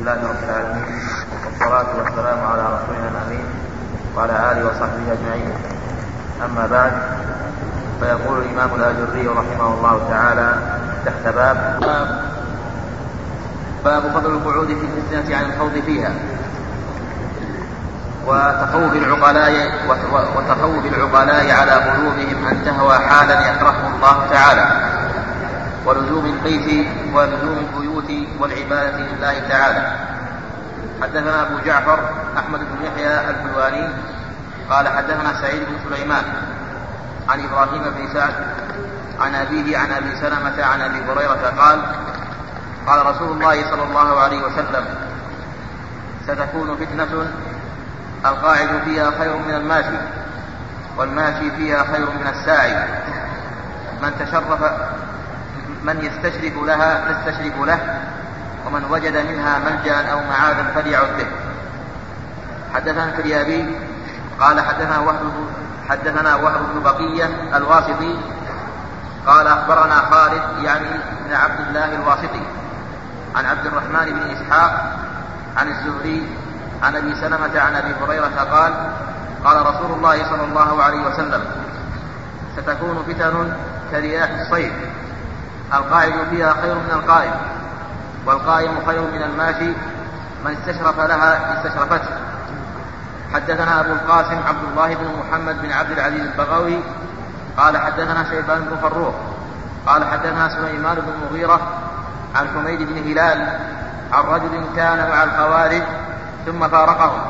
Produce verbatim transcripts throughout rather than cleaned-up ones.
لله رب العالمين، والصلاة والسلام على رسولنا الأمين وعلى آله وصحبه أجمعين. أما بعد، فيقول الإمام الآجري رحمه الله تعالى تحت باب باب فضل القعود في الفتنة عن الخوض فيها وتخوف العقلاء وتخوف العقلاء على قلوبهم أن تهوى حالا يكرهه الله تعالى، ولزوم القيس ولزوم البيوت والعبادة لله تعالى. حدثنا أبو جعفر أحمد بن يحيى الحلواني قال حدثنا سعيد بن سليمان عن إبراهيم بن سعد عن أبيه عن أبي سلمة عن أبي هريرة قال قال رسول الله صلى الله عليه وسلم: ستكون فتنة القاعد فيها خير من الماشي، والماشي فيها خير من الساعي، من تشرف من يستشرف لها نستشرف له، ومن وجد منها ملجأ أو معاذا فليعد به. حدثنا الفريابي قال حدثنا وهب حدثنا وهب بن بقية الواسطي قال أخبرنا خالد يعني بن عبد الله الواسطي عن عبد الرحمن بن إسحاق عن الزهري عن أبي سلمة عن أبي هريرة قال قال رسول الله صلى الله عليه وسلم: ستكون فتن كرياح الصيف، القاعد فيها خير من القائم، والقائم خير من الماشي، من استشرف لها استشرفته. حدثنا أبو القاسم عبد الله بن محمد بن عبد العزيز البغوي قال حدثنا شيبان بن فروخ قال حدثنا سليمان بن المغيرة عن حميد بن هلال عن رجل كان مع الخوارج ثم فارقهم.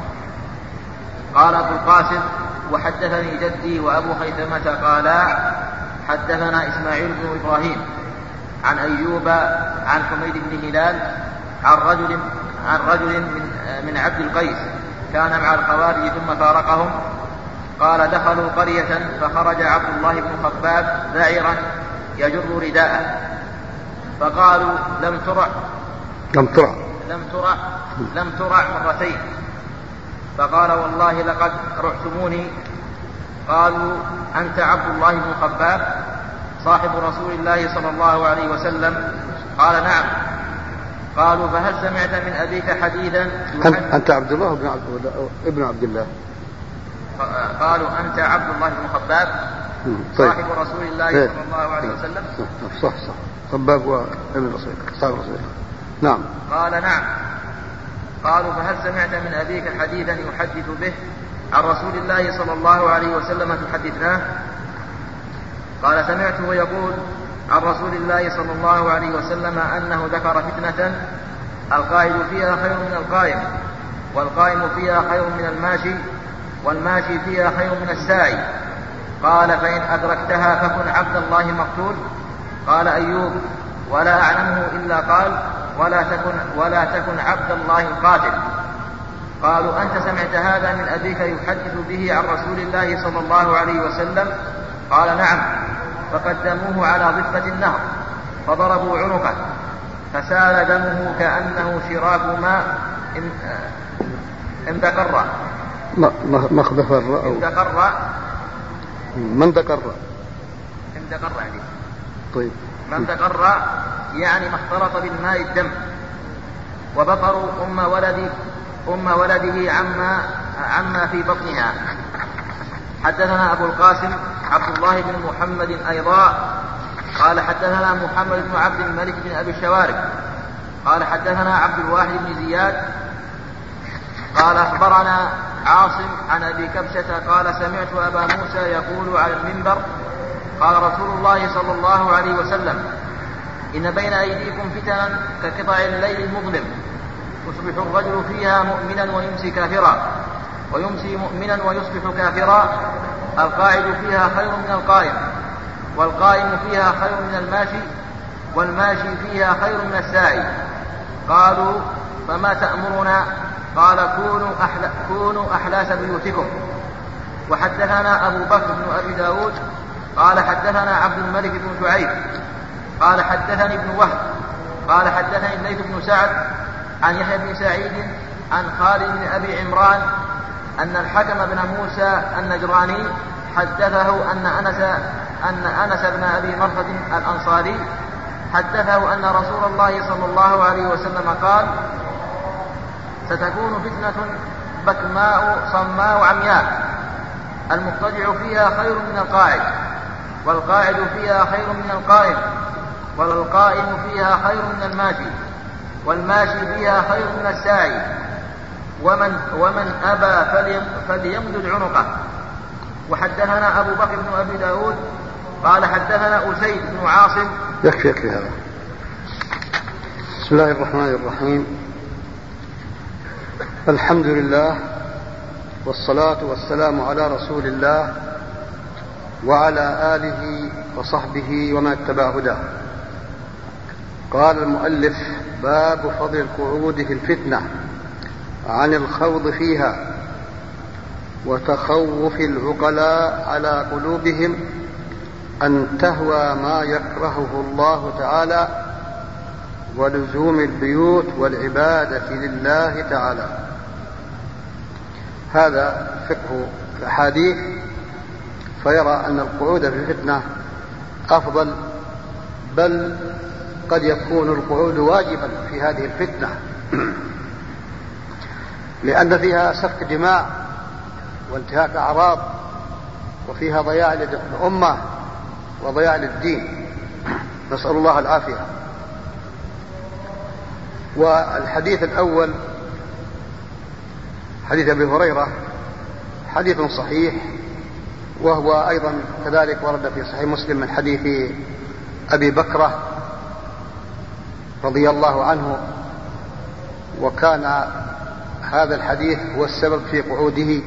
قال أبو القاسم: وحدثني جدي وأبو خيثمة قالا حدثنا إسماعيل بن إبراهيم عن أيوب عن حميد بن هلال عن رجل عن رجل من, من عبد القيس كان مع الخوارج ثم فارقهم. قال: دخلوا قرية فخرج عبد الله بن خباب ذعرا يجر رداءه، فقالوا: لم ترع لم ترع لم ترع لم ترع مرتين. فقال: والله لقد رعتموني. قالوا: أنت عبد الله بن خباب صاحب رسول الله صلى الله عليه وسلم؟ قال: نعم. قالوا: فهل سمعت من أبيك حديثا؟ أنت عبد الله بن عبد ابن عبد الله؟ قالوا: أنت عبد الله بن خباب صاحب رسول الله صلى الله عليه وسلم؟ صح صح خباب وابن رسول صاحب رسول الله. نعم. قال: نعم. قالوا: فهل سمعت من أبيك حديثا يحدث به عن رسول الله صلى الله عليه وسلم تحدثناه؟ قال: سمعته يقول عن رسول الله صلى الله عليه وسلم أنه ذكر فتنة القاعد فيها خير من القائم، والقائم فيها خير من الماشي، والماشي فيها خير من الساعي. قال: فإن أدركتها فكن عبد الله مقتول. قال أيوب: ولا أعلمه إلا قال: ولا تكن, ولا تكن عبد الله القاتل. قالوا: أنت سمعت هذا من أبيك يحدث به عن رسول الله صلى الله عليه وسلم؟ قال: نعم. فقدموه على ضفة النهر فضربوا عنقه فسال دمه كأنه شراب ماء اندقر مخذف اندقر من دقر اندقر يعني طيب من دقر يعني ما اختلط بالماء الدم. وبطروا أم ولد أم ولده عما عما في بطنها. حدثنا أبو القاسم عبد الله بن محمد أيضا قال حدثنا محمد بن عبد الملك بن أبي الشوارب قال حدثنا عبد الواحد بن زياد قال أخبرنا عاصم عن أبي كبشة قال سمعت أبا موسى يقول على المنبر قال رسول الله صلى الله عليه وسلم: إن بين أيديكم فتنا كقطع الليل المظلم، يصبح الرجل فيها مؤمنا ويمسي كافرا، ويمسي مؤمنا ويصبح كافرا، القاعد فيها خير من القائم، والقائم فيها خير من الماشي، والماشي فيها خير من الساعي. قالوا: فما تأمرنا؟ قال: كونوا, أحل... كونوا أحلاس بيوتكم. وحدثنا أبو بكر بن أبي داود قال حدثنا عبد الملك بن شعيب قال حدثني ابن وهب قال حدثني الليث بن سعد عن يحيى بن سعيد عن خالد بن أبي عمران أن الحكم بن موسى النجراني حدثه أن أنس, أن أنس بن أبي مرثد الأنصاري حدثه أن رسول الله صلى الله عليه وسلم قال: ستكون فتنة بكماء صماء عمياء، المضطجع فيها خير من القاعد، والقاعد فيها خير من القائم، والقائم فيها خير من الماشي، والماشي فيها خير من الساعي، ومن, ومن أبى فليمدد عنقه. وحدثنا أبو بكر بن أبي داود قال حدثنا أسيد بن عاصم. يكفي يكفي هذا. بسم الله الرحمن الرحيم. الحمد لله والصلاة والسلام على رسول الله وعلى آله وصحبه ومن اتبع هداه. قال المؤلف: باب فضل القعود في الفتنة عن الخوض فيها وتخوف العقلاء على قلوبهم أن تهوى ما يكرهه الله تعالى، ولزوم البيوت والعبادة لله تعالى. هذا فقه الأحاديث، فيرى أن القعود في الفتنة أفضل، بل قد يكون القعود واجبا في هذه الفتنة لأن فيها سفك دماء وانتهاك أعراض، وفيها ضياع للأمة وضياع للدين، نسأل الله العافية. والحديث الأول حديث أبي هريرة حديث صحيح، وهو أيضا كذلك ورد في صحيح مسلم من حديث أبي بكرة رضي الله عنه، وكان هذا الحديث هو السبب في قعوده،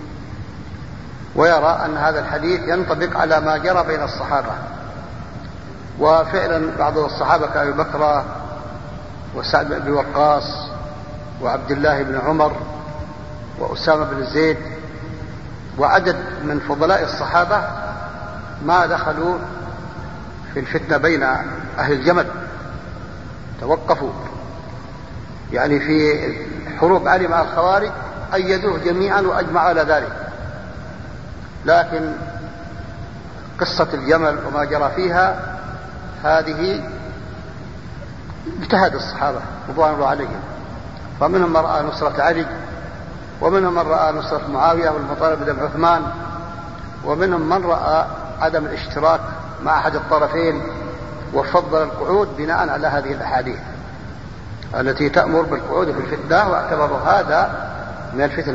ويرى أن هذا الحديث ينطبق على ما جرى بين الصحابة. وفعلا بعض الصحابة كأبي بكر وسعد بن أبي وقاص وعبد الله بن عمر وأسامة بن زيد وعدد من فضلاء الصحابة ما دخلوا في الفتنة بين أهل الجمل، توقفوا يعني في حروب علي مع الخوارج أيدوه جميعا وأجمعوا على ذلك. لكن قصة الجمل وما جرى فيها هذه اجتهاد الصحابة رضوان الله عليهم، فمنهم من رأى نصرة علي، ومنهم من رأى نصرة معاوية والمطالبة بدم عثمان، ومنهم من رأى عدم الاشتراك مع أحد الطرفين، وفضل القعود بناء على هذه الأحاديث التي تأمر بالقعود في الفتنة، واعتبروا هذا من الفتنة.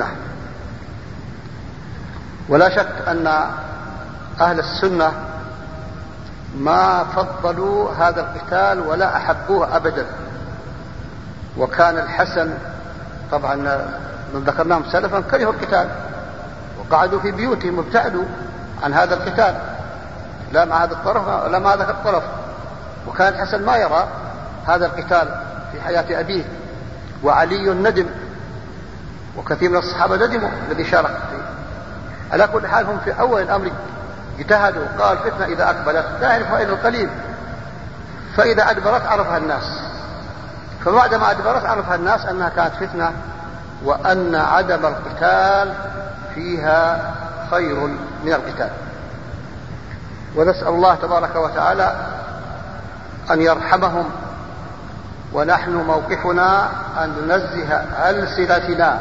ولا شك أن أهل السنة ما فضلوا هذا القتال ولا أحبوه أبدا. وكان الحسن طبعا من ذكرناهم سلفا كرهوا القتال وقعدوا في بيوتهم وابتعدوا عن هذا القتال، لا مع هذا الطرف ولا مع ذاك الطرف. وكان الحسن ما يرى هذا القتال في حياة أبيه، وعلي ندم، وكثير من الصحابة ندموا الذي شارك فيه. على كل حال هم في أول الأمر اجتهدوا، قال فتنة إذا أقبلت لا يعرفها إلا القليل، فإذا أدبرت عرفها الناس. فبعد ما أدبرت عرفها الناس أنها كانت فتنة، وأن عدم القتال فيها خير من القتال. ونسأل الله تبارك وتعالى أن يرحمهم، ونحن موقفنا أن ننزه ألسنتنا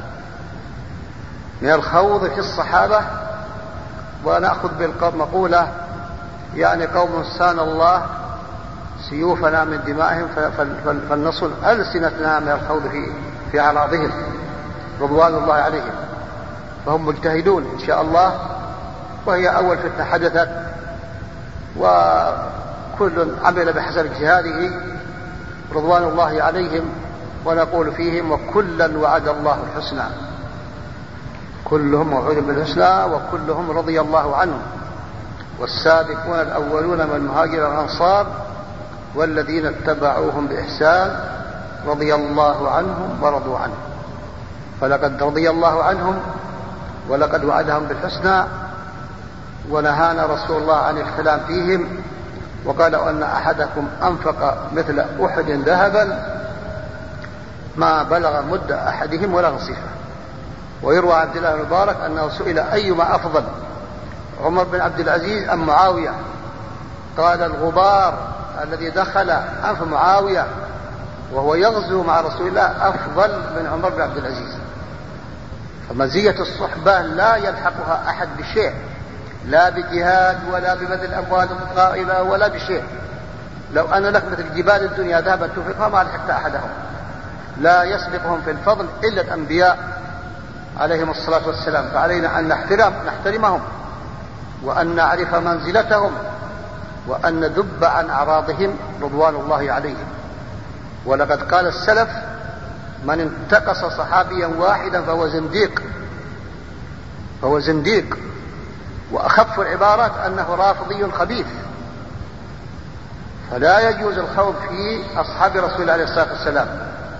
من الخوض في الصحابة، ونأخذ بالمقولة يعني قوم سان الله سيوفنا من دمائهم فلنصل ألسنتنا من الخوض في في أعراضهم رضوان الله عليهم. فهم مجتهدون إن شاء الله، وهي أول فتنة حدثت، وكل عمل بحسب اجتهاده رضوان الله عليهم. ونقول فيهم: وكلا وعد الله الحسنى، كلهم موعود بالحسنى وكلهم رضي الله عنهم، والسابقون الأولون من المهاجر والأنصار والذين اتبعوهم بإحسان رضي الله عنهم ورضوا عنه. فلقد رضي الله عنهم ولقد وعدهم بالحسنى، ونهانا رسول الله عن الكلام فيهم، وقال: أن أحدكم أنفق مثل أحد ذهبا ما بلغ مد أحدهم ولا نصيفه. ويروى عن عبد الله بن المبارك أنه سئل: أيما أفضل، عمر بن عبد العزيز أم معاوية؟ قال: الغبار الذي دخل أنف معاوية وهو يغزو مع رسول الله أفضل من عمر بن عبد العزيز. فمزية الصحبة لا يلحقها أحد بشيء، لا بجهاد ولا ببذل أموال الطائلة ولا بشيء. لو أن لك مثل جبال الدنيا ذهبا تنفقها ما لحقت أحدهم. لا يسبقهم في الفضل إلا الأنبياء عليهم الصلاة والسلام. فعلينا أن نحترم نحترمهم وأن نعرف منزلتهم وأن ندب عن أعراضهم رضوان الله عليهم. ولقد قال السلف: من انتقص صحابيا واحدا فهو زنديق فهو زنديق وأخف العبارات أنه رافضي خبيث. فلا يجوز الخوض في أصحاب رسول الله عليه الصلاة والسلام.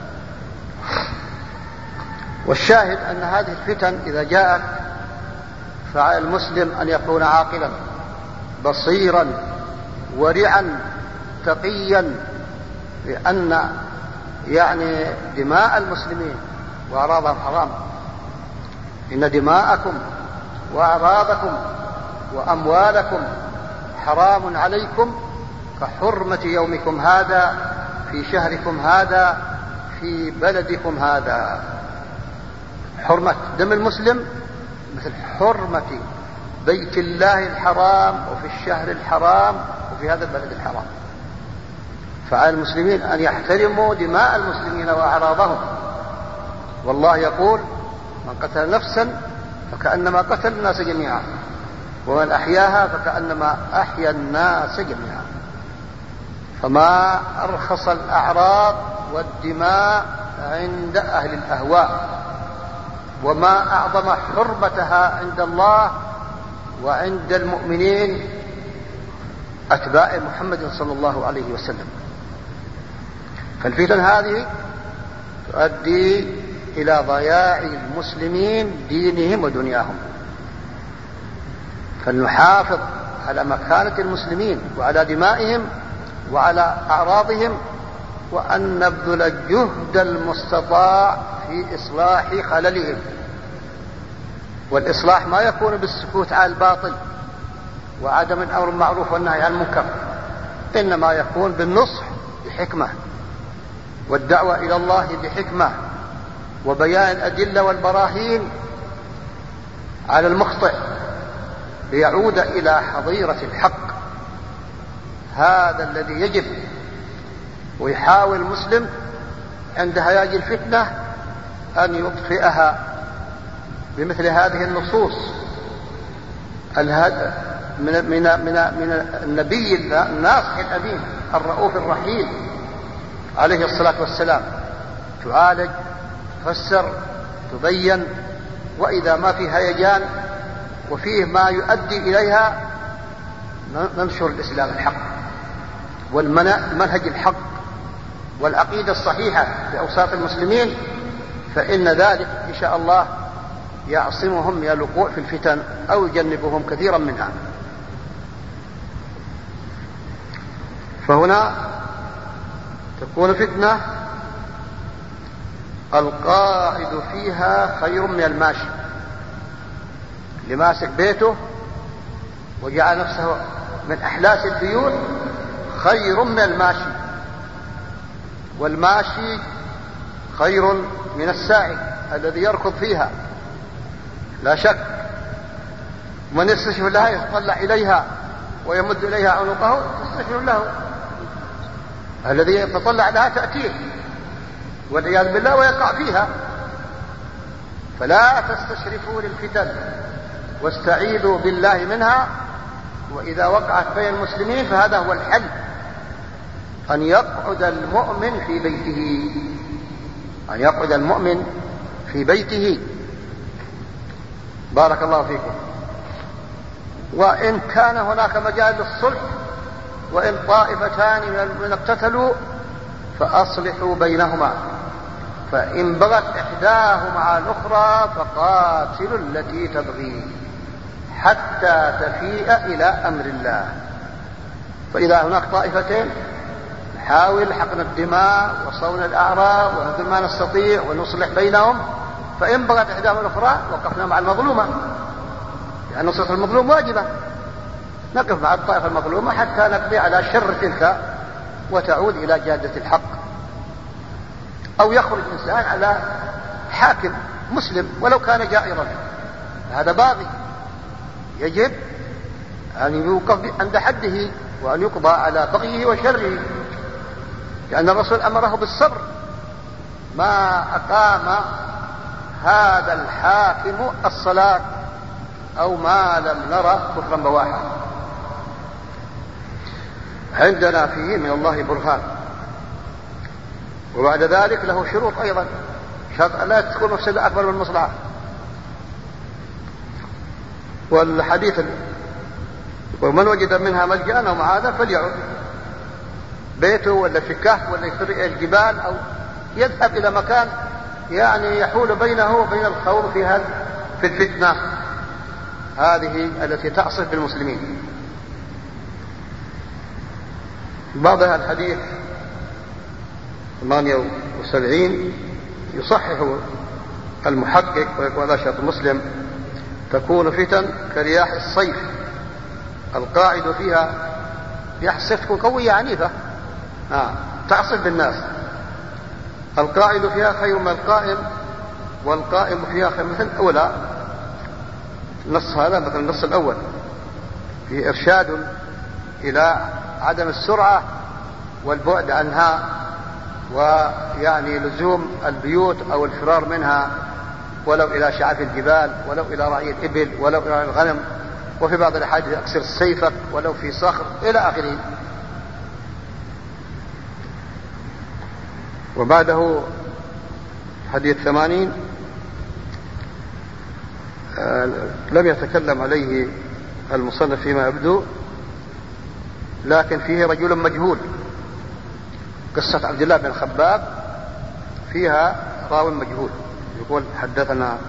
والشاهد أن هذه الفتن إذا جاءت فعلى المسلم أن يكون عاقلا بصيرا ورعا تقيا، لأن يعني دماء المسلمين وأعراضهم حرام. إن دماءكم وأعراضكم وأموالكم حرام عليكم كحرمة يومكم هذا في شهركم هذا في بلدكم هذا. حرمة دم المسلم مثل حرمة بيت الله الحرام وفي الشهر الحرام وفي هذا البلد الحرام. فعلى المسلمين أن يحترموا دماء المسلمين وأعراضهم. والله يقول: من قتل نفسا فكأنما قتل الناس جميعا ومن أحياها فكأنما أحيا الناس جميعا. فما أرخص الأعراض والدماء عند أهل الأهواء، وما أعظم حرمتها عند الله وعند المؤمنين أتباع محمد صلى الله عليه وسلم. فالفتن هذه تؤدي إلى ضياع المسلمين دينهم ودنياهم. فلنحافظ على مكانة المسلمين وعلى دمائهم وعلى أعراضهم، وأن نبذل الجهد المستطاع في إصلاح خللهم. والإصلاح ما يكون بالسكوت على الباطل وعدم الأمر بالمعروف والنهي عن المنكر، إنما يكون بالنصح بحكمة والدعوة إلى الله بحكمة وبيان الأدلة والبراهين على المخطئ ليعود إلى حظيرة الحق. هذا الذي يجب. ويحاول المسلم عند هياج الفتنة أن يطفئها بمثل هذه النصوص من, من, من, من النبي الناصح الأمين الرؤوف الرحيم عليه الصلاة والسلام. تعالج، تفسر، تبين، وإذا ما في هيجان وفيه ما يؤدي إليها ننشر الإسلام الحق والمنهج الحق والعقيدة الصحيحة لأوساط المسلمين، فإن ذلك إن شاء الله يعصمهم من الوقوع في الفتن أو يجنبهم كثيرا منها. فهنا تكون فتنة القائد فيها خير من الماشي، لماسك بيته وجعل نفسه من أحلاس البيوت خير من الماشي، والماشي خير من الساعي الذي يركض فيها لا شك. من يستشف لها يتطلع إليها ويمد إليها عنقه تستشف له، الذي يتطلع لها تأتيه والعياذ بالله ويقع فيها. فلا تستشرفوا للفتن واستعيذوا بالله منها. وإذا وقعت بين المسلمين فهذا هو الحل، أن يقعد المؤمن في بيته أن يقعد المؤمن في بيته. بارك الله فيكم. وإن كان هناك مجال للصلح وإن طائفتان من اقتتلوا فأصلحوا بينهما، فإن بغت إحداهما على الأخرى فقاتلوا التي تبغي حتى تفيء إلى أمر الله. فإذا هناك طائفتين نحاول حقن الدماء وصون الأعراض ونبذل ما نستطيع ونصلح بينهم. فإن بغت إحداهما الأخرى وقفنا مع المظلومة، لأن نصرة المظلوم واجبة. نقف مع الطائفة المظلومة حتى نقضي على شر تلك وتعود إلى جادة الحق. أو يخرج إنسان على حاكم مسلم ولو كان جائرا، هذا باغي، يجب أن يوقف عند حده وأن يقضى على بغيه وشره، لأن الرسول أمره بالصبر ما أقام هذا الحاكم الصلاة أو ما لم نرى كفرا بواحا. عندنا فيه من الله برهان، وبعد ذلك له شروط أيضا، شرط لا تكون مفسدة أكبر من المصلحة. والحديث ومن وجد منها ملجأ أو معاذا فليعد بيته ولا في كهف ولا في الجبال أو يذهب إلى مكان يعني يحول بينه وبين الخوض في هذه في الفتنة هذه التي تعصف بالمسلمين. بعض الحديث ثمانية وسبعين يصحح المحقق ويقول هذا شرط مسلم: تكون فتن كرياح الصيف القاعد فيها، رياح الصيف تكون قوية عنيفة آه. تعصف بالناس، القاعد فيها خير من القائم والقائم فيها خير. مثل الأولى النص هذا مثل النص الأول فيه إرشاد إلى عدم السرعة والبعد عنها، ويعني لزوم البيوت أو الفرار منها ولو إلى شعاب الجبال ولو إلى رعي الإبل ولو إلى الغنم، وفي بعض الأحاديث أكسر سيفك ولو في صخر إلى آخره. وبعده حديث ثمانين آه لم يتكلم عليه المصنف فيما يبدو، لكن فيه رجل مجهول. قصة عبد الله بن خباب فيها راو مجهول، يقول حدثنا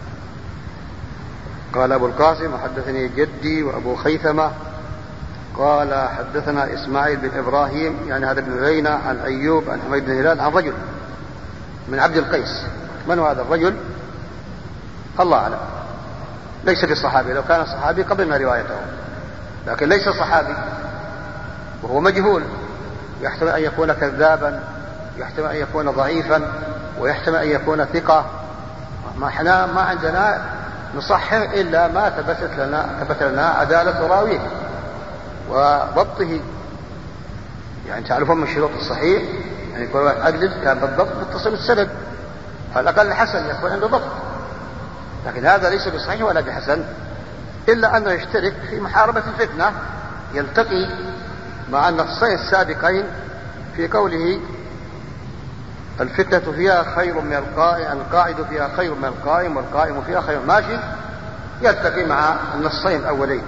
قال أبو القاسم وحدثني جدي وأبو خيثمة قال حدثنا إسماعيل بن إبراهيم يعني هذا بن عيينة عن أيوب عن حميد بن هلال عن رجل من عبد القيس. من هو هذا الرجل؟ الله أعلم، ليس بصحابي، لو كان صحابي قبلنا روايته، لكن ليس صحابي وهو مجهول، يحتمل أن يكون كذابا، يحتمل أن يكون ضعيفا، ويحتمل أن يكون ثقة. ما احنا ما عندنا نصحح إلا ما ثبتت لنا ثبت لنا عدالة راويه وضبطه. يعني تعرفون من شروط الصحيح يعني يكون واحد عدل كان بالضبط متصل السند، على الأقل الحسن يكون عنده ضبط، لكن هذا ليس بصحيح ولا بحسن، إلا أنه يشترك في محاربة الفتنة، يلتقي مع النصين السابقين في قوله الفتنة فيها خير من القائم، القاعد فيها خير من القائم والقائم فيها خير ماشي، يلتقي مع النصين الأولين.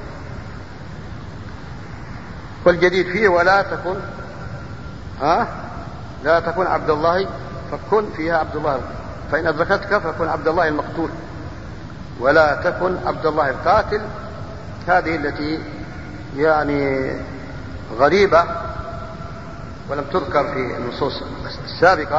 والجديد فيه ولا تكن ها لا تكن عبد الله فكن فيها عبد الله، فإن أدركتك فكن عبد الله المقتول، ولا تكن عبد الله القاتل. هذه التي يعني غريبة ولم تذكر في النصوص السابقة.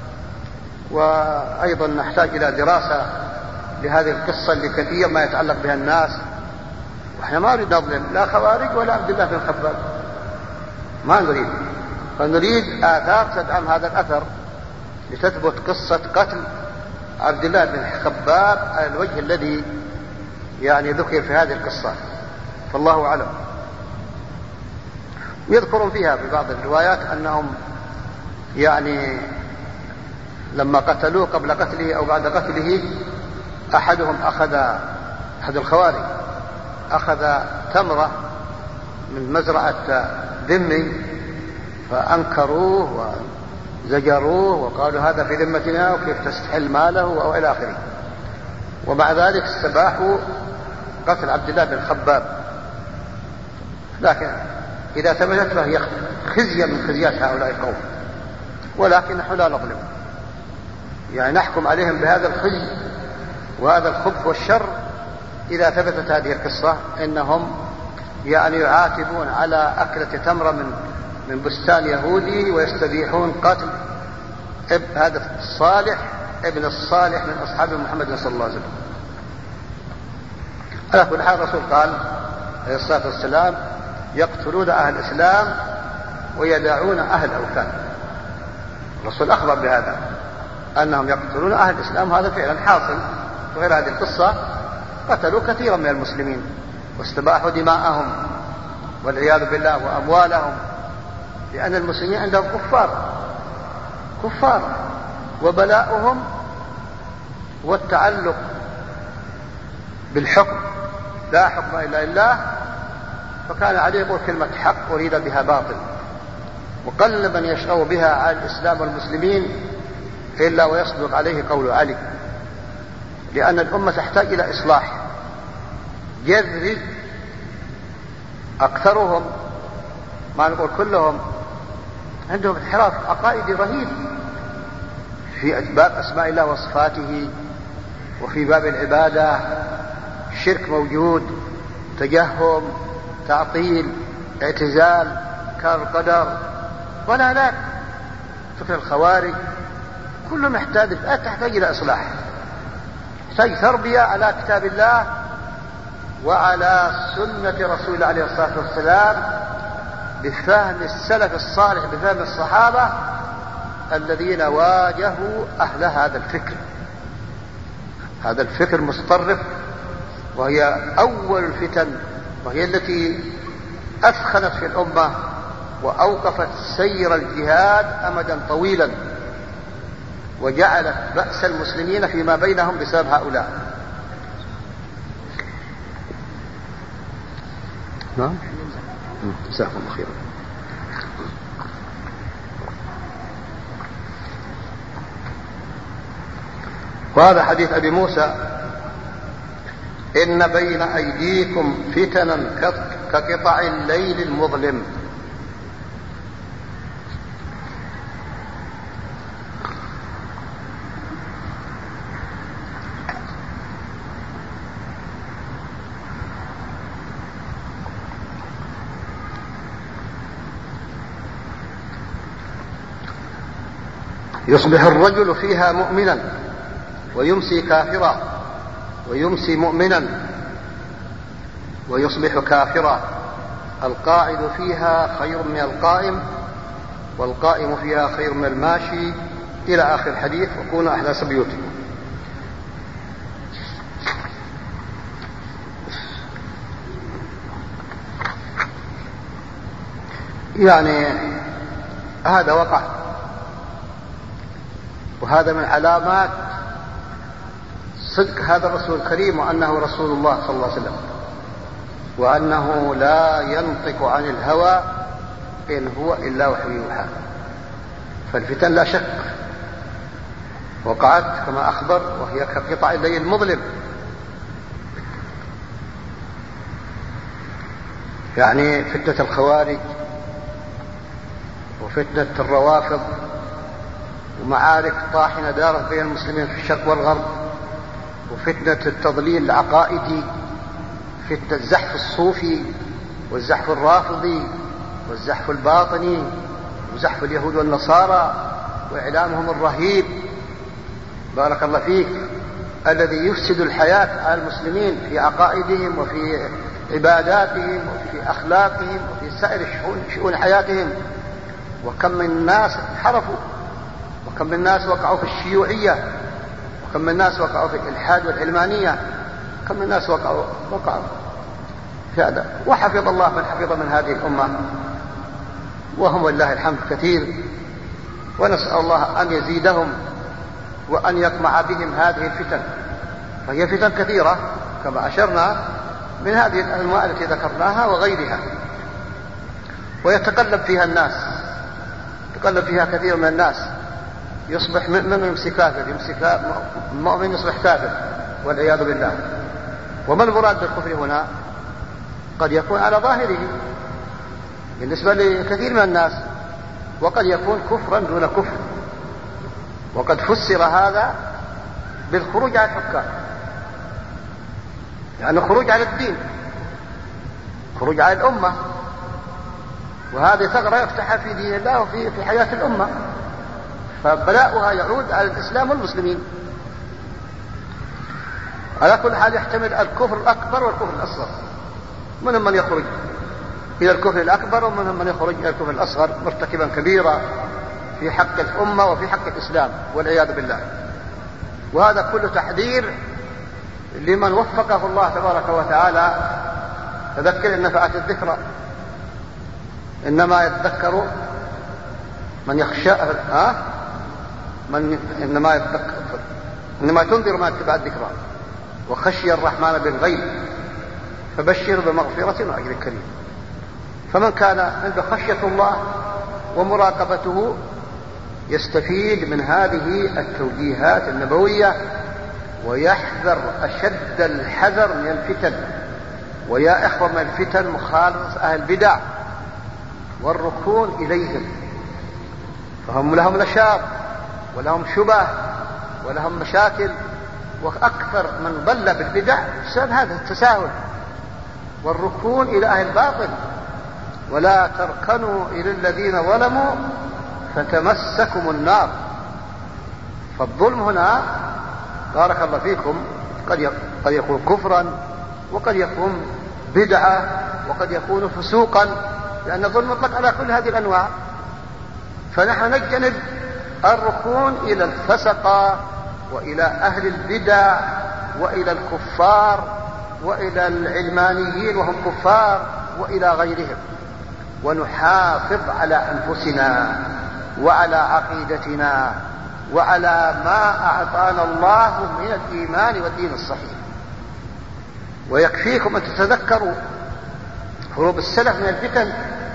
وأيضا نحتاج إلى دراسة لهذه القصة اللي كثير ما يتعلق بها الناس، وإحنا ما نريد نظلم لا خوارج ولا عبد الله بن خباب، ما نريد، فنريد آثار تدعم هذا الأثر لتثبت قصة قتل عبد الله بن خباب على الوجه الذي يعني ذكر في هذه القصة، فالله أعلم. يذكرون فيها في بعض الروايات أنهم يعني لما قتلوه قبل قتله أو بعد قتله أحدهم أخذ أحد الخوارج أخذ تمرة من مزرعة ذمي فأنكروه وزجروه وقالوا هذا في ذمتنا وكيف تستحل ماله أو إلى آخره، ومع ذلك استباحوا قتل عبد الله بن خباب. لكن إذا ثبتت فهي خزية من خزيات هؤلاء القوم، ولكن نحن لا نظلم، يعني نحكم عليهم بهذا الخزي وهذا الخبث والشر. إذا ثبتت هذه القصة إنهم يعني يعاتبون على أكلة تمرة من من بستان يهودي ويستبيحون قتل هذا الصالح ابن الصالح من أصحاب محمد صلى الله عليه وسلم. على كل حال الرسول قال عليه الصلاة والسلام يقتلون أهل الإسلام ويدعون أهل الأوثان، الرسول أخبر بهذا أنهم يقتلون أهل الإسلام، هذا فعلا حاصل. وغير هذه القصة قتلوا كثيرا من المسلمين واستباحوا دماءهم والعياذ بالله وأموالهم، لأن المسلمين عندهم كفار كفار وبلاؤهم والتعلق بالحكم، لا حكم إلا لله، فكان عليه يقول كلمة حق أريد بها باطل، وقل من يشغل بها عن الإسلام والمسلمين إلا ويصدق عليه قول علي، لأن الأمة تحتاج إلى إصلاح جذري. أكثرهم ما نقول كلهم عندهم انحراف عقائدي رهيب في باب أسماء الله وصفاته، وفي باب العبادة شرك موجود، تجهم، تعطيل، اعتزال، كار القدر، ولا لا فكر الخوارج، كله محتاج تحتاج إلى إصلاح، تحتاج تربية على كتاب الله وعلى سنة رسول الله عليه الصلاة والسلام، بفهم السلف الصالح، بفهم الصحابة الذين واجهوا أهل هذا الفكر. هذا الفكر متطرف، وهي أول الفتن، وهي التي أثخنت في الأمة وأوقفت سير الجهاد أمدا طويلا، وجعلت بأس المسلمين فيما بينهم بسبب هؤلاء. نعم، جزاكم الله خيرا. وهذا حديث أبي موسى: إن بين أيديكم فتنا كقطع الليل المظلم. يصبح الرجل فيها مؤمنا ويمسي كافرا، ويمسي مؤمنا ويصبح كافرا. القاعد فيها خير من القائم، والقائم فيها خير من الماشي، إلى آخر الحديث. وكونوا أحداث بيوتكم. يعني هذا وقع، وهذا من علامات صدق هذا الرسول الكريم، وأنه رسول الله صلى الله عليه وسلم، وأنه لا ينطق عن الهوى إن هو إلا وحي يوحى. فالفتن لا شك وقعت كما أخبر، وهي كقطع الليل المظلم. يعني فتنة الخوارج، وفتنة الروافض، ومعارك طاحنة دارت بين المسلمين في الشرق والغرب، وفتنة التضليل العقائدي، فتنة الزحف الصوفي والزحف الرافضي والزحف الباطني وزحف اليهود والنصارى وإعلامهم الرهيب، بارك الله فيك، الذي يفسد الحياة على المسلمين في عقائدهم وفي عباداتهم وفي أخلاقهم وفي سائر شؤون حياتهم. وكم من الناس انحرفوا، وكم من الناس وقعوا في الشيوعية، وكم من الناس وقعوا في الإلحاد والعلمانية، كم من الناس وقعوا وقعوا في هذا. وحفظ الله من حفظ من هذه الأمة، وهم والله الحمد كثير، ونسأل الله أن يزيدهم وأن يطمع بهم هذه الفتن، فهي فتن كثيرة كما أشرنا من هذه الأنواع التي ذكرناها وغيرها، ويتقلب فيها الناس، يتقلب فيها كثير من الناس، يصبح مؤمن يمسي كافر، يمسي مؤمن يصبح كافر والعياذ بالله. وما المراد بالكفر هنا؟ قد يكون على ظاهره بالنسبة لكثير من الناس، وقد يكون كفرا دون كفر، وقد فسر هذا بالخروج على الحكام، يعني خروج على الدين، خروج على الأمة، وهذه ثغرة يفتحها في دين الله وفي في حياة الأمة، فبلاؤها يعود على الإسلام والمسلمين. على كل حال يحتمل الكفر الأكبر والكفر الأصغر، منهم من يخرج إلى الكفر الأكبر ومنهم من يخرج إلى الكفر الأصغر مرتكبا كبيرا في حق الأمة وفي حق الإسلام والعياذ بالله. وهذا كله تحذير لمن وفقه الله تبارك وتعالى. تذكر إن نفعت الذكرى، إنما يتذكر من يخشى ها من إنما يتذكر إنما تنذر من اتبع الذكرى وخشي الرحمن بالغيب فبشر بمغفرة وأجر كريم. فمن كان عنده خشية الله ومراقبته يستفيد من هذه التوجيهات النبوية ويحذر أشد الحذر من الفتن. ويا إخوة، من الفتن مخالطة أهل البدع والركون إليهم، فهم لهم نشاط ولهم شبه ولهم مشاكل. وأكثر من ضل بالبدع بسبب هذا التساهل والركون إلى أهل الباطل. ولا تركنوا إلى الذين ظلموا فتمسكم النار. فالظلم هنا بارك الله فيكم قد يكون كفرا وقد يكون بدعة وقد يكون فسوقا، لأن الظلم مطلق على كل هذه الأنواع. فنحن نجنب الركون إلى الفسقة وإلى أهل البدع وإلى الكفار وإلى العلمانيين وهم كفار وإلى غيرهم، ونحافظ على أنفسنا وعلى عقيدتنا وعلى ما أعطانا الله من الإيمان والدين الصحيح. ويكفيكم أن تتذكروا هروب السلف من الفتن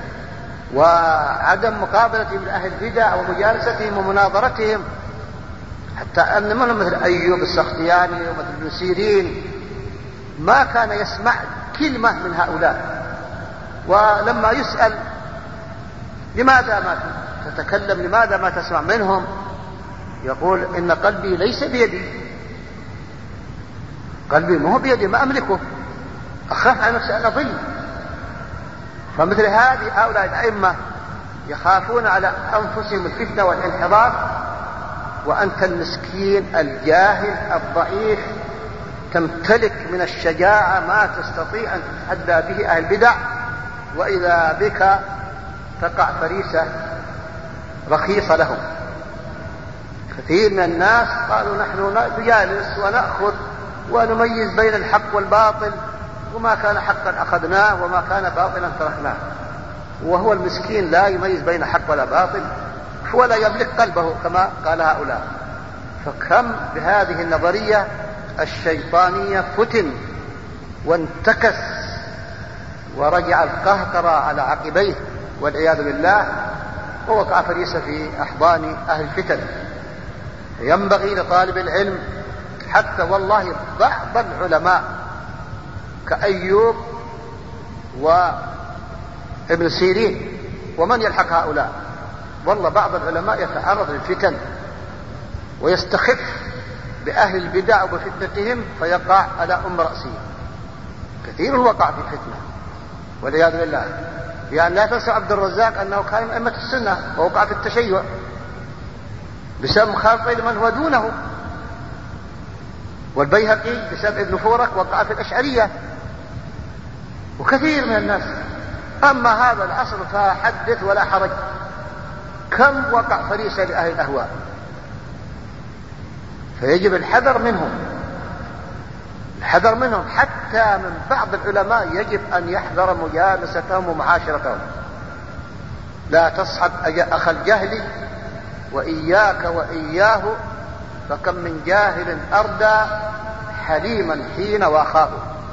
وعدم مقابلتهم لأهل البدع ومجالستهم ومناظرتهم، حتى أن من مثل أيوب السختياني ومثل ابن سيرين ما كان يسمع كلمة من هؤلاء. ولما يسأل لماذا ما تتكلم، لماذا ما تسمع منهم، يقول إن قلبي ليس بيدي، قلبي ما هو بيدي، ما أملكه، أخاف على نفسي أن أضل. فمثل هذه هؤلاء الأئمة يخافون على أنفسهم الفتنة والانحراف، وأنت المسكين الجاهل الضعيف تمتلك من الشجاعة ما تستطيع أن تتحدى به أهل البدع، وإذا بك تقع فريسة رخيصة لهم. كثير من الناس قالوا نحن نجالس ونأخذ ونميز بين الحق والباطل، وما كان حقا أخذناه وما كان باطلا تركناه، وهو المسكين لا يميز بين حق ولا باطل ولا يملك قلبه كما قال هؤلاء. فكم بهذه النظرية الشيطانية فتن وانتكس ورجع القهقرة على عقبيه والعياذ بالله، ووقع فريسة في أحضان أهل الفتن. ينبغي لطالب العلم، حتى والله بعض العلماء كأيوب وابن سيرين ومن يلحق هؤلاء، والله بعض العلماء يتعرض للفتن ويستخف بأهل البدع وبفتنتهم فيقع على أم رأسه. كثير وقع في الفتنة والعياذ بالله. يعني لا تنسى عبد الرزاق أنه كان من أئمة السنة ووقع في التشيع بسبب مخالطة لمن هو دونه، والبيهقي بسبب ابن فورك وقع في الأشعرية، وكثير من الناس. أما هذا العصر فحدث ولا حرج، كم وقع فريسة لأهل الأهواء. فيجب الحذر منهم، الحذر منهم. حتى من بعض العلماء يجب أن يحذر مجالستهم ومعاشرتهم. لا تصحب أخ الجهل وإياك وإياه، فكم من جاهل أردى حليما حين واخاه.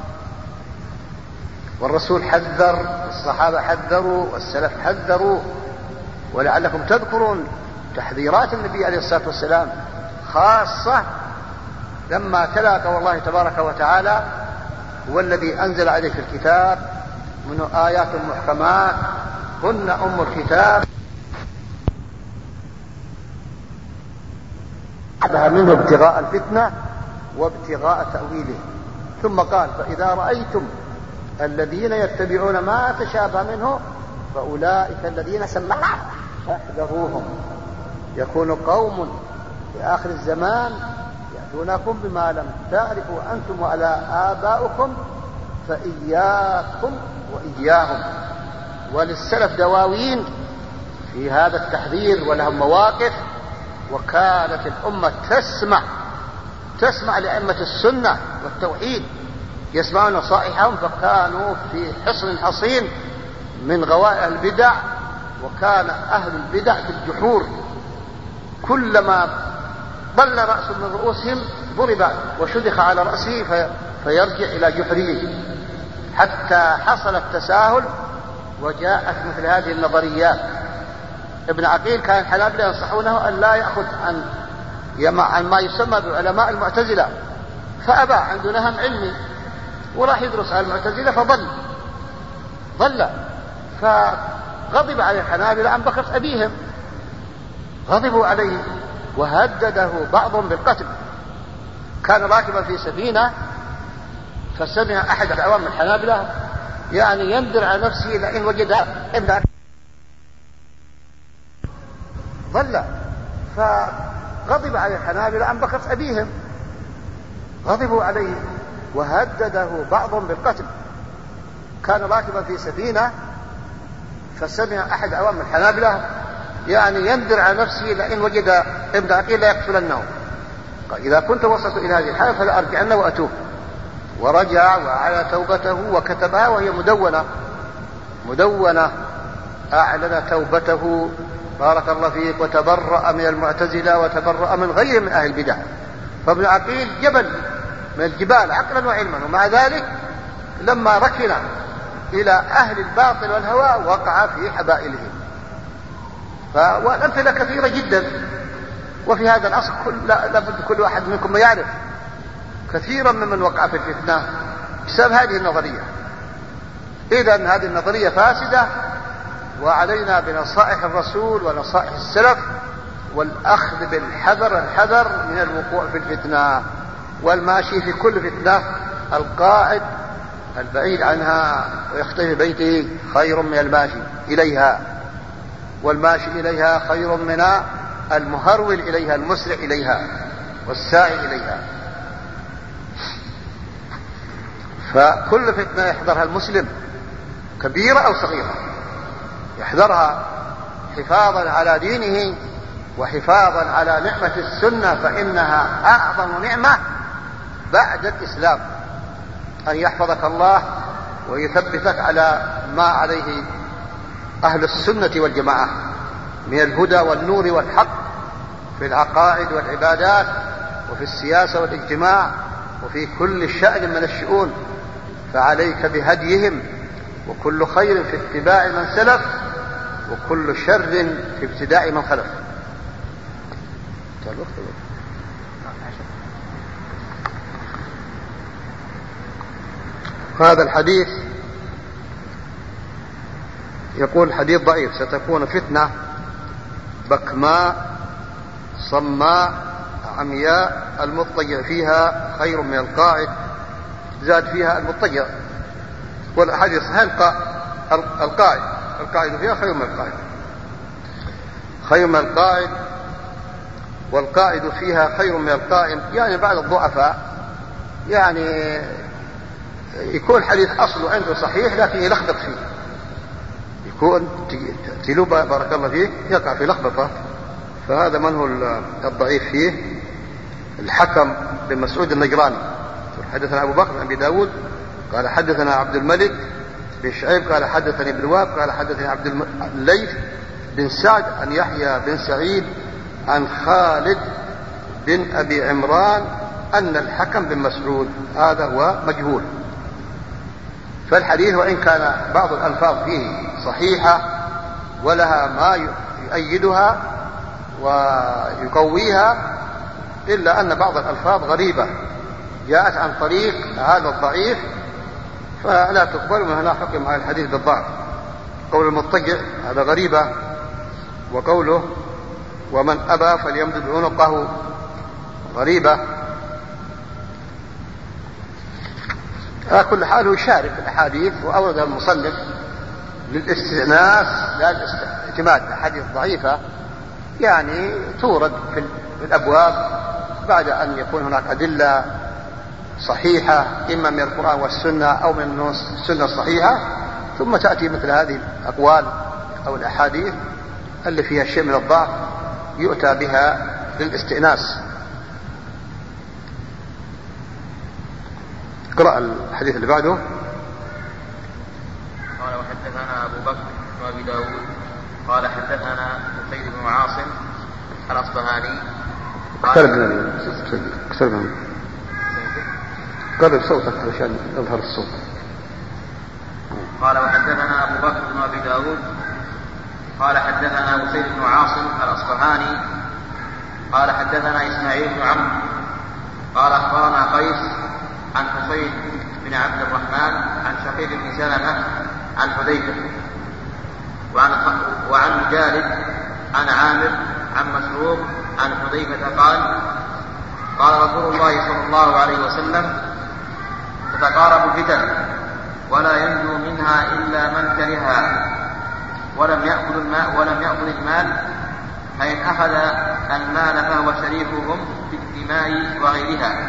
والرسول حذر، الصحابة حذروا، والسلف حذروا. ولعلكم تذكرون تحذيرات النبي عليه الصلاة والسلام، خاصة لما تلا قول الله تبارك وتعالى: هو الذي أنزل عليك الكتاب منه آيات محكمات هن أم الكتاب بعدها منه ابتغاء الفتنة وابتغاء تأويله. ثم قال: فإذا رأيتم الذين يتبعون ما تشابه منه فأولئك الذين سمعنا فاحذروهم. يكون قوم في آخر الزمان يأتونكم بما لم تعرفوا أنتم ولا آباؤكم فإياكم وإياهم. وللسلف دواوين في هذا التحذير ولهم مواقف، وكانت الأمة تسمع تسمع لأئمة السنة والتوحيد، يسمعون نصائحهم، فكانوا في حصن حصين من غوائل البدع. وكان أهل البدع في الجحور، كلما ضل رأس من رؤوسهم ضرب وشدخ على رأسه في فيرجع إلى جحره، حتى حصل التساهل وجاءت مثل هذه النظريات. ابن عقيل كان الحنابلة ينصحونه أن لا يأخذ عن عن ما يسمى بعلماء المعتزلة، فأبى، عنده نهم علمي، وراح يدرس على المعتزلة فضل ضل فغضب على الحنابلة عن بكرة أبيهم، غضبوا عليه وهدده بعضهم بالقتل. كان راكبا في سفينة فسمع أحد العوام الحنابلة يعني يندر على نفسه لئن وجد ابن ضل، فغضب على الحنابلة عن بكرة أبيهم، غضبوا عليه وهدده بعضهم بالقتل. كان راكبا في سفينة فسمع أحد عوام الحنابلة يعني يندر على نفسه لئن وجد ابن عقيل لا يقتلنه، قال إذا كنت وصلت إلى هذه الحالة فلا أرجعن وأتوب. ورجع وأعلن توبته وكتبها وهي مدونة مدونة أعلن توبته بارك الله فيك، وتبرأ من المعتزلة وتبرأ من غير من أهل البدع. فابن عقيل جبل من الجبال عقلا وعلما، ومع ذلك لما ركن إلى أهل الباطل والهوى وقع في حبائلهم. والأمثلة كثيرة جدا، وفي هذا العصر لابد كل واحد منكم يعرف كثيرا ممن وقع في الفتنة بسبب هذه النظرية. إذن هذه النظرية فاسدة، وعلينا بنصائح الرسول ونصائح السلف والأخذ بالحذر الحذر من الوقوع في الفتنة. والماشي في كل فتنة القاعد البعيد عنها ويختفي بيته خير من الماشي إليها، والماشي إليها خير من المهرول إليها المسرع إليها والساعي إليها. فكل فتنة يحذرها المسلم كبيرة أو صغيرة، يحذرها حفاظا على دينه وحفاظا على نعمة السنة، فإنها أعظم نعمة بعد الإسلام، أن يحفظك الله ويثبتك على ما عليه أهل السنة والجماعة من الهدى والنور والحق في العقائد والعبادات وفي السياسة والاجتماع وفي كل شأن من الشؤون. فعليك بهديهم، وكل خير في اتباع من سلف، وكل شر في ابتداء من خلف. هذا الحديث يقول حديث ضعيف: ستكون فتنة بكماء صماء عمياء المضطجع فيها خير من القاعد، زاد فيها المضطجع. والأحاديث صحيحة القاعد القاعد فيها خير من القاعد خير من القاعد والقاعد فيها خير من القائم. يعني بعض الضعفاء يعني يكون حديث أصله عنده صحيح لكن يلخبط فيه، يكون تلوبة بارك الله فيك يقع في لخبطة. فهذا من هو الضعيف فيه؟ الحكم بن مسعود النجراني. حدثنا أبو بكر بن أبي داود قال حدثنا عبد الملك بن شعيب قال حدثني ابن وهب قال حدثني عبد الليث بن سعد عن يحيى بن سعيد عن خالد بن أبي عمران أن الحكم بن مسعود هذا هو مجهول. فالحديث وإن كان بعض الألفاظ فيه صحيحة ولها ما يؤيدها ويقويها، إلا أن بعض الألفاظ غريبة جاءت عن طريق هذا الضعيف فلا تقبل، من هنا حكم على الحديث بالضعف. قول المضطجع هذا غريبة، وقوله ومن أبى فليمدد عنقه غريبة. على كل حال هو يشارك في الأحاديث، وأورد المصنف للاستئناس لا الاعتماد. الأحاديث ضعيفة يعني تورد في الأبواب بعد أن يكون هناك أدلة صحيحة إما من القرآن والسنة أو من السنة الصحيحة، ثم تأتي مثل هذه الأقوال أو الأحاديث اللي فيها شيء من الضعف يؤتى بها للاستئناس. اقرأ الحديث اللي بعده. قال وحدثنا أبو بكر وأبي داود قال حدثنا سيد بن عاصم الأصبهاني اقترب من اقترب من قرب صوتك عشان يظهر الصوت. قال وحدثنا أبو بكر بن أبي داود قال حدثنا سيد بن عاصم الأصبهاني قال حدثنا إسماعيل بن عمرو قال أخبرنا قيس عن حسين بن عبد الرحمن عن شقيق بن سلمة عن حذيفة وعن وعن مجالد عن عامر عن مسروق عن حذيفة قال قال رسول الله صلى الله عليه وسلم تتقارب الفتن ولا ينجو منها إلا من كرهها ولم يأكل الماء ولم يأكل المال فإن أخذ المال فهو شريكهم في الدماء وغيرها.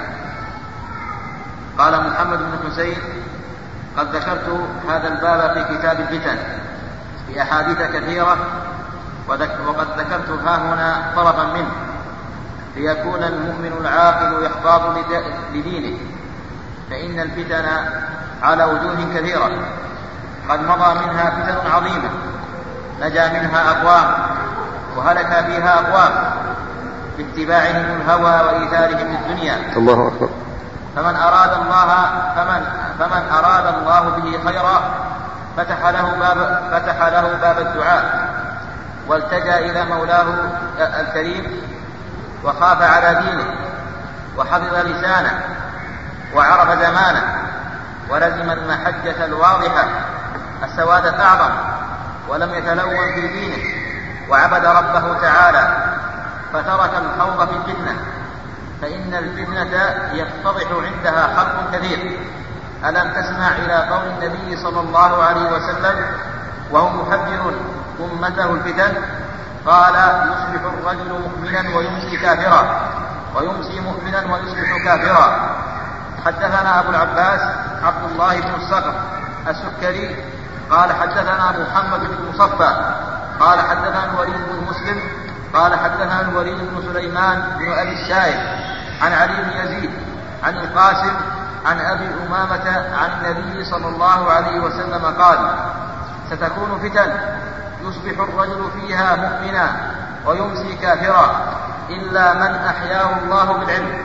قال محمد بن حسين قد ذكرت هذا الباب في كتاب الفتن بأحاديث كثيرة وقد ذكرت ها هنا طرفا منه ليكون المؤمن العاقل يحفاظ لدينه فإن الفتن على وجوه كثيرة قد مضى منها فتن عظيمة نجا منها أقوام وهلك فيها أقوام باتباعهم الهوى وإيثارهم الدنيا. الله أكبر. فمن أراد الله فمن فمن أراد الله به خيرا فتح له باب فتح له باب الدعاء والتجأ إلى مولاه الكريم وخاف على دينه وحفظ لسانه وعرف زمانه ولزم المحجة الواضحة السواد الأعظم ولم يتلون في دينه وعبد ربه تعالى فترك الخوض في الفتنة فإن الفتنة يتضح عندها خلق كثير. ألم تسمع إلى قول النبي صلى الله عليه وسلم وهو محذر أمته الفتن قال يصبح الرجل مؤمنا ويمسي كافرا ويمسي مؤمنا ويصبح كافرا. حدثنا أبو العباس عبد الله بن الصقر السكري قال حدثنا محمد بن مصفى قال حدثنا الوليد بن مسلم قال حدثنا الوليد بن سليمان بن أبي الشايب عن علي بن يزيد عن القاسم عن أبي أمامة عن النبي صلى الله عليه وسلم قال ستكون فتن يصبح الرجل فيها مؤمنا ويمسي كافرا إلا من أحياه الله بالعلم.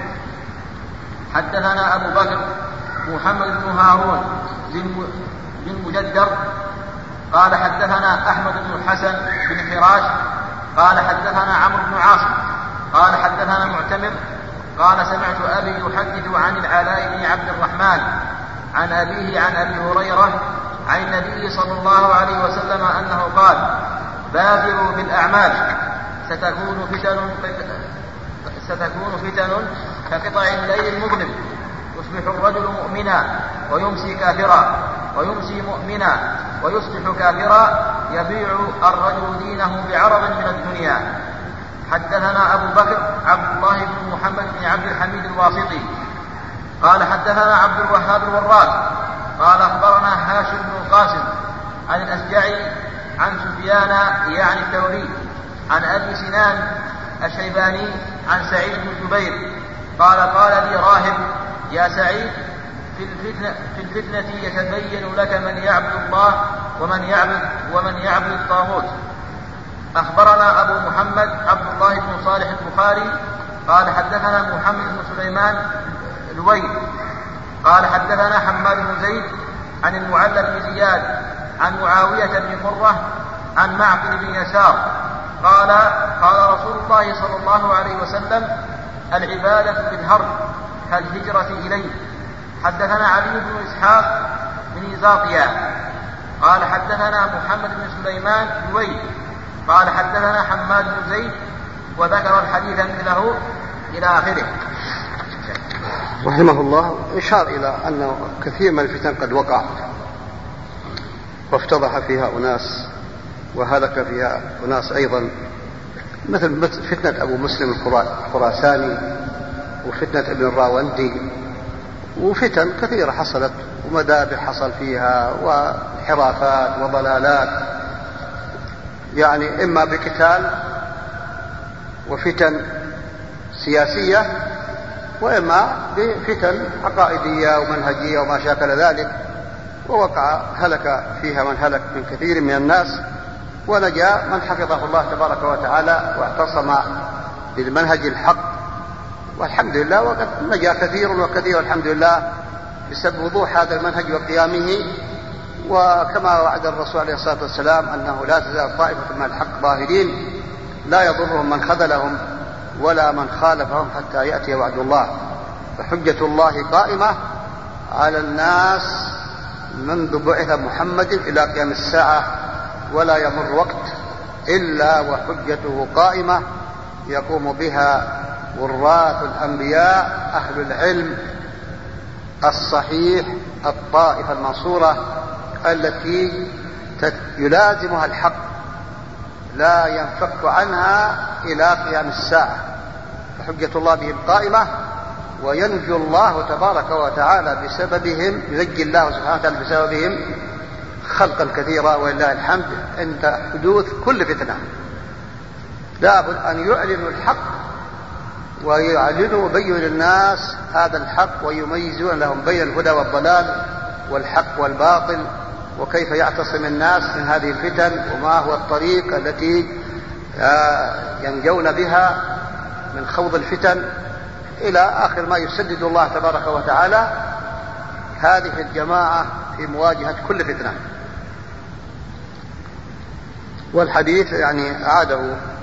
حدثنا أبو بكر محمد بن هارون بن مجدر قال حدثنا أحمد بن الحسن بن حراش قال حدثنا عمرو بن عاصم قال حدثنا معتمر قال سمعت أبي يحدث عن العلاء بن عبد الرحمن عن أبيه عن أبي هريرة عن النبي صلى الله عليه وسلم أنه قال بادروا بالأعمال ستكون فتن ستكون فتن كقطع الليل المظلم يصبح الرجل مؤمنا ويمسي كافرا ويمسي مؤمنا ويصبح كافرا يبيع الرجل دينه بعرض من الدنيا. حدثنا أبو بكر عبد الله بن محمد بن عبد الحميد الواسطي قال حدثنا عبد الوهاب الوراق قال أخبرنا هاشم بن القاسم عن الأشجعي عن سفيان يعني الثوري عن أبي سنان الشيباني عن سعيد بن جبير قال قال لي راهب يا سعيد في الفتنة, في الفتنة يتبين لك من يعبد الله ومن يعبد, ومن يعبد الطاغوت. أخبرنا أبو محمد عبد الله بن صالح البخاري قال حدثنا محمد بن سليمان الويل قال حدثنا حماد بن زيد عن المعلى بن زياد عن معاوية بن قرة عن معقل بن يسار قال قال رسول الله صلى الله عليه وسلم العبادة بالهرب كالهجرة إليه. حدثنا علي بن إسحاق بن زاطية قال حدثنا محمد بن سليمان الويل قال حدثنا حماد بن زيد وذكر الحديث مثله إلى آخره. رحمه الله إشار إلى أن كثير من الفتن قد وقع وافتضح فيها أناس وهلك فيها أناس أيضا مثل فتنة أبو مسلم الخراساني وفتنة ابن الراوندي وفتن كثيرة حصلت ومذابح حصل فيها وحرافات وضلالات يعني إما بقتال وفتن سياسية، وإما بفتن عقائدية ومنهجية وما شاكل ذلك، ووقع هلك فيها من هلك من كثير من الناس، ونجا من حفظه الله تبارك وتعالى واعتصم بالمنهج الحق، والحمد لله. وقد نجا كثير وكثير الحمد لله بسبب وضوح هذا المنهج وقيامه. وكما وعد الرسول عليه الصلاة والسلام أنه لا تزال طائفة من الحق ظاهرين لا يضرهم من خذلهم ولا من خالفهم حتى يأتي وعد الله. فحجة الله قائمة على الناس منذ بعث محمد إلى قيام الساعة، ولا يمر وقت إلا وحجته قائمة يقوم بها وراث الأنبياء أهل العلم الصحيح، الطائفة المنصورة التي يلازمها الحق لا ينفك عنها إلى قيام الساعة. فحجة الله بهم قائمة، وينجو الله تبارك وتعالى بسببهم، ينجي الله سبحانه وتعالى بسببهم خلقا كثيرا ولله الحمد عند حدوث كل فتنة. لابد أن يعلنوا الحق ويعلنوا ويبينوا للناس هذا الحق، ويميزون لهم بين الهدى والضلال والحق والباطل، وكيف يعتصم الناس من هذه الفتن، وما هو الطريق التي ينجون بها من خوض الفتن، إلى آخر ما يسدد الله تبارك وتعالى هذه الجماعة في مواجهة كل فتنة. والحديث يعني أعاده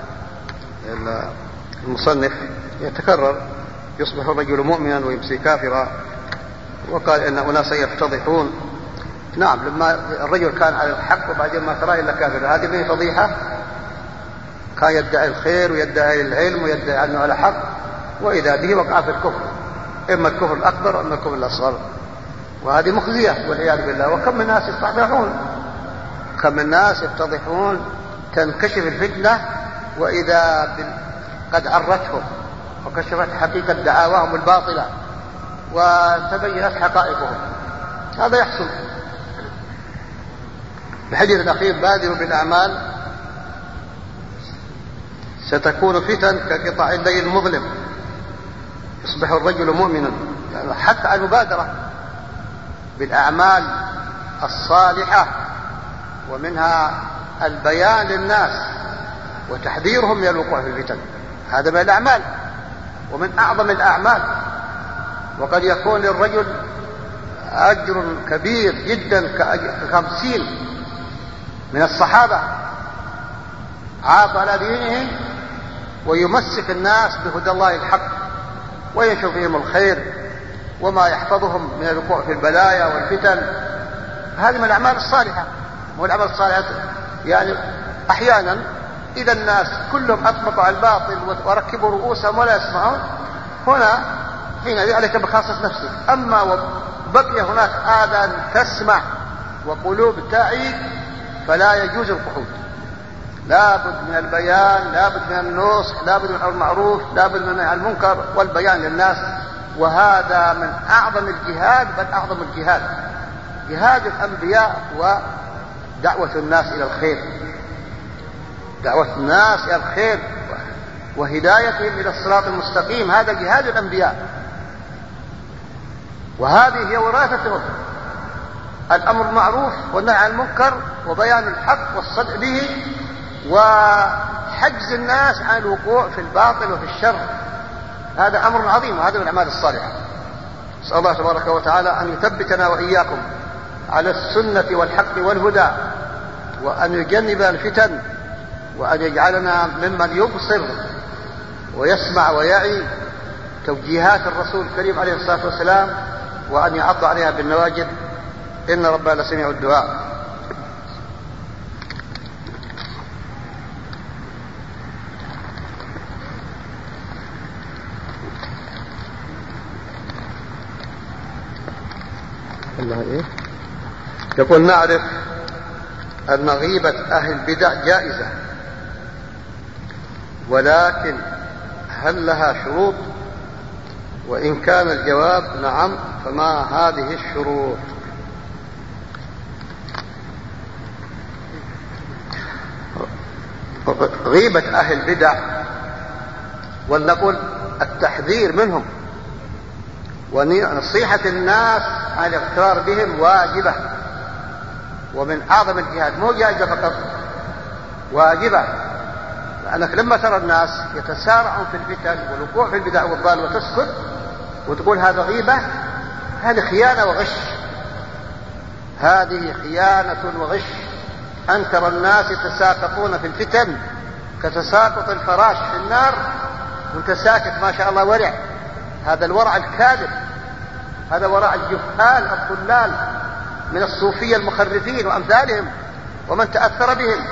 المصنف يتكرر: يصبح الرجل مؤمنا ويمسي كافرا. وقال إن أناسا يفتضحون. نعم، لما الرجل كان على الحق وبعدين ما ترى إلا كافر، هذه من فضيحة. كان يدعي الخير ويدعي العلم ويدعي أنه على حق، وإذا به وقع في الكفر، إما الكفر الأكبر وإما الكفر الأصغر، وهذه مخزية والعياذ بالله. وكم من الناس يفتضحون، كم من الناس يفتضحون تنكشف الفتنة وإذا قد عرتهم وكشفت حقيقة دعاواهم الباطلة وتبينت حقائقهم. هذا يحصل. الحديث الأخير: بادروا بالأعمال ستكون فتن كقطع الليل المظلم. يصبح الرجل مؤمنا، يعني حتى المبادرة بالأعمال الصالحة، ومنها البيان للناس وتحذيرهم من الوقوع في الفتن، هذا من الأعمال ومن أعظم الأعمال. وقد يكون للرجل أجر كبير جدا كخمسين من الصحابة عاف على دينهم ويمسك الناس بهدى الله الحق وينشر فيهم الخير وما يحفظهم من الوقوع في البلايا والفتن. هذه من الأعمال الصالحة. والأعمال الصالحة يعني أحيانا إذا الناس كلهم أطبقوا على الباطل وركبوا رؤوسهم ولا يسمعون، هنا حين عليك بخاصة نفسك. أما وبقي هناك آذان تسمع وقلوب تعي فلا يجوز القعود. لابد من البيان، لابد من النصح، لابد من المعروف، لابد من المنكر والبيان للناس. وهذا من أعظم الجهاد، بل أعظم الجهاد جهاد الأنبياء ودعوة الناس إلى الخير، دعوة الناس إلى الخير وهدايتهم إلى الصراط المستقيم. هذا جهاد الأنبياء، وهذه هي وراثتهم: الأمر بالمعروف والنهي عن المنكر وبيان الحق والصدق به وحجز الناس عن الوقوع في الباطل وفي الشر. هذا أمر عظيم، وهذا من الأعمال الصالحة. نسأل الله تبارك وتعالى أن يثبتنا وإياكم على السنة والحق والهدى، وأن يجنب الفتن، وأن يجعلنا ممن يبصر ويسمع ويعي توجيهات الرسول الكريم عليه الصلاة والسلام، وأن يعض عليها بالنواجذ. إن ربنا لسميع الدعاء. الله إيه؟ يقول: نعرف أن غيبة أهل البدع جائزة، ولكن هل لها شروط؟ وإن كان الجواب نعم فما هذه الشروط؟ غيبة أهل البدع، ولنقل التحذير منهم ونصيحة الناس عن الاغترار بهم واجبة، ومن أعظم الجهاد، مو جائزة فقط، واجبة. لأنك لما ترى الناس يتسارعون في الفتن والوقوع في البدع والضلال وتسكت وتقول هذا غيبة، هذه خيانة وغش، هذه خيانة وغش. أن ترى الناس يتساقطون في الفتن كتساقط الفراش في النار وانت ساكت ما شاء الله ورع، هذا الورع الكاذب، هذا ورع الجهال الضلال من الصوفية المخرفين وأمثالهم ومن تأثر بهم.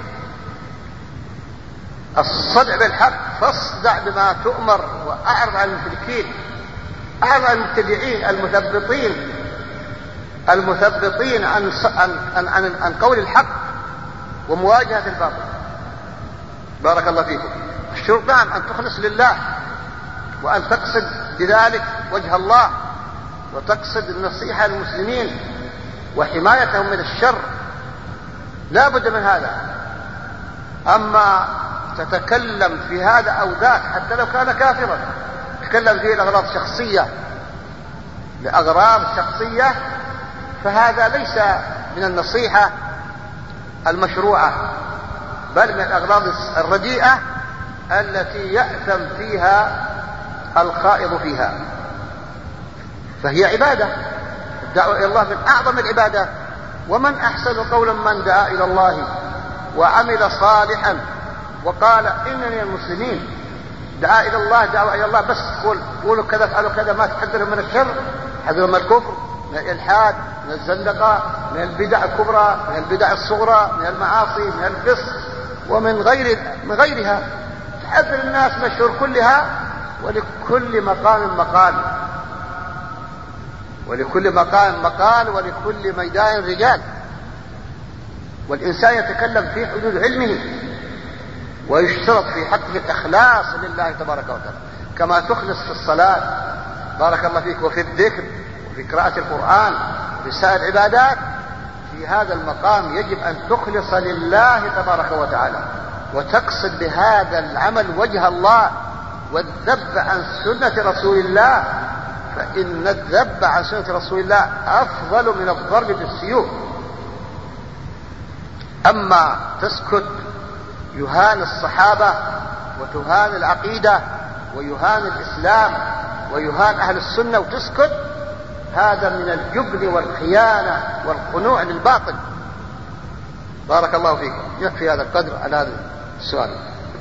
الصدع بالحق، فاصدع بما تؤمر وأعرض عن المشركين، أعرض عن المبتدعين المثبطين المثبطين عن, عن, عن, عن قول الحق ومواجهة الباطل. بارك الله فيكم. الشروط نعم أن تخلص لله، وأن تقصد بذلك وجه الله، وتقصد النصيحة للمسلمين وحمايتهم من الشر، لا بد من هذا. أما تتكلم في هذا أو ذاك حتى لو كان كافرا، تتكلم فيه لأغراض شخصية لأغراض شخصية فهذا ليس من النصيحة المشروعة، بل من الأغراض الرديئة التي يأثم فيها الخائض فيها. فهي عبادة، الدعوة إلى الله من أعظم العبادات. ومن أحسن قولا من دعا إلى الله وعمل صالحا وقال إنني المسلمين. دعا إلى الله، دعوة إلى الله، بس قول قولوا كذا فعلوا كذا، ما تحذروا من الشر، حذروا من الكفر، من الإلحاد، من الزندقة، من البدع الكبرى، من البدع الصغرى، من المعاصي، من الفسق، ومن غير من غيرها. تحذر الناس من الشرور كلها، ولكل مقام مقال، ولكل مقام مقال، ولكل ميدان رجال. والإنسان يتكلم في حدود علمه، ويشترط في حقه الإخلاص لله تبارك وتعالى، كما تخلص في الصلاة بارك الله فيك، وفي الذكر، وفي قراءة القرآن، في سائر العبادات. في هذا المقام يجب أن تخلص لله تبارك وتعالى، وتقصد بهذا العمل وجه الله، والذب عن سنة رسول الله، فإن الذب عن سنة رسول الله أفضل من الضرب بالسيوف. أما تسكت يهان الصحابة وتهان العقيدة ويهان الإسلام ويهان أهل السنة وتسكت، هذا من الجبن والخيانة والخنوع للباطل. بارك الله فيكم. يكفي هذا القدر على هذا السؤال.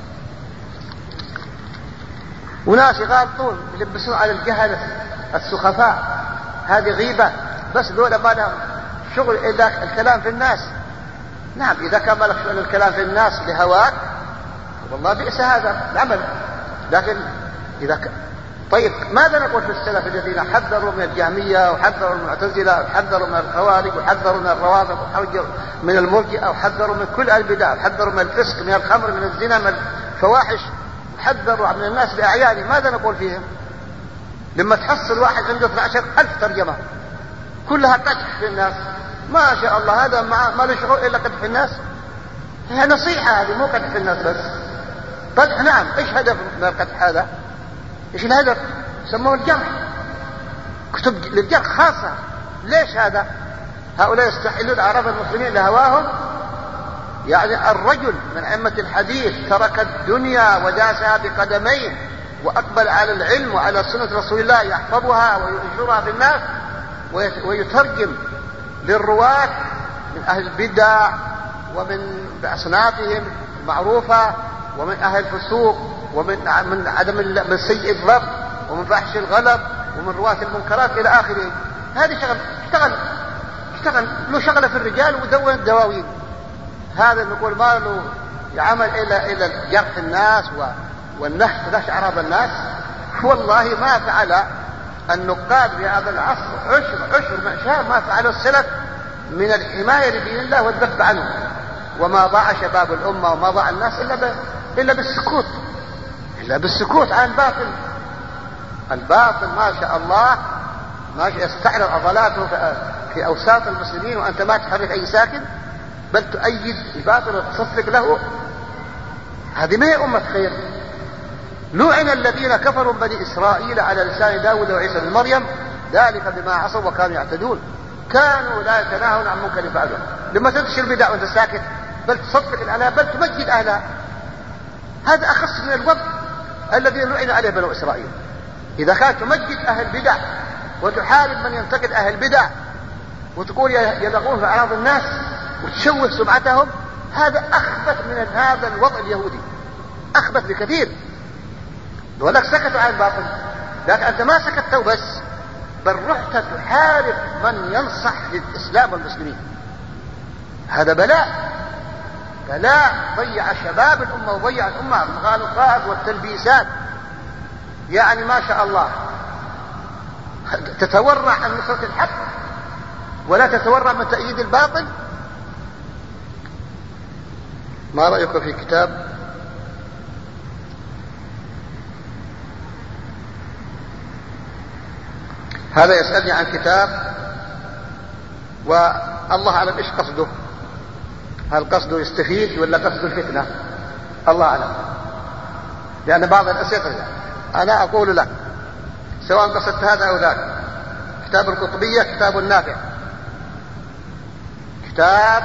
وناس يغالطون يلبسون على الجهلة السخفاء، هذه غيبة، بس دول ما لهم شغل إلا الكلام في الناس. نعم، إذا كان لك شغل الكلام في الناس لهواك والله بئس هذا العمل. لكن إذا ك... طيب ماذا نقول في السلف الذين حذروا من الجهمية وحذروا من المعتزلة وحذروا من الخوارج وحذروا من الروافض وحذروا من المرجئة وحذروا من كل البدع وحذروا من الفسق، من الخمر، من الزنا، من الفواحش، وحذروا من الناس بأعيانهم؟ ماذا نقول فيهم لما تحصل واحد عنده اثني عشر ألف ترجمة كلها قدح في الناس؟ ما شاء الله، هذا ما له شغل إلا قدح في الناس. هي نصيحة هذه، مو قدح في الناس بس، قدح. نعم، إيش هدف من القدح هذا؟ إيش الهدف؟ سموه الجرح، كتب للجرح خاصة. ليش هذا؟ هؤلاء يستحلون أعراض المسلمين لهواهم. يعني الرجل من أئمة الحديث ترك الدنيا وداسها بقدمين وأقبل على العلم وعلى سنة رسول الله، يحفظها وينشرها في الناس ويترجم للرواة من أهل البدع ومن أصنافهم المعروفة، ومن أهل الفسوق، ومن من عدم من سيء الضبط، ومن فحش الغلط، ومن رواة المنكرات إلى آخره. هذه شغل اشتغل اشتغل له شغلة في الرجال ودون الدواوين. هذا نقول ما له عمل إلى إلى جرح الناس والنهش نهش أعراض الناس. والله ما فعل النقاد في هذا العصر عشر عشر مأشار ما فعله السلف من الحماية لدين الله والذب عنه. وما ضاع شباب الأمة وما ضاع الناس إلا ب... إلا بالسكوت إلا بالسكوت عن الباطل. الباطل ما شاء الله ما شاء يستعرض عضلاته في أوساط المسلمين، وأنت ما تحرك أي ساكن، بل تؤيد الباطل وتصفق له. هذه ما هي أمة خير. لعن الذين كفروا بني إسرائيل على لسان داود وعيسى بن مريم ذلك بما عصوا وكانوا يعتدون كانوا لا يتناهون عن منكر فعلوه. لما تنتشر البدع وانت ساكت بل تصدق الآلهة بل تمجد أهلها، هذا أخص من الوضع الذي لعن عليه بنو إسرائيل. إذا كانت تمجد أهل البدع وتحارب من ينتقد أهل البدع وتقول يبغون في أعراض الناس وتشوه سمعتهم، هذا أخبث من هذا الوضع اليهودي، أخبث بكثير. ولك سكتوا عن الباطل، لكن أنت ما سكتوا بس، بل رحت تحارب من ينصح للإسلام والمسلمين. هذا بلاء، بلاء ضيع شباب الأمة وضيع الأمة. المغالطات والتلبيسات يعني ما شاء الله، تتورع عن نصرة الحق ولا تتورع من تأييد الباطل. ما رأيك في كتاب هذا؟ يسألني عن كتاب والله أعلم إيش قصده، هل قصده يستفيد ولا قصده الفتنة؟ الله أعلم، لأن بعض الأسئلة أنا أقول لك سواء قصدت هذا أو ذاك. كتاب القطبية كتاب نافع، كتاب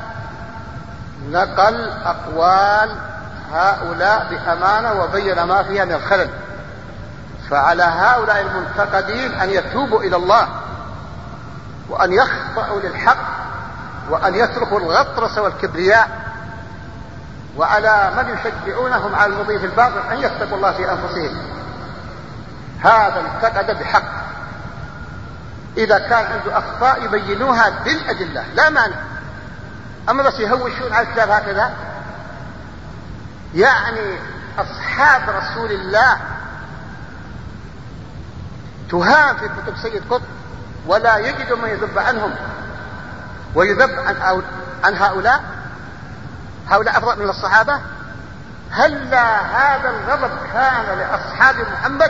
نقل أقوال هؤلاء بأمانة وبين ما فيها من الخلل، فعلى هؤلاء المنتقدين أن يتوبوا إلى الله وأن يخضعوا للحق وأن يتركوا الغطرسة والكبرياء، وعلى من يشجعونهم على المضي في الباطل أن يتقوا الله في أنفسهم. هذا انتقد بحق، إذا كان عنده أخطاء يبينوها بالأدلة لا مانع، أما بس يهوشون على الكتاب هكذا. يعني أصحاب رسول الله تهان في كتب سيد قطب ولا يجد من يذب عنهم ويذب عن, عن هؤلاء. هؤلاء أفضل من الصحابة. هلا هذا الغضب كان لأصحاب محمد؟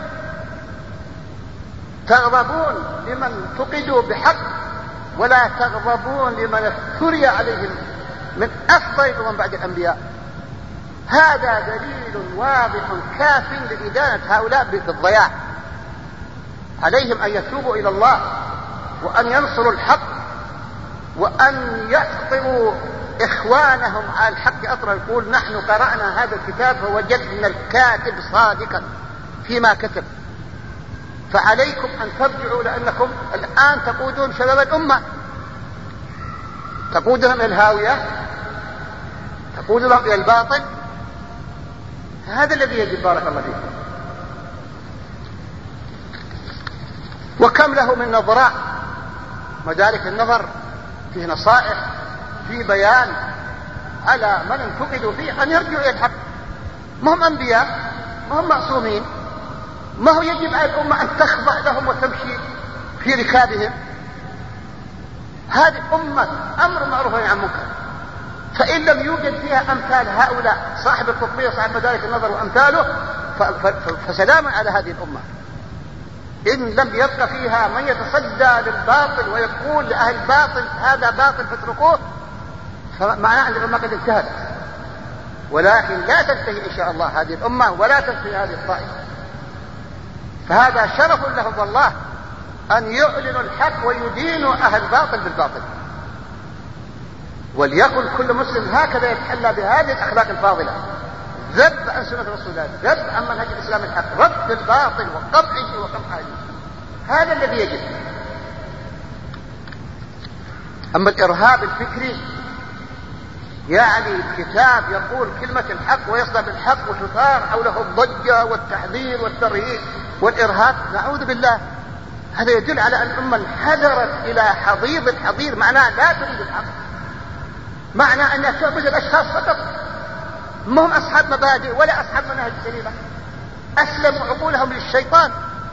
تغضبون لمن فقدوا بحق ولا تغضبون لمن افتري عليهم من أفضل من بعد الأنبياء. هذا دليل واضح كاف لإدانة هؤلاء بالضياع. عليهم أن يتوبوا إلى الله وأن ينصروا الحق وأن يأطروا إخوانهم على الحق أطرا. يقول نحن قرأنا هذا الكتاب فوجدنا الكاتب صادقا فيما كتب، فعليكم أن ترجعوا لأنكم الآن تقودون شباب الأمة، تقودهم إلى الهاوية، تقودهم إلى الباطل. هذا الذي يجب. بارك الله فيكم. وكم له من نظراء مدارك النظر فيه نصائح في بيان على من انتقدوا فيه أن يرجعوا إلى الحق. ما هم أنبياء، ما هم معصومين، ما هو يجب على الأمة أن تخضع لهم وتمشي في ركابهم. هذه أمة أمر معروف عن منكر، فإن لم يوجد فيها أمثال هؤلاء صاحب القطبية صاحب مدارك النظر وأمثاله فسلام على هذه الأمة. إن لم يبقى فيها من يتصدى للباطل ويقول لأهل الباطل هذا باطل فاتركوه، فمعناه أن الأمة قد انتهت. ولكن لا تنتهي إن شاء الله هذه الأمة ولا تنتهي هذه الطائفة. فهذا شرف لهم والله أن يعلنوا الحق ويدينوا أهل الباطل بالباطل. وليكن كل مسلم هكذا يتحلى بهذه الأخلاق الفاضلة، ذب عن سنة رسول الله، ذب عن منهج الإسلام الحق، رد الباطل وقطعه وقمعه. هذا الذي يجب. أما الإرهاب الفكري يعني كتاب يقول كلمة الحق ويصدر بالحق وتثار حوله الضجة والتحذير والترهيب والإرهاب، نعوذ بالله. هذا يدل على أن الأمة انحدرت إلى حضيض الحضيض، معناه لا تريد الحق، معناه أنها تعبد الأشخاص فقط، ما هم أصحاب مبادئ ولا أصحاب منهج سليمة، أسلموا عقولهم للشيطان.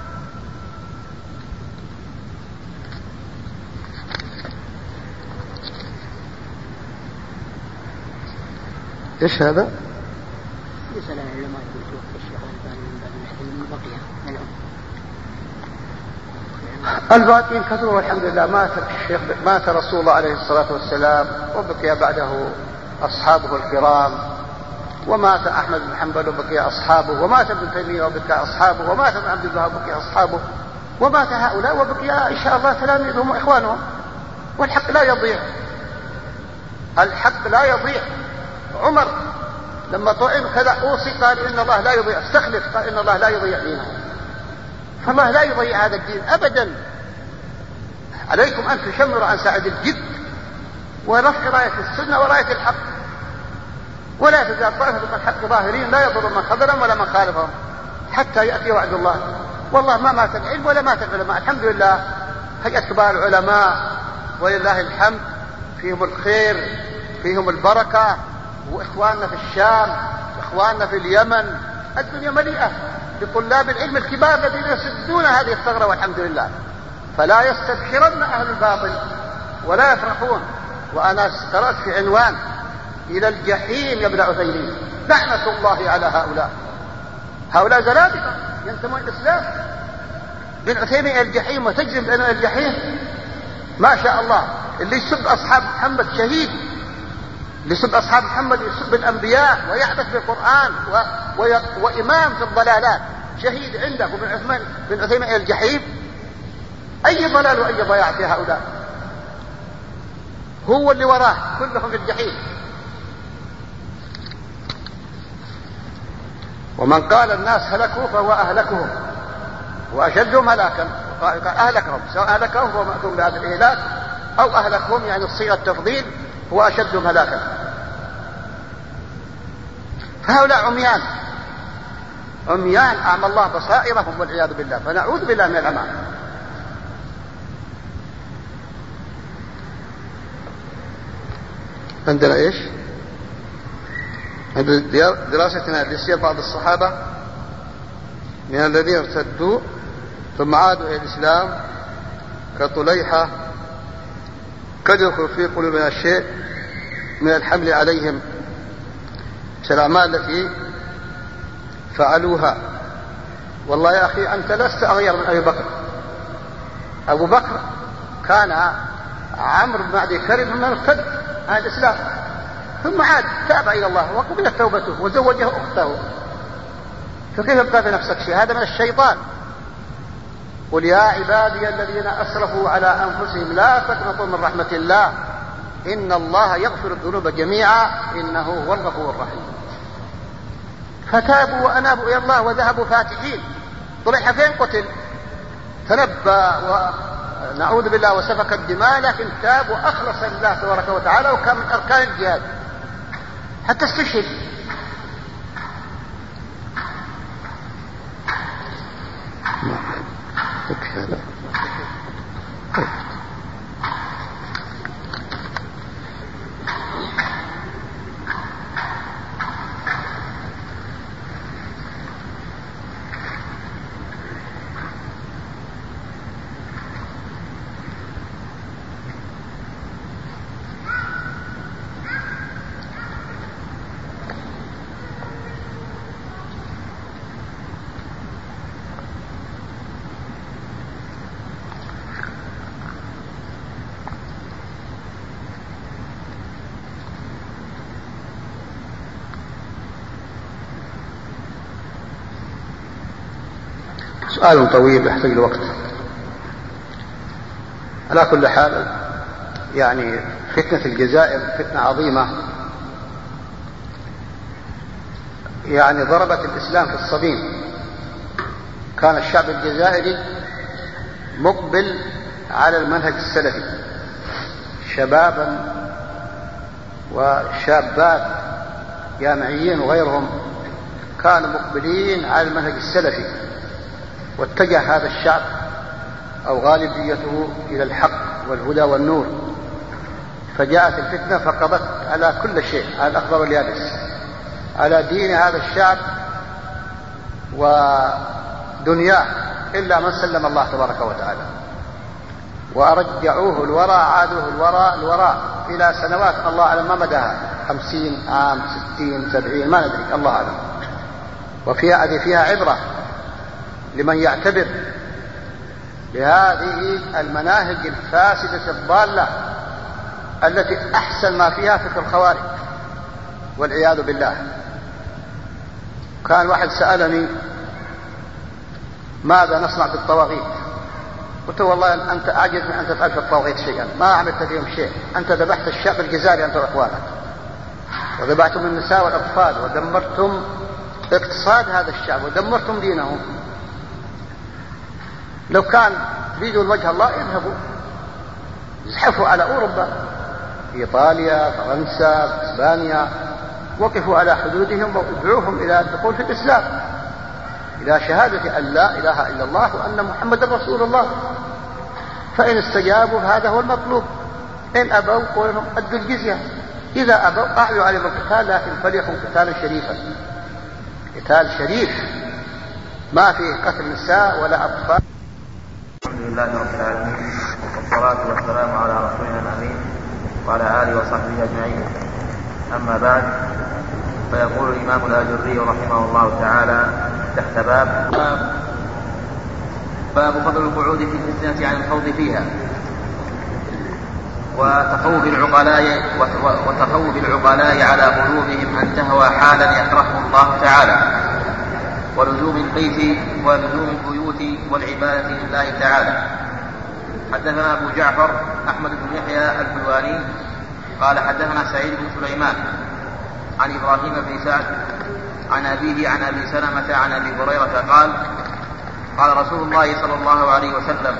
إيش هذا؟ يسأل العلماء يقول توفي الشيخ الألباني من بعد المحكم من بقية العلم. الباقين كثروا والحمد لله. مات الشيخ مات رسول الله عليه الصلاة والسلام وبقي بعده أصحابه الكرام ومات أحمد بن حنبل وبقي أصحابه، ومات ابن تيمية وبقي أصحابه، ومات ابن عبد الوهاب وبقي أصحابه، ومات هؤلاء وبقي إن شاء الله تلاميذهم وإخوانهم. والحق لا يضيع، الحق لا يضيع. عمر لما طعن كذا أوصي قال إن الله لا يضيع، استخلف قال إن الله لا يضيع دينه. فالله لا يضيع هذا الدين أبدا. عليكم أن تشمروا عن ساعد الجد ورفع راية السنة وراية الحق، ولا تزال طائفة من الحق ظاهرين لا يضر من خذلهم ولا من خالفهم حتى يأتي وعد الله. والله ما مات العلم ولا مات العلماء، الحمد لله. هيئة كبار العلماء ولله الحمد فيهم الخير فيهم البركة، وإخواننا في الشام إخواننا في اليمن، الدنيا مليئة بطلاب العلم الكبار الذين يسدون هذه الثغرة والحمد لله. فلا يستبشرن أهل الباطل ولا يفرحون. وأنا قرأت في عنوان إلى الجحيم يا ابن عثيمين، لعنة الله على هؤلاء. هؤلاء زلابقة ينتمون الإسلام. ابن عثيمين الجحيم وتجرم بأنه الجحيم ما شاء الله. اللي يسب أصحاب محمد شهيد، اللي يسب أصحاب محمد يسب الأنبياء ويعبث بالقرآن و... و... وإمام في الضلالات شهيد عندك. وابن عثيمين بن عثيمين الجحيم، أي ضلال وأي ضياع في هؤلاء؟ هو اللي وراه كلهم في الجحيم. ومن قال الناس هلكوا فهو أهلكهم وأشدهم هلاكا. قال أهلكهم، سواء أهلكهم فهو مأثوم بهذا الإهلاك، أو أهلكهم يعني الصيغة التفضيل هو أشدهم هلاكا. فهؤلاء عميان عميان أعمى الله بصائرهم والعياذ بالله، فنعوذ بالله من العمى. عندنا إيش؟ عند دراستنا لسير بعض الصحابة من الذين ارتدوا ثم عادوا إلى الإسلام كطليحة قد يدخل في قلوبنا الشيء من الحمل عليهم في الأعمال التي فعلوها. والله يا أخي أنت لست أغير من أبي بكر. أبو بكر كان عمرو بن معدي كرب من ارتد عن الإسلام ثم عاد تاب إلى الله وقبلت توبته وزوجه أخته. فكيف يبقى في نفسك شيء؟ هذا من الشيطان. قل يا عبادي الذين أسرفوا على أنفسهم لا تقنطوا من رحمة الله إن الله يغفر الذنوب جميعا إنه هو الغفور الرحيم. فتابوا وأنابوا إلى الله وذهبوا فاتحين. طليحة فين قتل؟ تنبى ونعوذ بالله وسفك الدماء، لكن تاب وأخلص لله تبارك وتعالى وكان من أركان الجهاد حتى استشهد. سؤال طويل يحتاج لوقت. على كل حال يعني فتنة الجزائر فتنة عظيمة، يعني ضربت الإسلام في الصميم. كان الشعب الجزائري مقبل على المنهج السلفي، شبابا وشابات جامعيين وغيرهم كانوا مقبلين على المنهج السلفي، واتجه هذا الشعب أو غالبيته إلى الحق والهدى والنور. فجاءت الفتنة فقضت على كل شيء، على الأخضر واليابس، على دين هذا الشعب ودنياه، إلا من سلم الله تبارك وتعالى. وأرجعوه الوراء، عادوه الوراء الوراء إلى سنوات الله أعلم ما مداها، خمسين عام ستين سبعين ما ندري الله أعلم. وفيها هذه فيها عبرة لمن يعتبر بهذه المناهج الفاسدة الضالة التي أحسن ما فيها فكر الخوارج والعياذ بالله. كان واحد سألني ماذا نصنع بالطواغيت؟ قلت والله أنت أعجز من أن تفعل في الطواغيت شيئا، ما عملت فيهم شيء، أنت ذبحت الشعب الجزائري أنت وإخوانك، وذبحتم النساء والأطفال، ودمرتم اقتصاد هذا الشعب، ودمرتم دينهم. لو كان تريدوا وجه الله يذهبوا يزحفوا على أوروبا، إيطاليا، فرنسا، إسبانيا، وقفوا على حدودهم وادعوهم إلى الدخول في الإسلام، إلى شهادة أن لا إله إلا الله وأن محمد رسول الله. فإن استجابوا هذا هو المطلوب، إن أبوا قولوا لهم أدوا الجزية، إذا أبوا أعلوا عليهم القتال، لكن فليكن قتالا شريفا، قتال شريف ما فيه قتل نساء ولا أطفال. الحمد لله رب العالمين، والصلاة والسلام على رسولنا الأمين وعلى آله وصحبه أجمعين. أما بعد، فيقول الإمام الآجري رحمه الله تعالى تحت باب باب فضل القعود في الفتنة عن الخوض فيها، وتخوف العقلاء وتخوف العقلاء على قلوبهم أن تهوى حالا يكرهه الله تعالى، ولزوم البيت ولزوم البيوت والعبادة لله تعالى. حدثنا أبو جعفر أحمد بن يحيى الحلواني قال حدثنا سعيد بن سليمان عن إبراهيم بن سعد عن أبيه عن أبي سلمة عن أبي هريرة قال قال رسول الله صلى الله عليه وسلم: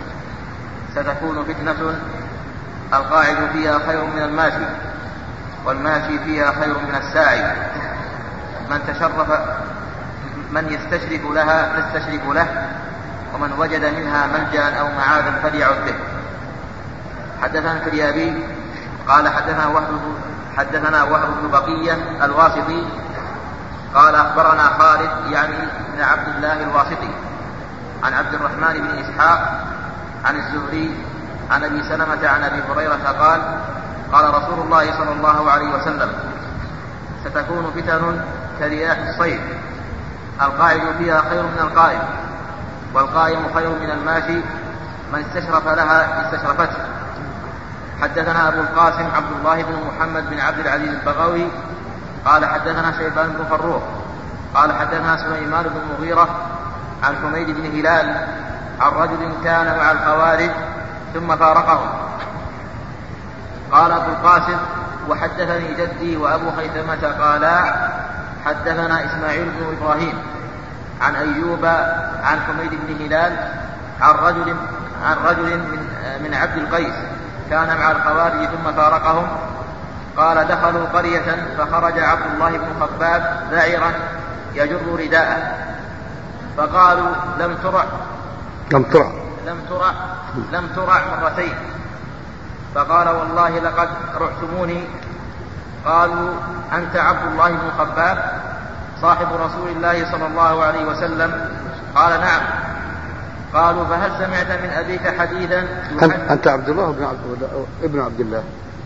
ستكون فتنة القاعد فيها خير من الماشي، والماشي فيها خير من الساعي، من تشرف من يستشرف لها تستشرف له، ومن وجد منها ملجأ أو معاذا فليعد به. حدثنا الفريابي قال حدثنا وهب حدثنا وهب بن بقية الواسطي قال أخبرنا خالد يعني بن عبد الله الواسطي عن عبد الرحمن بن إسحاق عن الزهري عن أبي سلمة عن أبي هريرة قال قال رسول الله صلى الله عليه وسلم: ستكون فتن كرياح الصيف، القاعد فيها خير من القائم، والقائم خير من الماشي، من استشرف لها استشرفته. حدثنا أبو القاسم عبد الله بن محمد بن عبد العزيز البغوي قال حدثنا شيبان بن فروخ قال حدثنا سليمان بن المغيرة عن حميد بن هلال عن رجل كان مع الخوارج ثم فارقهم. قال أبو القاسم: وحدثني جدي وأبو خيثمة قالا حدثنا إسماعيل بن إبراهيم عن أيوب عن حميد بن هلال عن رجل عن رجل من, من عبد القيس كان مع الخوارج ثم فارقهم. قال: دخلوا قرية فخرج عبد الله بن خباب ذعيرا يجر رداءه، فقالوا: لم ترع لم ترع لم ترع لم ترع مرتين. فقال: والله لقد رعتموني. قالوا: أنت عبد الله بن خباب صاحب رسول الله صلى الله عليه وسلم؟ قال: نعم. قالوا: فهل سمعت من أبيك حديثا؟ أنت عبد الله بن عبد ابن عبد الله؟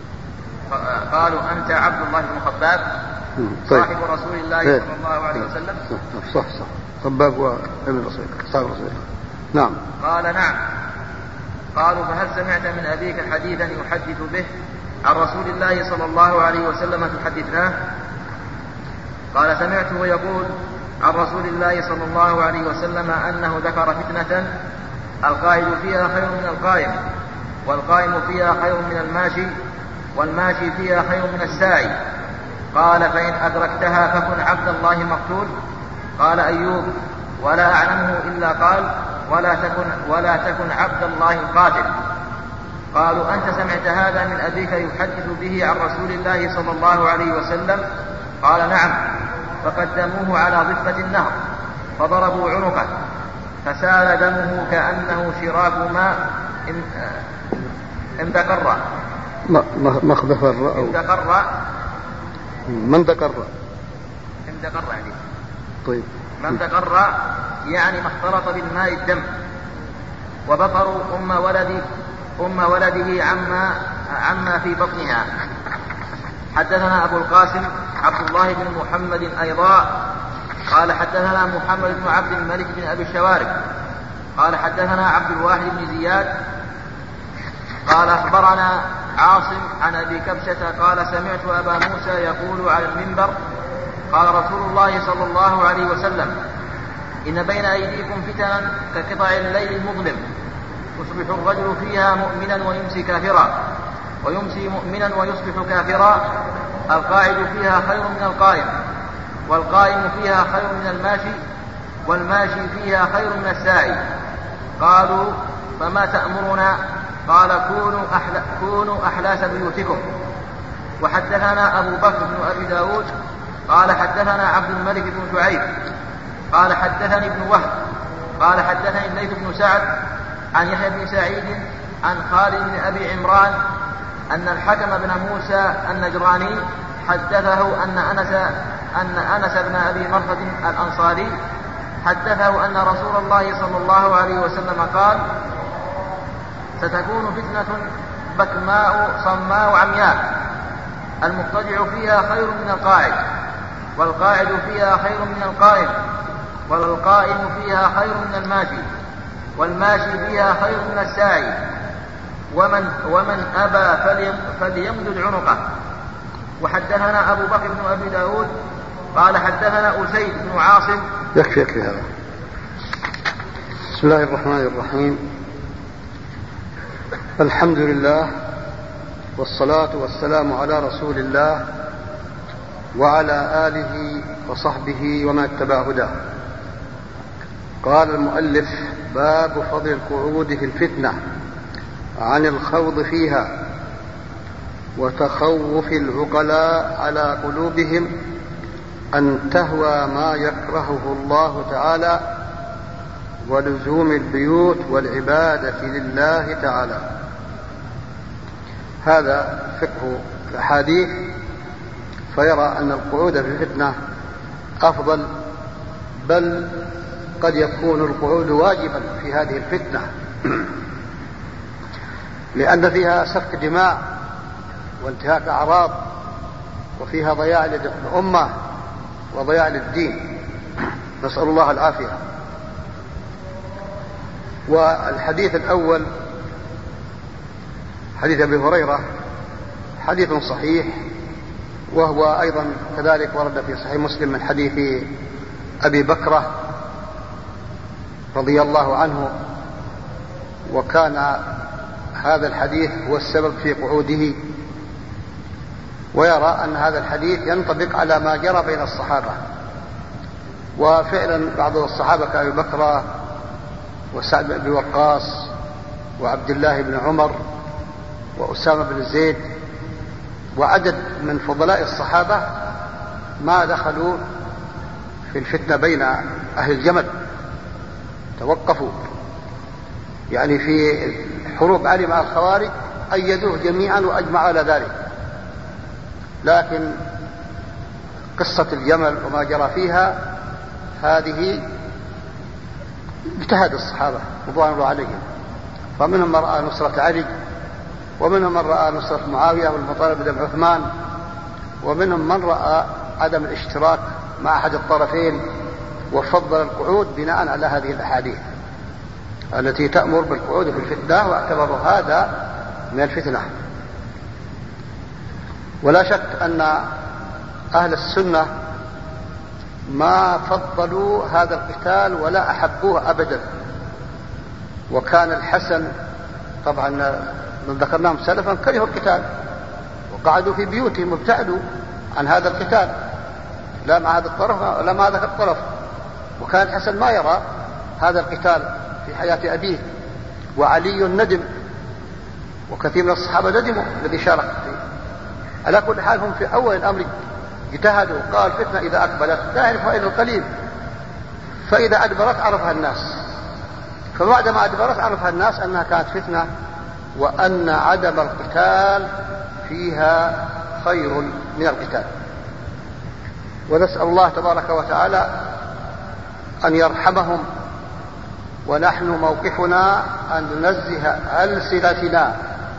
قالوا: أنت عبد الله بن خباب صاحب رسول الله صلى الله عليه وسلم؟ صح صح خباب وابن رسول صاحب رسول الله. نعم. قال: نعم. قالوا: فهل سمعت من أبيك حديثا يحدث به عن رسول الله صلى الله عليه وسلم تحدثناه؟ قال: سمعته يقول عن رسول الله صلى الله عليه وسلم أنه ذكر فتنة القائد فيها خير من القائم، والقائم فيها خير من الماشي، والماشي فيها خير من الساعي. قال: فإن أدركتها فكن عبد الله مقتول. قال أيوب: ولا أعلمه إلا قال: ولا تكن, ولا تكن عبد الله القاتل. قالوا: أنت سمعت هذا من أبيك يحدث به عن رسول الله صلى الله عليه وسلم؟ قال: نعم. فقدموه على ضفة النهر فضربوا عنقه فسال دمه كأنه شراك ماء اندقر مخذف الرأو اندقر من دقر اندقر يعني طيب من دقر يعني ما اختلط بالماء الدم. وبطروا أم ولد أم ولده عما عما في بطنها. حدثنا أبو القاسم عبد الله بن محمد أيضا قال حدثنا محمد بن عبد الملك بن أبي الشوارب قال حدثنا عبد الواحد بن زياد قال أخبرنا عاصم عن أبي كبشة قال سمعت أبا موسى يقول على المنبر قال رسول الله صلى الله عليه وسلم: إن بين أيديكم فتنا كقطع الليل المظلم، يصبح الرجل فيها مؤمنا ويمسي كافرا، ويمسي مؤمنا ويصبح كافرا، القاعد فيها خير من القائم، والقائم فيها خير من الماشي، والماشي فيها خير من الساعي. قالوا: فما تأمرنا؟ قال: كونوا, أحل... كونوا أحلاس بيوتكم. وحدثنا أبو بكر بن أبي داود قال حدثنا عبد الملك بن شعيب قال حدثني ابن وهب قال حدثني الليث بن سعد عن يحيى بن سعيد عن خالد بن أبي عمران أن الحكم بن موسى النجراني حدثه أن أنس أن أنس بن أبي مرثد الأنصاري حدثه أن رسول الله صلى الله عليه وسلم قال: ستكون فتنة بكماء صماء عمياء، المضطجع فيها خير من القاعد، والقاعد فيها خير من القائم، والقائم فيها خير من الماشي، والماشي فيها خير من الساعي، ومن, ومن أبى فليمدد عنقه. وحدثنا أبو بكر بن أبي داود قال حدثنا أسيد بن عاصم. يكفي يكفي هذا. بسم الله الرحمن الرحيم. الحمد لله والصلاة والسلام على رسول الله وعلى آله وصحبه ومن اتبع هداه. قال المؤلف: باب فضل القعود في الفتنة عن الخوض فيها وتخوف العقلاء على قلوبهم أن تهوى ما يكرهه الله تعالى، ولزوم البيوت والعبادة لله تعالى. هذا فقه الأحاديث، فيرى أن القعود في الفتنة أفضل، بل قد يكون القعود واجبا في هذه الفتنة، لأن فيها سفك دماء وانتهاك أعراض، وفيها ضياع للأمة وضياع للدين، نسأل الله العافية. والحديث الأول حديث أبي هريرة حديث صحيح، وهو أيضا كذلك ورد في صحيح مسلم من حديث أبي بكرة رضي الله عنه، وكان هذا الحديث هو السبب في قعوده، ويرى أن هذا الحديث ينطبق على ما جرى بين الصحابة. وفعلا بعض الصحابة كأبي بكرة وسعد بن أبي وقاص وعبد الله بن عمر وأسامة بن زيد وعدد من فضلاء الصحابة ما دخلوا في الفتنة بين أهل الجمل، توقفوا، يعني في حروب علي مع الخوارج أيدوه جميعا وأجمعوا على ذلك. لكن قصة الجمل وما جرى فيها هذه اجتهد الصحابة رضوان الله عليهم، فمنهم من رأى نصرة علي، ومنهم من رأى نصرة معاوية والمطالبة بدم عثمان، ومنهم من رأى عدم الاشتراك مع أحد الطرفين، وفضل القعود بناء على هذه الأحاديث التي تأمر بالقعود في الفتنة، واعتبروا هذا من الفتنة. ولا شك أن أهل السنة ما فضلوا هذا القتال ولا أحبوه أبدا. وكان الحسن طبعا من ذكرناهم سلفا كرهوا القتال وقعدوا في بيوتهم وابتعدوا عن هذا القتال، لا مع هذا الطرف ولا مع ذاك الطرف. وكان الحسن ما يرى هذا القتال في حياة أبيه، وعلي ندم، وكثير من الصحابة ندموا الذي شارك فيه. على كل حال هم في أول الأمر اجتهدوا، قال فتنة إذا أقبلت لا يعرفها إلا القليل، فإذا أدبرت عرفها الناس. فبعد ما أدبرت عرفها الناس أنها كانت فتنة، وأن عدم القتال فيها خير من القتال. ونسأل الله تبارك وتعالى أن يرحمهم، ونحن موقفنا أن ننزه ألسنتنا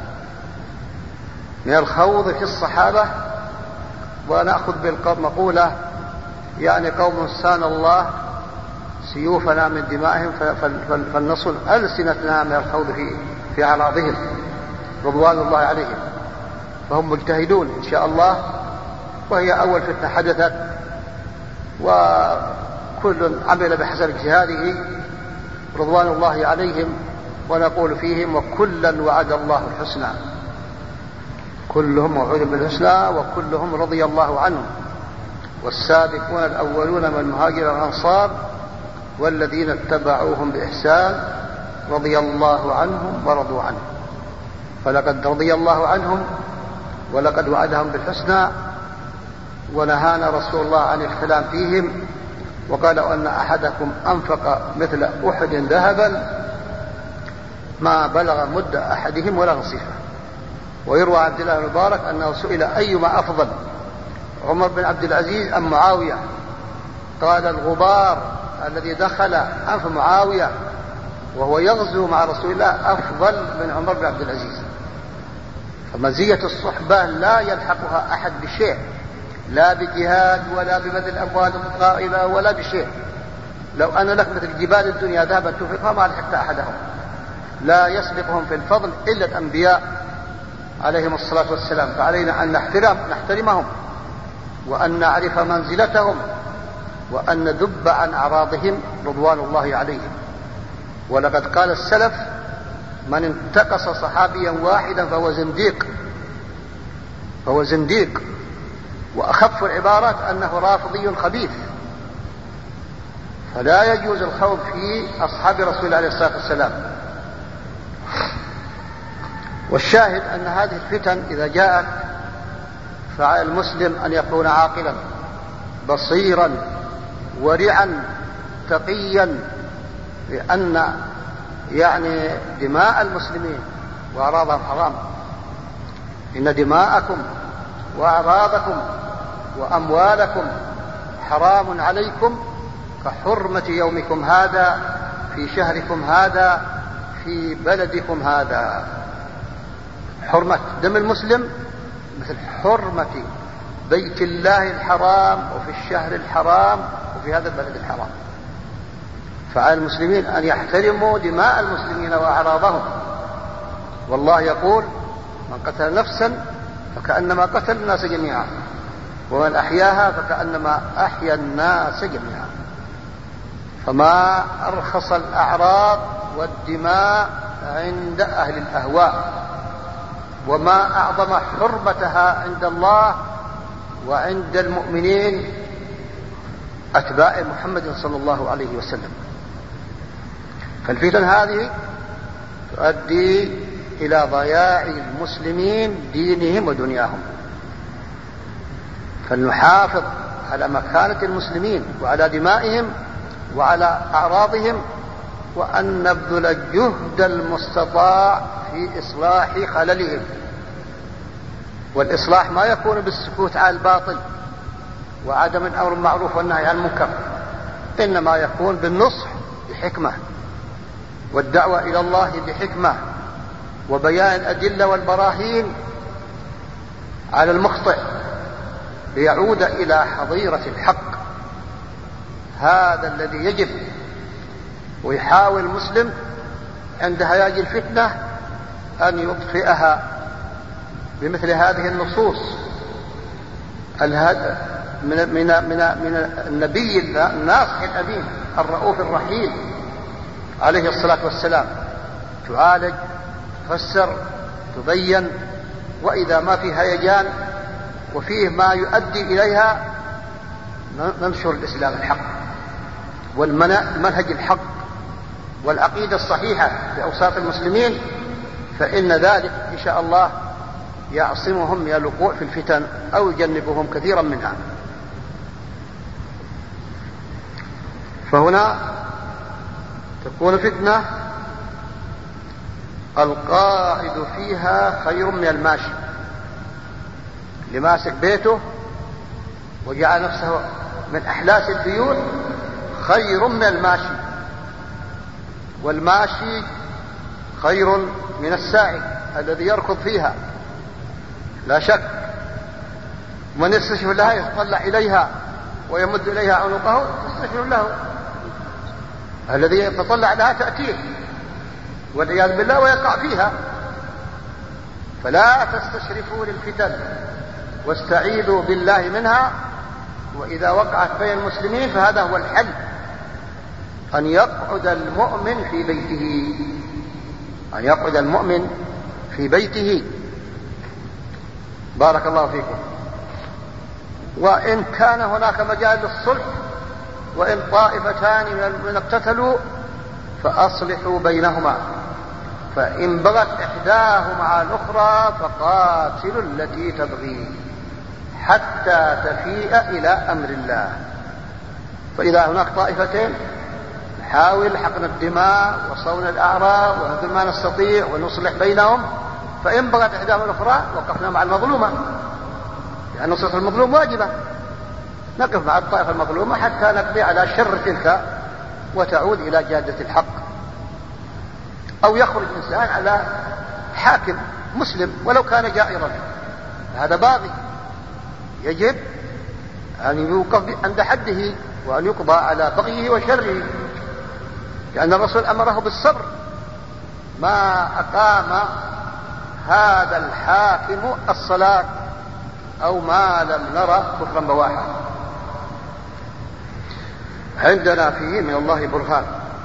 من الخوض في الصحابة، ونأخذ بالمقولة يعني قوم سان الله سيوفنا من دمائهم فلنصل ألسنتنا من الخوض في في أعراضهم رضوان الله عليهم. فهم مجتهدون إن شاء الله، وهي أول فتنة حدثت وكل عمل بحسب اجتهاده رضوان الله عليهم، ونقول فيهم وكلا وعد الله الحسنى، كلهم موعود بالحسنى وكلهم رضي الله عنهم. والسابقون الأولون من المهاجر والأنصار والذين اتبعوهم بإحسان رضي الله عنهم ورضوا عنه. فلقد رضي الله عنهم ولقد وعدهم بالحسنى، ونهانا رسول الله عن الكلام فيهم، وقال أن أحدكم أنفق مثل أحد ذهبا ما بلغ مد أحدهم ولا نصيفه. ويروى عبد الله المبارك أنه سئل أيما أفضل، عمر بن عبد العزيز أم معاوية؟ قال الغبار الذي دخل أنف معاوية وهو يغزو مع رسول الله أفضل من عمر بن عبد العزيز. فمزية الصحبة لا يلحقها أحد بشيء، لا بجهاد ولا ببذل الأموال القائلة ولا بشيء. لو أن لك مثل جبال الدنيا ذهبا تنفقها ما لحقت أحدهم. لا يسبقهم في الفضل إلا الأنبياء عليهم الصلاة والسلام، فعلينا أن نحترم نحترمهم وأن نعرف منزلتهم وأن ندب عن أعراضهم رضوان الله عليهم. ولقد قال السلف من انتقص صحابيا واحدا فهو زنديق، فهو زنديق. وأخف العبارات أنه رافضي خبيث. فلا يجوز الخوض في أصحاب رسول الله عليه الصلاة والسلام. والشاهد أن هذه الفتن إذا جاءت فعلى المسلم أن يكون عاقلا بصيرا ورعا تقيا، لأن يعني دماء المسلمين وأعراضهم حرام. إن دماءكم وأعراضكم وأموالكم حرام عليكم كحرمة يومكم هذا في شهركم هذا في بلدكم هذا. حرمة دم المسلم مثل حرمة بيت الله الحرام وفي الشهر الحرام وفي هذا البلد الحرام. فعلى المسلمين أن يحترموا دماء المسلمين وأعراضهم. والله يقول من قتل نفسا فكأنما قتل الناس جميعا، ومن أحياها فكأنما أحيا الناس جميعا. فما أرخص الأعراض والدماء عند أهل الأهواء، وما أعظم حرمتها عند الله وعند المؤمنين أتباع محمد صلى الله عليه وسلم. فالفتن هذه تؤدي إلى ضياع المسلمين دينهم ودنياهم. فلنحافظ على مكانة المسلمين وعلى دمائهم وعلى أعراضهم، وأن نبذل الجهد المستطاع في إصلاح خللهم. والإصلاح ما يكون بالسكوت على الباطل وعدم الأمر بالمعروف والنهي عن المنكر، إنما يكون بالنصح بحكمة، والدعوة إلى الله بحكمة، وبيان الأدلة والبراهين على المخطئ ليعود إلى حظيرة الحق. هذا الذي يجب. ويحاول المسلم عند هياج الفتنة أن يطفئها بمثل هذه النصوص من, من, من, من النبي الناصح الأمين الرؤوف الرحيم عليه الصلاة والسلام. تعالج، تفسر، تبين، وإذا ما في هيجان وفيه ما يؤدي إليها ننشر الإسلام الحق والمنهج الحق والعقيدة الصحيحة لأوساط المسلمين، فإن ذلك إن شاء الله يعصمهم من الوقوع في الفتن أو يجنبهم كثيرا منها. فهنا تكون فتنة القائد فيها خير من الماشي، لماسك بيته وجعل نفسه من أحلاس البيوت خير من الماشي، والماشي خير من الساعي الذي يركض فيها لا شك. من يستشف لها يتطلع إليها ويمد إليها عنقه تستشف له، الذي يتطلع لها تأتيه والعياذ بالله ويقع فيها. فلا تستشرفوا للفتن واستعيذوا بالله منها، وإذا وقعت بين المسلمين فهذا هو الحل، أن يقعد المؤمن في بيته، أن يقعد المؤمن في بيته. بارك الله فيكم. وإن كان هناك مجال للصلح، وإن طائفتان من اقتتلوا فأصلحوا بينهما، فإن بغت إحداهما على الأخرى فقاتلوا التي تبغي حتى تفيء إلى أمر الله. فإذا هناك طائفتين نحاول حقن الدماء وصون الأعراض ونبذل ما نستطيع ونصلح بينهم، فإن بغت إحداهما الأخرى وقفنا مع المظلومة، لأن نصرة المظلوم واجبة، نقف مع الطائفة المظلومة حتى نقضي على شر تلك وتعود إلى جادة الحق. أو يخرج إنسان على حاكم مسلم ولو كان جائرا، هذا باغي، يجب أن يوقف عند حده وأن يقضى على بغيه وشره، لأن الرسول أمره بالصبر ما أقام هذا الحاكم الصلاة أو ما لم نرى كفرا بواحا. عندنا فيه من الله برهان،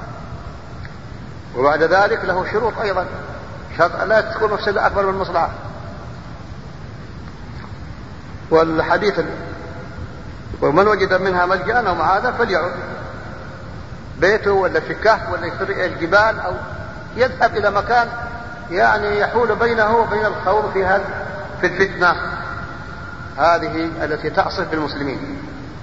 وبعد ذلك له شروط أيضا، شرط لا تكون مفسدة أكبر من المصلحة. والحديث ومن وجد منها ملجأ أو معاذا فليعد بيته ولا في كهف ولا يسرع الجبال أو يذهب إلى مكان يعني يحول بينه وبين الخوض في هذا في الفتنة هذه التي تعصف بالمسلمين.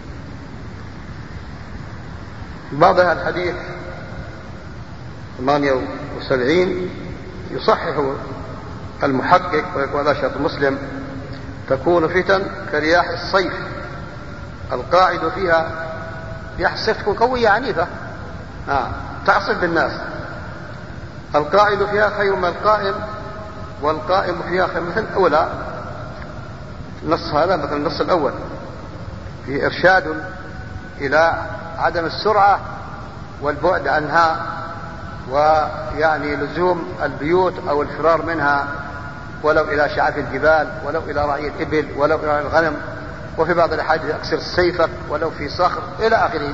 بعض الحديث ثمانية وسبعين يصحح المحقق ويقول هذا شرط مسلم: تكون فتن كرياح الصيف القاعد فيها، رياح الصيف تكون قوية عنيفة آه. تعصف بالناس، القاعد فيها خير من القائم والقائم فيها خير. مثل أولى النص هذا، مثل النص الأول فيه إرشاد إلى عدم السرعة والبعد عنها، ويعني لزوم البيوت أو الفرار منها ولو إلى شعاب الجبال ولو إلى رعي الإبل ولو إلى الغنم، وفي بعض الأحاديث أكسر سيفك ولو في صخر إلى آخره.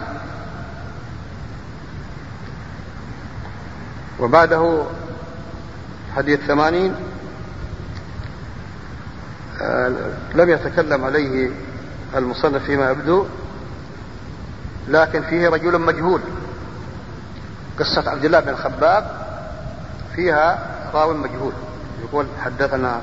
وبعده حديث ثمانين آه لم يتكلم عليه المصنف فيما يبدو، لكن فيه رجل مجهول. قصة عبد الله بن الخباب فيها راو مجهول، يقول حدثنا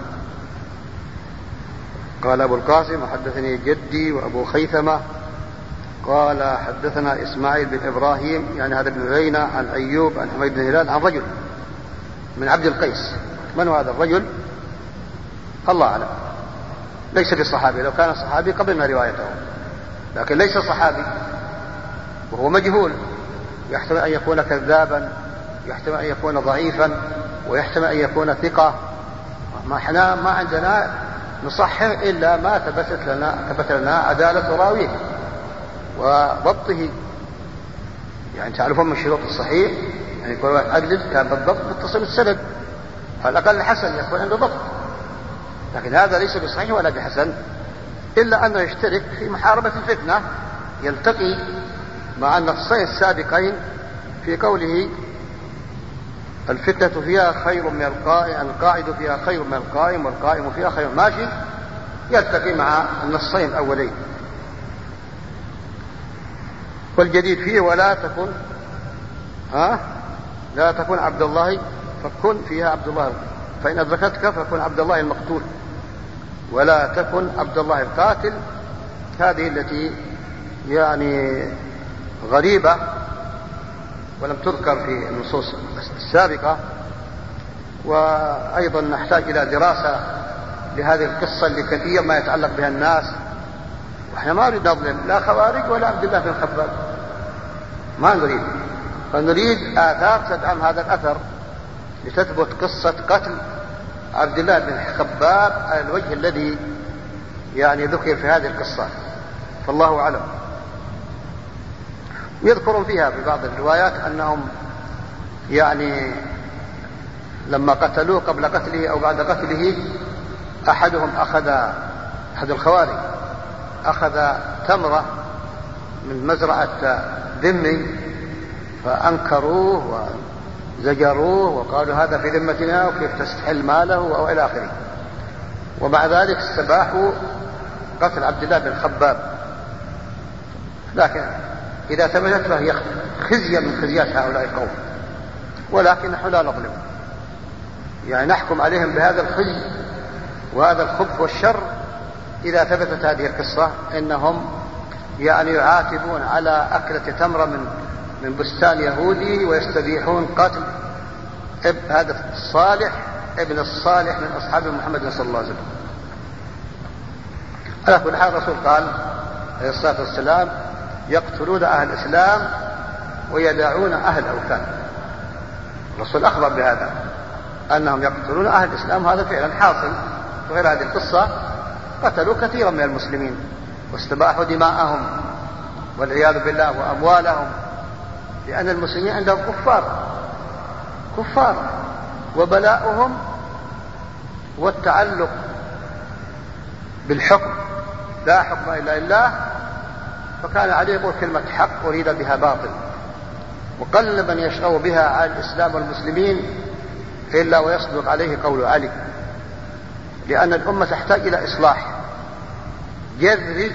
قال أبو القاسم وحدثني جدي وأبو خيثمة قال حدثنا إسماعيل بن إبراهيم يعني هذا بن عيينة عن أيوب عن حميد بن هلال عن رجل من عبد القيس. من هو هذا الرجل؟ الله أعلم، ليس بصحابي، لو كان صحابي قبلنا روايته، لكن ليس صحابي وهو مجهول، يحتمل أن يكون كذابا، يحتمل أن يكون ضعيفا، ويحتمل أن يكون ثقة. ما احنا ما عندنا نصحح إلا ما ثبتت لنا ثبت لنا عدالة راويه وضبطه. يعني تعرفون من شروط الصحيح يعني يكون عدل كان بالضبط متصل السند، على الأقل حسن يكون عنده ضبط، لكن هذا ليس بصحيح ولا بحسن، إلا أنه يشترك في محاربة الفتنة، يلتقي مع النصين السابقين في قوله الفتنة فيها خير من القائم، القاعد فيها خير من القائم والقائم فيها خير ماشي، يلتقي مع النصين الأولين. والجديد فيه ولا تكن ها لا تكن عبد الله فكن فيها عبد الله، فإن أدركتك فكن عبد الله المقتول ولا تكن عبد الله القاتل. هذه التي يعني غريبة ولم تذكر في النصوص السابقة. وأيضا نحتاج إلى دراسة لهذه القصة اللي كثير ما يتعلق بها الناس، وإحنا ما نريد نظلم لا خوارج ولا عبد الله بن الخباب، ما نريد، فنريد آثار تدعم هذا الأثر لتثبت قصة قتل عبد الله بن الخباب على الوجه الذي يعني ذكر في هذه القصة، فالله أعلم. يذكرون فيها في بعض الروايات أنهم يعني لما قتلوه قبل قتله أو بعد قتله أحدهم أخذ أحد الخوارج أخذ تمرة من مزرعة ذمي فأنكروه وزجروه وقالوا هذا في ذمتنا وكيف تستحل ماله وإلى آخره. ومع ذلك استباحوا قتل عبد الله بن خباب، لكن إذا ثبتت فهي خزيا من خزيات هؤلاء القوم، ولكن نحن لا نظلم، يعني نحكم عليهم بهذا الخزي وهذا الخبث والشر إذا ثبتت هذه القصة إنهم يعني يعاتبون على أكلة تمرة من من بستان يهودي ويستبيحون قتل هذا الصالح ابن الصالح من أصحاب محمد صلى الله عليه وسلم. على كل حال الرسول قال عليه الصلاة والسلام يقتلون أهل الإسلام ويدعون أهل الأوثان. الرسول أخبر بهذا أنهم يقتلون أهل الإسلام، هذا فعلا حاصل. وغير هذه القصة قتلوا كثيرا من المسلمين واستباحوا دماءهم والعياذ بالله وأموالهم، لأن المسلمين عندهم كفار كفار وبلاؤهم والتعلق بالحكم لا حكم إلا لله، فكان عليه يقول كلمة حق أريد بها باطل، وقل من يشغل بها على الإسلام والمسلمين إلا ويصدق عليه قول علي، لأن الأمة تحتاج إلى إصلاح جذري.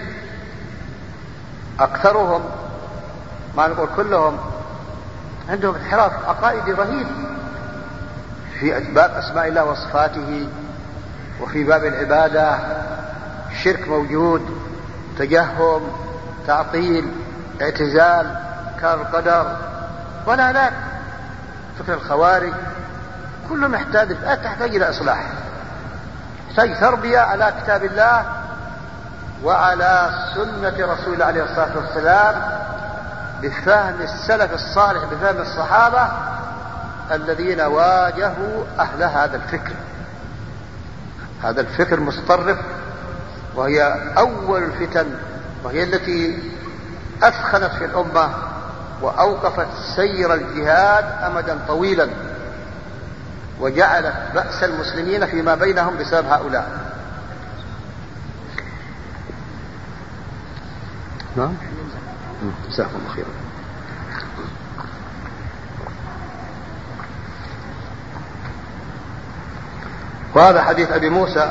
أكثرهم ما نقول كلهم عندهم انحراف عقائدي رهيب في باب أسماء الله وصفاته، وفي باب العبادة شرك موجود، تجهم، تعطيل، اعتزال، كار القدر، ولا لا فكر الخوارج، كله محتاج تحتاج إلى إصلاح، تحتاج تربية على كتاب الله وعلى سنة رسول الله عليه الصلاة والسلام بفهم السلف الصالح، بفهم الصحابة الذين واجهوا أهل هذا الفكر. هذا الفكر متطرف، وهي أول الفتن، وهي التي أثخنت في الأمة وأوقفت سير الجهاد أمدا طويلا، وجعلت بأس المسلمين فيما بينهم بسبب هؤلاء. نعم جزاكم الله خيرا. وهذا حديث أبي موسى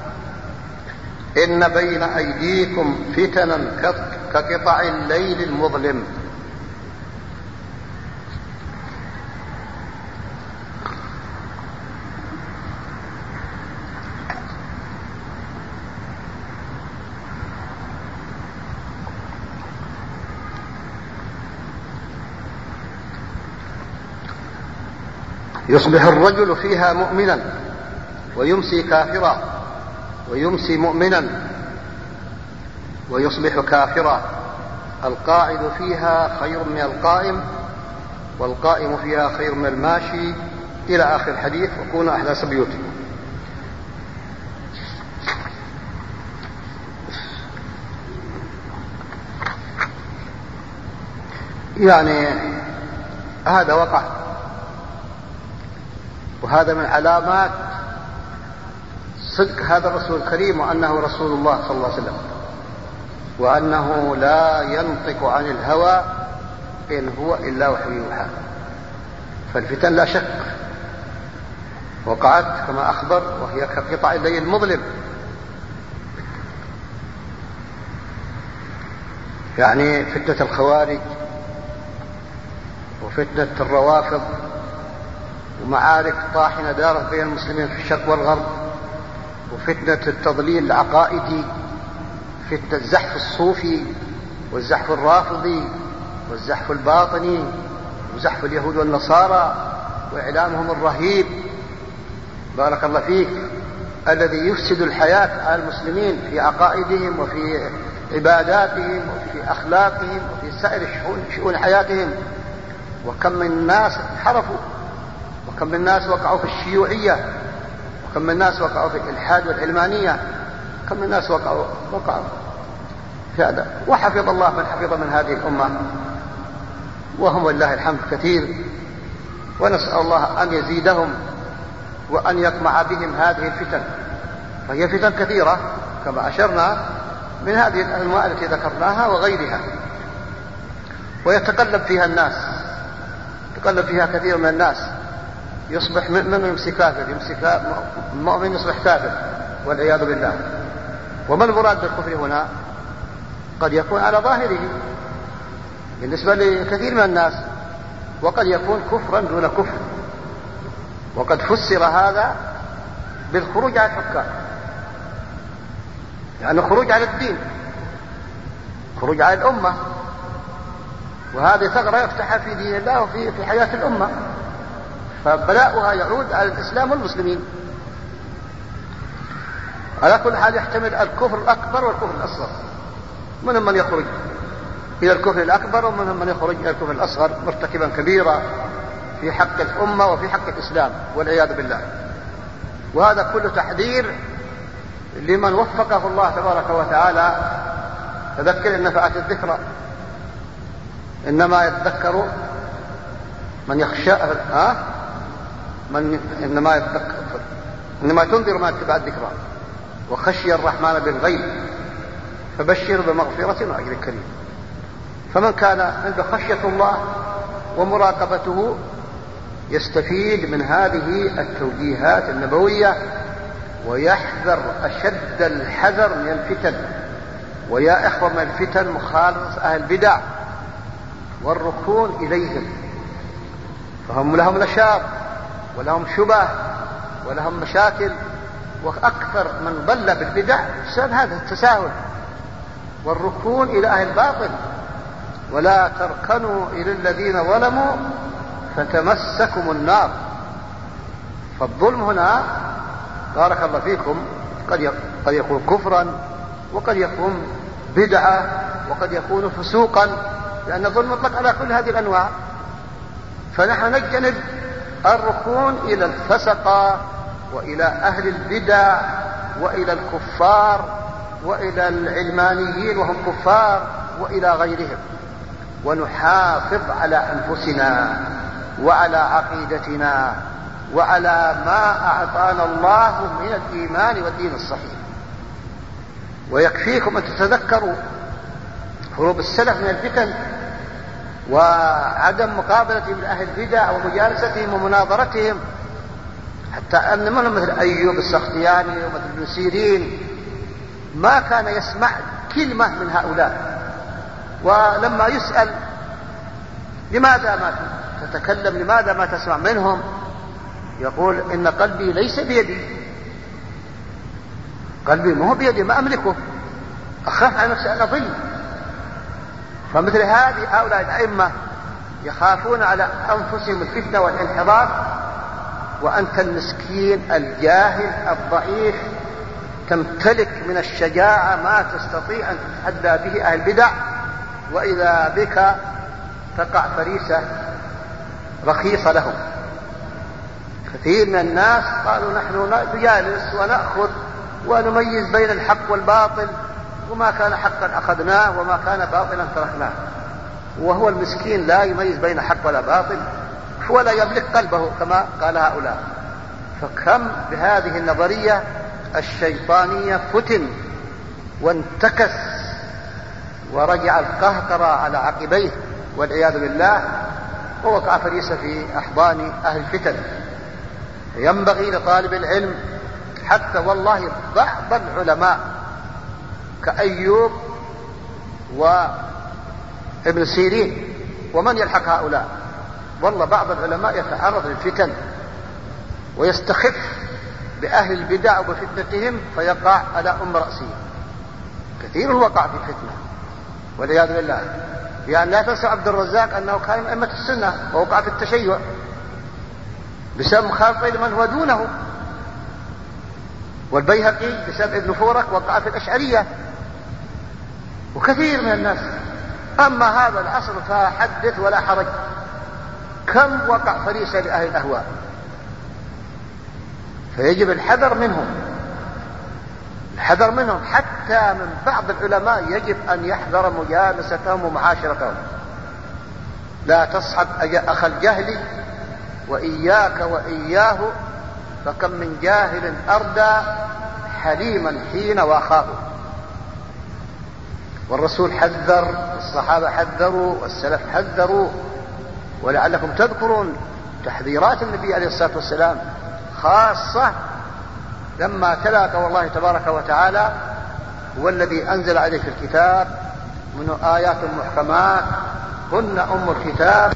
إن بين أيديكم فتنا كقطع الليل المظلم. يصبح الرجل فيها مؤمنا ويمسي كافرا، ويمسي مؤمنا ويصبح كافرا. القاعد فيها خير من القائم، والقائم فيها خير من الماشي، إلى آخر الحديث. وكونوا أحداث بيوتكم. يعني هذا وقع، وهذا من علامات صدق هذا الرسول الكريم، وأنه رسول الله صلى الله عليه وسلم، وأنه لا ينطق عن الهوى إن هو إلا وحي يوحى. فالفتن لا شك وقعت كما أخبر، وهي كقطع الليل المظلم. يعني فتنة الخوارج وفتنة الروافض، ومعارك طاحنة دارت بين المسلمين في الشرق والغرب، وفتنة التضليل العقائدي، فتنة الزحف الصوفي والزحف الرافضي والزحف الباطني وزحف اليهود والنصارى وإعلامهم الرهيب بارك الله فيك، الذي يفسد الحياة على المسلمين في عقائدهم وفي عباداتهم وفي أخلاقهم وفي سائر شؤون حياتهم. وكم من الناس انحرفوا، وكم من الناس وقعوا في الشيوعية، وكم من الناس وقعوا في الإلحاد والعلمانية، كم من الناس وقعوا وقعوا في هذا. وحفظ الله من حفظ من هذه الأمة، وهم والله الحمد كثير، ونسأل الله أن يزيدهم وأن يقمع بهم هذه الفتن، فهي فتن كثيرة كما أشرنا، من هذه الأنواع التي ذكرناها وغيرها، ويتقلب فيها الناس، يتقلب فيها كثير من الناس، يصبح مؤمن يمسي كافر، يمسي مؤمن يصبح كافر والعياذ بالله. وما المراد بالكفر هنا؟ قد يكون على ظاهره بالنسبة لكثير من الناس، وقد يكون كفرا دون كفر، وقد فسر هذا بالخروج على الحكام، يعني خروج على الدين، خروج على الأمة، وهذه ثغرة يفتحها في دين الله وفي في حياة الأمة، فبلاؤها يعود على الإسلام والمسلمين. على كل حال يحتمل الكفر الأكبر والكفر الأصغر، منهم من يخرج إلى الكفر الأكبر ومنهم من يخرج إلى الكفر الأصغر مرتكبا كبيرا في حق الأمة وفي حق الإسلام والعياذ بالله. وهذا كله تحذير لمن وفقه الله تبارك وتعالى. تذكر إن نفعت الذكرى، إنما يتذكر من يخشى ها من إنما يتذكر إنما تنذر ما اتبع الذكرى وخشي الرحمن بالغيب فبشر بمغفرة وأجر كريم. فمن كان عنده خشية الله ومراقبته يستفيد من هذه التوجيهات النبوية ويحذر أشد الحذر من الفتن. ويا إخوة، من الفتن مخالطة أهل البدع والركون إليهم، فهم لهم نشاط ولهم شبه ولهم مشاكل، وأكثر من ضل بالبدع بسبب هذا التساهل والركون إلى أهل الباطل. ولا تركنوا إلى الذين ظلموا فتمسكم النار. فالظلم هنا بارك الله فيكم قد يكون كفرا، وقد يكون بدعة، وقد يكون فسوقا، لأن الظلم مطلق على كل هذه الأنواع. فنحن نجتنب الركون إلى الفسقة وإلى أهل البدع وإلى الكفار وإلى العلمانيين وهم كفار وإلى غيرهم، ونحافظ على أنفسنا وعلى عقيدتنا وعلى ما أعطانا الله من الإيمان والدين الصحيح. ويكفيكم أن تتذكروا هروب السلف من الفتن وعدم مقابلتهم لأهل البدع ومجالستهم ومناظرتهم، حتى أن منهم مثل أيوب السختياني ومثل ابن سيرين ما كان يسمع كلمة من هؤلاء. ولما يسأل لماذا ما تتكلم، لماذا ما تسمع منهم، يقول إن قلبي ليس بيدي، قلبي ما هو بيدي، ما أملكه، أخاف على نفسي أن أضل. فمثل هذه هؤلاء الأئمة يخافون على أنفسهم الفتنة والانحراف، وأنت المسكين الجاهل الضعيف تمتلك من الشجاعة ما تستطيع أن تتحدى به أهل البدع، وإذا بك تقع فريسة رخيصة لهم. كثير من الناس قالوا نحن نجالس ونأخذ ونميز بين الحق والباطل، وما كان حقا أخذناه وما كان باطلا تركناه، وهو المسكين لا يميز بين حق ولا باطل ولا يملك قلبه كما قال هؤلاء. فكم بهذه النظرية الشيطانية فتن وانتكس ورجع القهقرة على عقبيه والعياذ بالله، ووقع فريسة في أحضان أهل الفتن. ينبغي لطالب العلم، حتى والله بعض العلماء كأيوب وابن سيرين ومن يلحق هؤلاء، والله بعض العلماء يتعرض للفتن ويستخف بأهل البدع وبفتنتهم فيقع على أم رأسه. كثير وقع في الفتنة والعياذ بالله. يعني لا تنسى عبد الرزاق أنه كان من أئمة السنة ووقع في التشيع بسبب مخالطة لمن هو دونه، والبيهقي بسبب ابن فورك وقع في الأشعرية، وكثير من الناس. أما هذا العصر فحدث ولا حرج، كم وقع فريسة لأهل الأهواء. فيجب الحذر منهم، الحذر منهم، حتى من بعض العلماء يجب أن يحذر مجالستهم ومعاشرتهم. لا تصحب أخ الجهل وإياك وإياه، فكم من جاهل أردى حليما حين واخاه. والرسول حذر، الصحابة حذروا، والسلف حذروا. ولعلكم تذكرون تحذيرات النبي عليه الصلاة والسلام، خاصة لما تلا قول الله تبارك وتعالى: هو الذي أنزل عليك الكتاب منه آيات محكمات هن أم الكتاب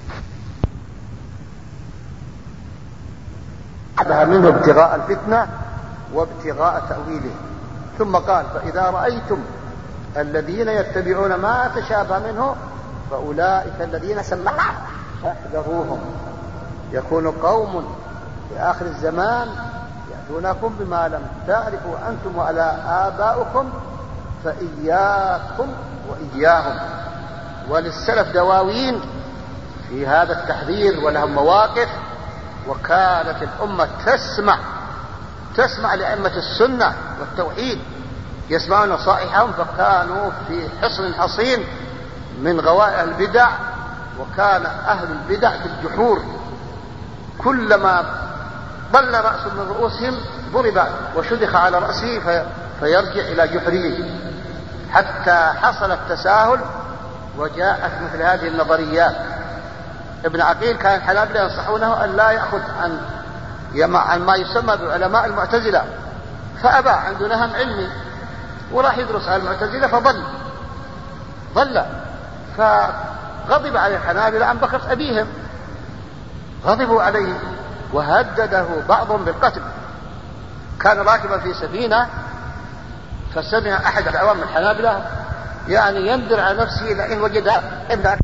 منه ابتغاء الفتنة وابتغاء تأويله. ثم قال: فإذا رأيتم الذين يتبعون ما تشابه منه فأولئك الذين سمعنا فاحذروهم. يكون قوم في آخر الزمان يأتونكم بما لم تعرفوا أنتم ولا آباؤكم فإياكم وإياهم. وللسلف دواوين في هذا التحذير ولهم مواقف، وكانت الأمة تسمع تسمع لأئمة السنة والتوحيد، يسمعون نصائحهم، فكانوا في حصن حصين من غوائل البدع. وكان أهل البدع في الجحور، كلما ضل رأس من رؤوسهم ضرب وشدخ على رأسه في فيرجع إلى جحره، حتى حصل التساهل وجاءت مثل هذه النظريات. ابن عقيل كان الحنابلة ينصحونه أن لا يأخذ عن عن ما يسمى بعلماء المعتزلة، فأبى، عنده نهم علمي وراح يدرس على المعتزلة فضل ضل فغضب على الحنابلة عن بكرة أبيهم، غضبوا عليه وهدده بعضهم بالقتل. كان راكبا في سفينة فسمع أحد العوام الحنابلة يعني يندر على نفسه لئن وجد ابن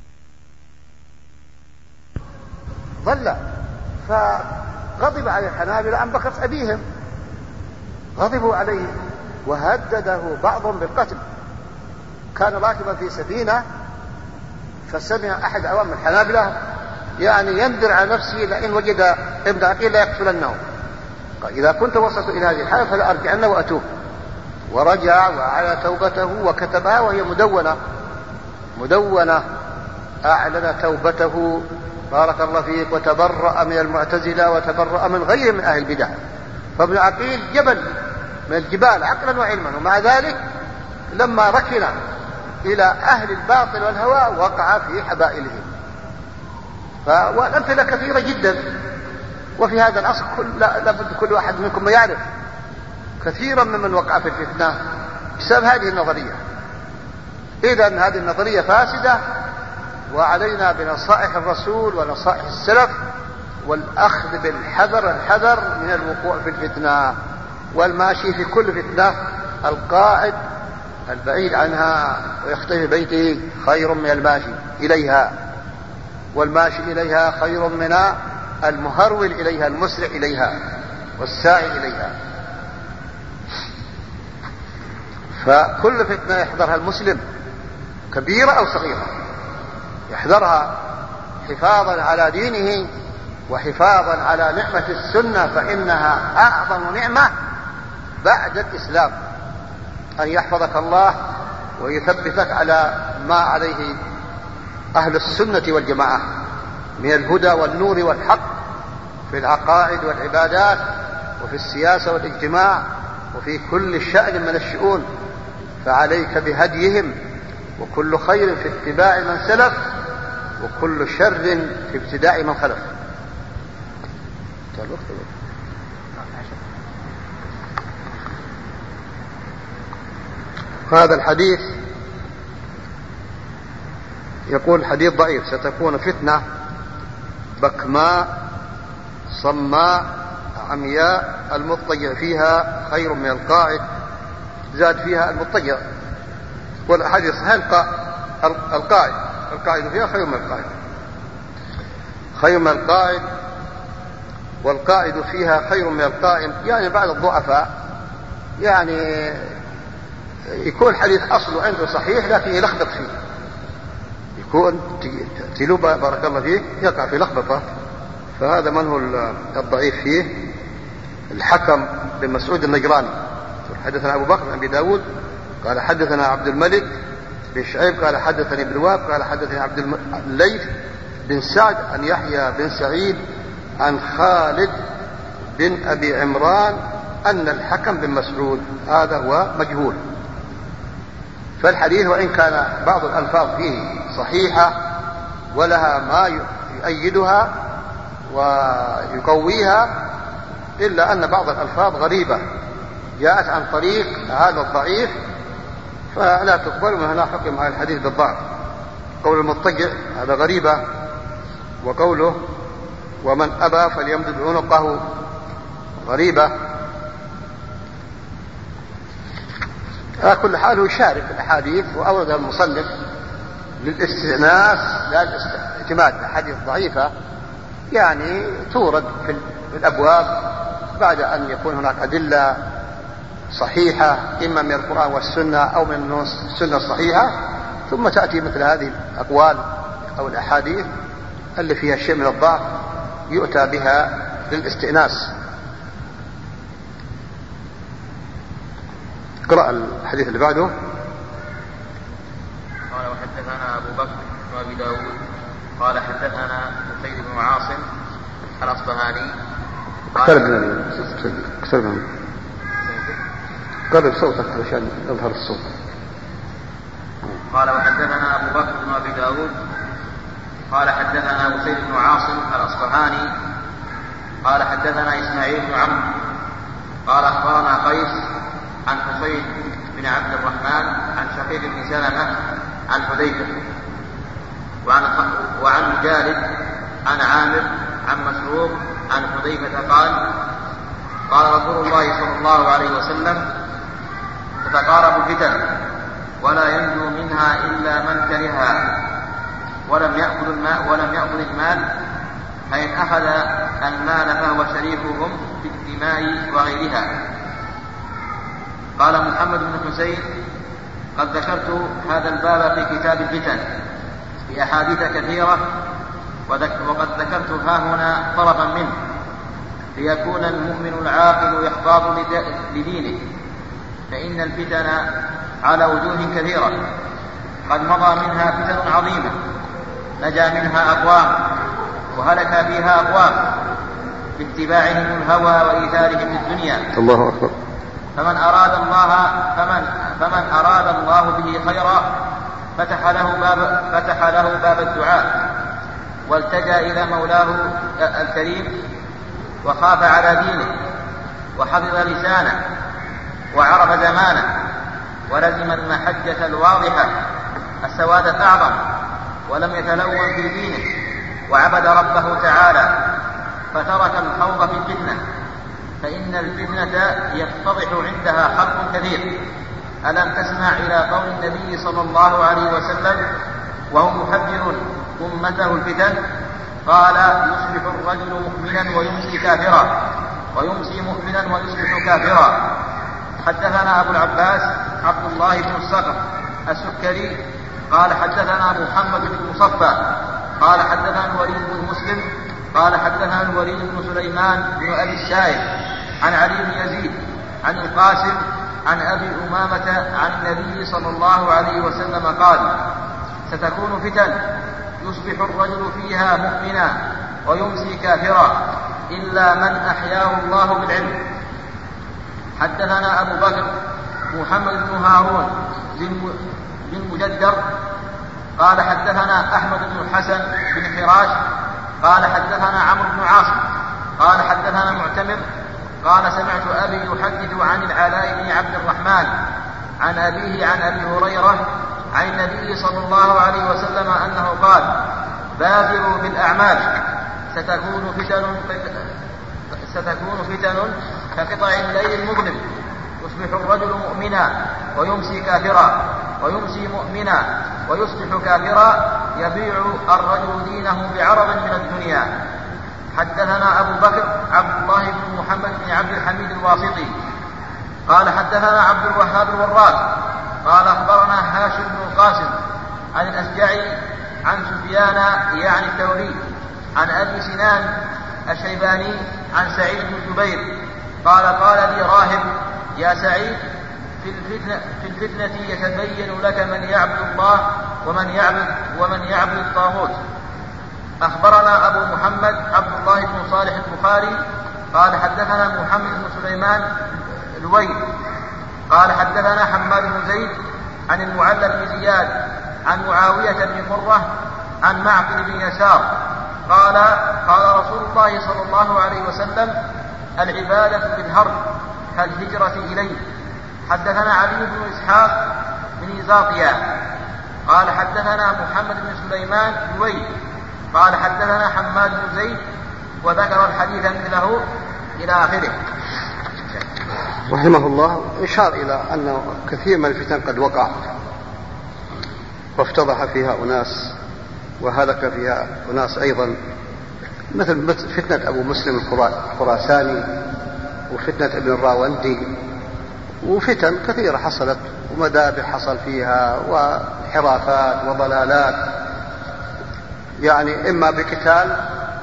ضل، فغضب على الحنابلة عن بكرة أبيهم، غضبوا عليه وهدده بعضهم بالقتل. كان راكبا في سفينة فسمع أحد عوام الحنابلة يعني يندر على نفسه لئن وجد ابن عقيل لا يقتلنه، قال: إذا كنت وصلت إلى هذه الحالة فلا أرجعن وأتوب. ورجع وأعلن توبته وكتبها وهي مدونة مدونة أعلن توبته بارك الله فيك، وتبرأ من المعتزلة وتبرأ من غير من أهل البدع. فابن عقيل جبل من الجبال عقلا وعلما، ومع ذلك لما ركن إلى أهل الباطل والهوى وقع في حبائلهم. والأمثلة كثيرة جدا، وفي هذا العصر لابد كل واحد منكم يعرف كثيرا ممن وقع في الفتنة بسبب هذه النظرية. إذن هذه النظرية فاسدة، وعلينا بنصائح الرسول ونصائح السلف والأخذ بالحذر الحذر من الوقوع في الفتنة، والماشي في كل فتنة القاعد البعيد عنها ويختفي بيته خير من الماشي إليها، والماشي إليها خير من المهرول إليها المسرع إليها والساعي إليها. فكل فتنة يحذرها المسلم كبيرة أو صغيرة، يحذرها حفاظا على دينه وحفاظا على نعمة السنة، فإنها أعظم نعمة بعد الإسلام، أن يحفظك الله ويثبتك على ما عليه أهل السنة والجماعة من الهدى والنور والحق في العقائد والعبادات وفي السياسة والاجتماع وفي كل شأن من الشؤون. فعليك بهديهم، وكل خير في اتباع من سلف، وكل شر في ابتداء من خلف. هذا الحديث يقول حديث ضعيف: ستكون فتنة بكماء صماء عمياء المضطجع فيها خير من القاعد. زاد فيها المضطجع، والحديث صحيح القاعد القاعد فيها خير من القاعد خير من القاعد والقاعد فيها خير من القائم. يعني بعض الضعفاء يعني يكون حديث أصله عنده صحيح لكن يلخبط فيه، يكون تلو بارك الله فيه يقع في لخبطة. فهذا من هو الضعيف فيه؟ الحكم بن مسعود النجراني. حدثنا أبو بكر بن أبي داود قال حدثنا عبد الملك بن شعيب قال حدثني ابن وهب قال حدثني عبد الليث بن سعد عن يحيى بن سعيد عن خالد بن أبي عمران أن الحكم بن مسعود هذا هو مجهول. فالحديث وإن كان بعض الألفاظ فيه صحيحة ولها ما يؤيدها ويقويها، إلا أن بعض الألفاظ غريبة جاءت عن طريق هذا الضعيف فلا تقبل، من هنا حكم على الحديث بالضعف. قول المضطجع هذا غريبة، وقوله ومن أبى فليمدد عنقه غريبة. على كل حال هو يشارك الأحاديث، وأورد المصنف للاستئناس لا الاعتماد. الأحاديث الضعيفة يعني تورد في الأبواب بعد أن يكون هناك أدلة صحيحة إما من القرآن والسنة أو من السنة الصحيحة، ثم تأتي مثل هذه الأقوال أو الأحاديث اللي فيها شيء من الضعف يؤتى بها للاستئناس. اقرأ الحديث اللي بعده. قال وحدثنا أبو بكر وأبي داود قال حدثنا سيد بن عاصم الأصبهاني اقترب من اقترب من قرب صوتك علشان يظهر الصوت. قال وحدثنا أبو بكر بن أبي داود قال حدثنا سيد بن عاصم الأصبهاني قال حدثنا إسماعيل بن عمرو قال أخبرنا قيس عن حسين بن عبد الرحمن عن شقيق بن سلمة عن حذيفة وعن وعن مجالد عن عامر عن مسروق عن حذيفة قال قال رسول الله صلى الله عليه وسلم تتقارب الفتن ولا ينجو منها إلا من كرهها ولم يأكل الماء ولم يأكل المال، فإن أخذ المال فهو شريكهم في الدماء وغيرها. قال محمد بن حسين قد ذكرت هذا الباب في كتاب الفتن بأحاديث كثيرة، وقد ذكرت ها هنا طرفا منه ليكون المؤمن العاقل يحفظ لدينه، فإن الفتن على وجوه كثيرة قد مضى منها فتن عظيمة نجا منها أقوام وهلك فيها أقوام باتباعهم الهوى وإيثارهم الدنيا. الله أكبر. فمن أراد الله فمن فمن أراد الله به خيرا فتح له باب فتح له باب الدعاء والتجأ إلى مولاه الكريم وخاف على دينه وحفظ لسانه وعرف زمانه ولزم المحجة الواضحة السواد الأعظم ولم يتلون في دينه وعبد ربه تعالى فترك الخوض في الفتنة، فإن الفتنة يتضح عندها خلق كثير. ألم تسمع إلى قول النبي صلى الله عليه وسلم وهو محذر أمته الفتن؟ قال يصبح الرجل مؤمنا ويمسي كافرا ويمسي مؤمنا ويصبح كافرا. حدثنا أبو العباس عبد الله بن الصقر السكري قال حدثنا محمد بن مصفى قال حدثنا الوليد بن مسلم قال حدثنا الوليد بن سليمان بن أبي السائب عن علي بن يزيد عن القاسم عن أبي أمامة عن النبي صلى الله عليه وسلم قال ستكون فتن يصبح الرجل فيها مؤمنا ويمسي كافرا إلا من أحياه الله بالعلم. حدثنا أبو بكر محمد بن هارون بن مجدر قال حدثنا أحمد بن الحسن بن حراش قال حدثنا عمرو بن عاصم قال حدثنا معتمر قال سمعت أبي يحدث عن العلاء بن عبد الرحمن عن أبيه عن أبي هريرة عن النبي صلى الله عليه وسلم أنه قال بادروا بالأعمال ستكون فتن ستكون فتن كقطع الليل المظلم يصبح الرجل مؤمنا ويمسي كافرا ويمسي مؤمنا ويصبح كافرا يبيع الرجل دينه بعرض من الدنيا. حدثنا أبو بكر عبد الله بن محمد بن عبد الحميد الواسطي قال حدثنا عبد الوهاب الوراق قال أخبرنا هاشم بن القاسم عن الأشجعي عن سفيان يعني الثوري عن أبي سنان الشيباني عن سعيد بن جبير قال قال لي راهب يا سعيد في الفتنة, في الفتنة يتبين لك من يعبد الله ومن يعبد, ومن يعبد الطاغوت. أخبرنا أبو محمد عبد الله بن صالح البخاري قال حدثنا محمد بن سليمان الويل قال حدثنا حماد بن زيد عن المعلى بن زياد عن معاوية بن قرة عن معقل بن يسار قال قال رسول الله صلى الله عليه وسلم العبادة بالهرب كالهجرة إليه. حدثنا علي بن إسحاق بن زاطيا قال حدثنا محمد بن سليمان بن ويل قال حدثنا حماد بن زيد وذكر الحديث مثله إلى آخره. رحمه الله إشار إلى أن كثير من الفتن قد وقع وافتضح فيها أناس وهلك فيها أناس أيضا، مثل فتنة أبو مسلم الخراساني وفتنة ابن الراوندي وفتن كثيرة حصلت ومذابح حصل فيها وانحرافات وضلالات، يعني إما بقتال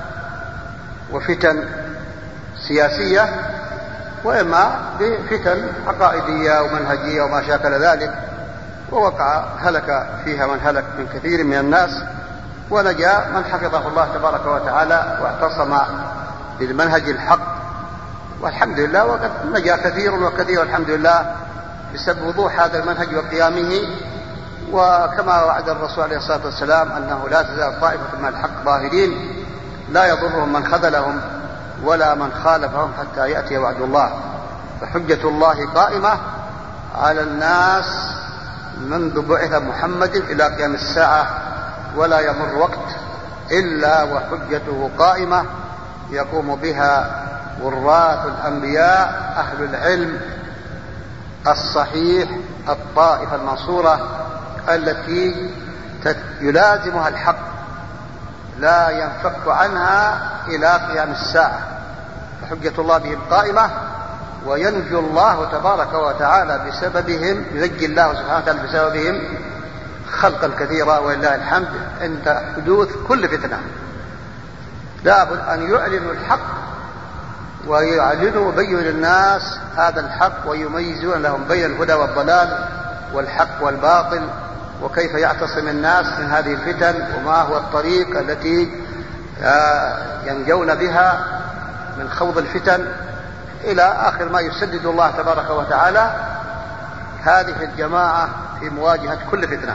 وفتن سياسية وإما بفتن عقائدية ومنهجية وما شاكل ذلك، ووقع هلك فيها من هلك من كثير من الناس، ونجا من حفظه الله تبارك وتعالى واعتصم بالمنهج الحق، والحمد لله، وقد نجا كثير وكثير الحمد لله بسبب وضوح هذا المنهج وقيامه. وكما وعد الرسول عليه الصلاة والسلام أنه لا تزال طائفة من الحق ظاهرين لا يضرهم من خذلهم ولا من خالفهم حتى يأتي وعد الله، فحجة الله قائمة على الناس منذ بعث محمد إلى قيام الساعة، ولا يمر وقت إلا وحجته قائمة يقوم بها وراث الأنبياء أهل العلم الصحيح الطائفة المنصورة التي يلازمها الحق لا ينفك عنها إلى قيام الساعة، فحجة الله بهم قائمة، وينجو الله تبارك وتعالى بسببهم، ينجي الله سبحانه وتعالى بسببهم خلقا كثيرا ولله الحمد عند حدوث كل فتنة. لابد أن يعلنوا الحق ويعلنوا ويبينوا للناس هذا الحق ويميزون لهم بين الهدى والضلال والحق والباطل، وكيف يعتصم الناس من هذه الفتن، وما هو الطريق التي ينجون بها من خوض الفتن إلى آخر ما يسدد الله تبارك وتعالى هذه الجماعة في مواجهة كل فتنة.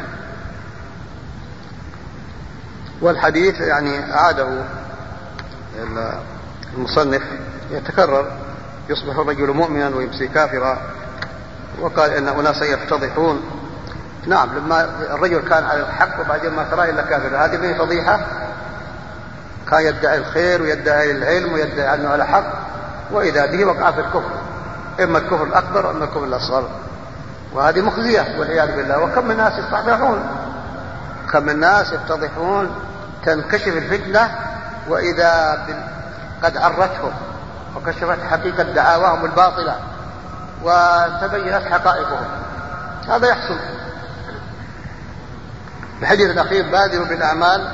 والحديث يعني أعاده المصنف يتكرر، يصبح الرجل مؤمنا ويمسي كافرا، وقال إن أناسا يفتضحون. نعم، لما الرجل كان على الحق وبعدين ما ترى إلا كافر، هذه من فضيحة. كان يدعي الخير ويدعي العلم ويدعي أنه على حق، وإذا به وقع في الكفر، إما الكفر الأكبر وإما الكفر الأصغر، وهذه مخزية والعياذ بالله. وكم من الناس يفتضحون، كم من الناس يفتضحون تنكشف الفتنة وإذا قد عرتهم وكشفت حقيقة دعاواهم الباطلة وتبينت حقائقهم. هذا يحصل. الحديث الأخير بادروا بالأعمال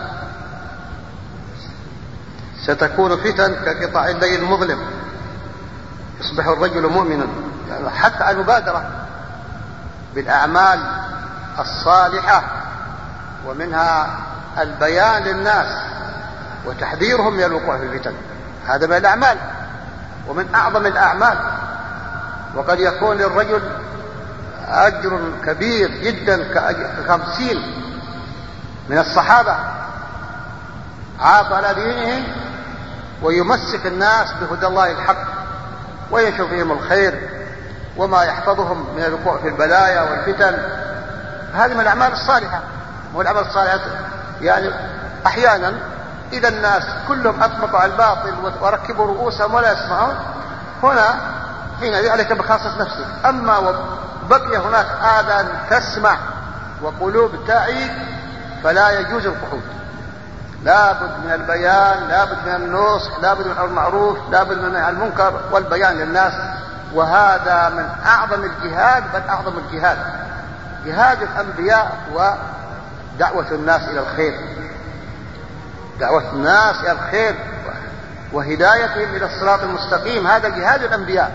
ستكون فتن كقطع الليل المظلم، يصبح الرجل مؤمنا. يعني حتى المبادرة بالأعمال الصالحة، ومنها البيان للناس وتحذيرهم من الوقوع في الفتن، هذا من الأعمال ومن أعظم الأعمال. وقد يكون للرجل أجر كبير جدا كخمسين من الصحابة عاف على دينهم ويمسك الناس بهدى الله الحق وينشر فيهم الخير وما يحفظهم من الوقوع في البلايا والفتن. هذه من الأعمال الصالحة. والأعمال الصالحة يعني أحيانا إذا الناس كلهم أطبقوا على الباطل وركبوا رؤوسهم ولا يسمعون، هنا حين عليك بخاصة نفسك. أما بقي هناك آذان تسمع وقلوب تعي فلا يجوز القعود. لابد من البيان، لابد من النصح، لابد من المعروف، لابد من المنكر والبيان للناس. وهذا من أعظم الجهاد، بل أعظم الجهاد جهاد الأنبياء ودعوة الناس إلى الخير، دعوة الناس إلى الخير وهدايتهم إلى الصراط المستقيم، هذا جهاد الأنبياء،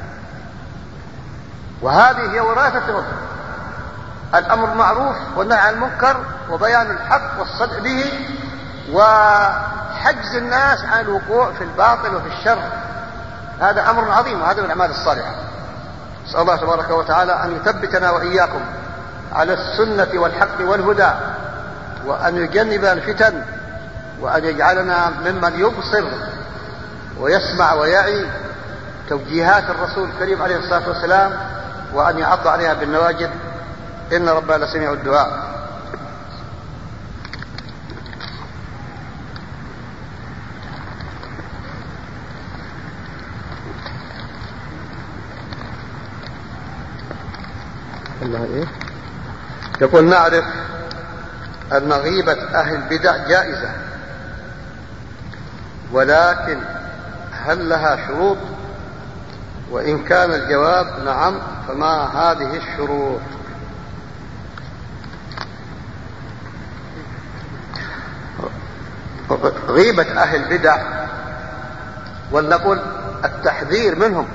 وهذه هي وراثتهم. الأمر معروف والنهي عن المنكر وبيان الحق والصدق به وحجز الناس عن الوقوع في الباطل وفي الشر، هذا أمر عظيم وهذا من الأعمال الصالحة. نسأل الله تبارك وتعالى أن يثبتنا وإياكم على السنة والحق والهدى، وأن يجنب الفتن، وأن يجعلنا ممن يبصر ويسمع ويعي توجيهات الرسول الكريم عليه الصلاة والسلام، وأن يعض عليها بالنواجذ، إن ربنا لسميع الدعاء. الله إيه؟ يقول نعرف أن غيبة أهل البدع جائزة، ولكن هل لها شروط؟ وإن كان الجواب نعم فما هذه الشروط؟ غيبة أهل البدع ولنقل التحذير منهم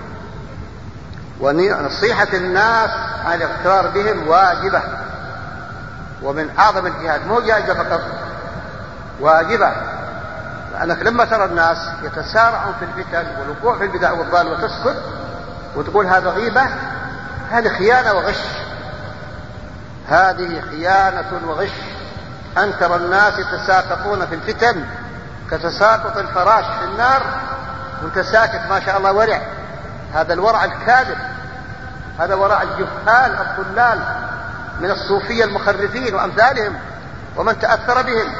ونصيحة الناس عن الاغترار بهم واجبة، ومن أعظم الجهاد، مو جائزة فقط، واجبة. لأنك لما ترى الناس يتسارعون في الفتن والوقوع في البدع والضلال وتسكت وتقول هذا غيبة، هذه خيانة وغش، هذه خيانة وغش. أن ترى الناس يتساقطون في الفتن كتساقط الفراش في النار وانت ساكت ما شاء الله ورع، هذا الورع الكاذب، هذا ورع الجهال الضلال من الصوفية المخرفين وأمثالهم ومن تأثر بهم.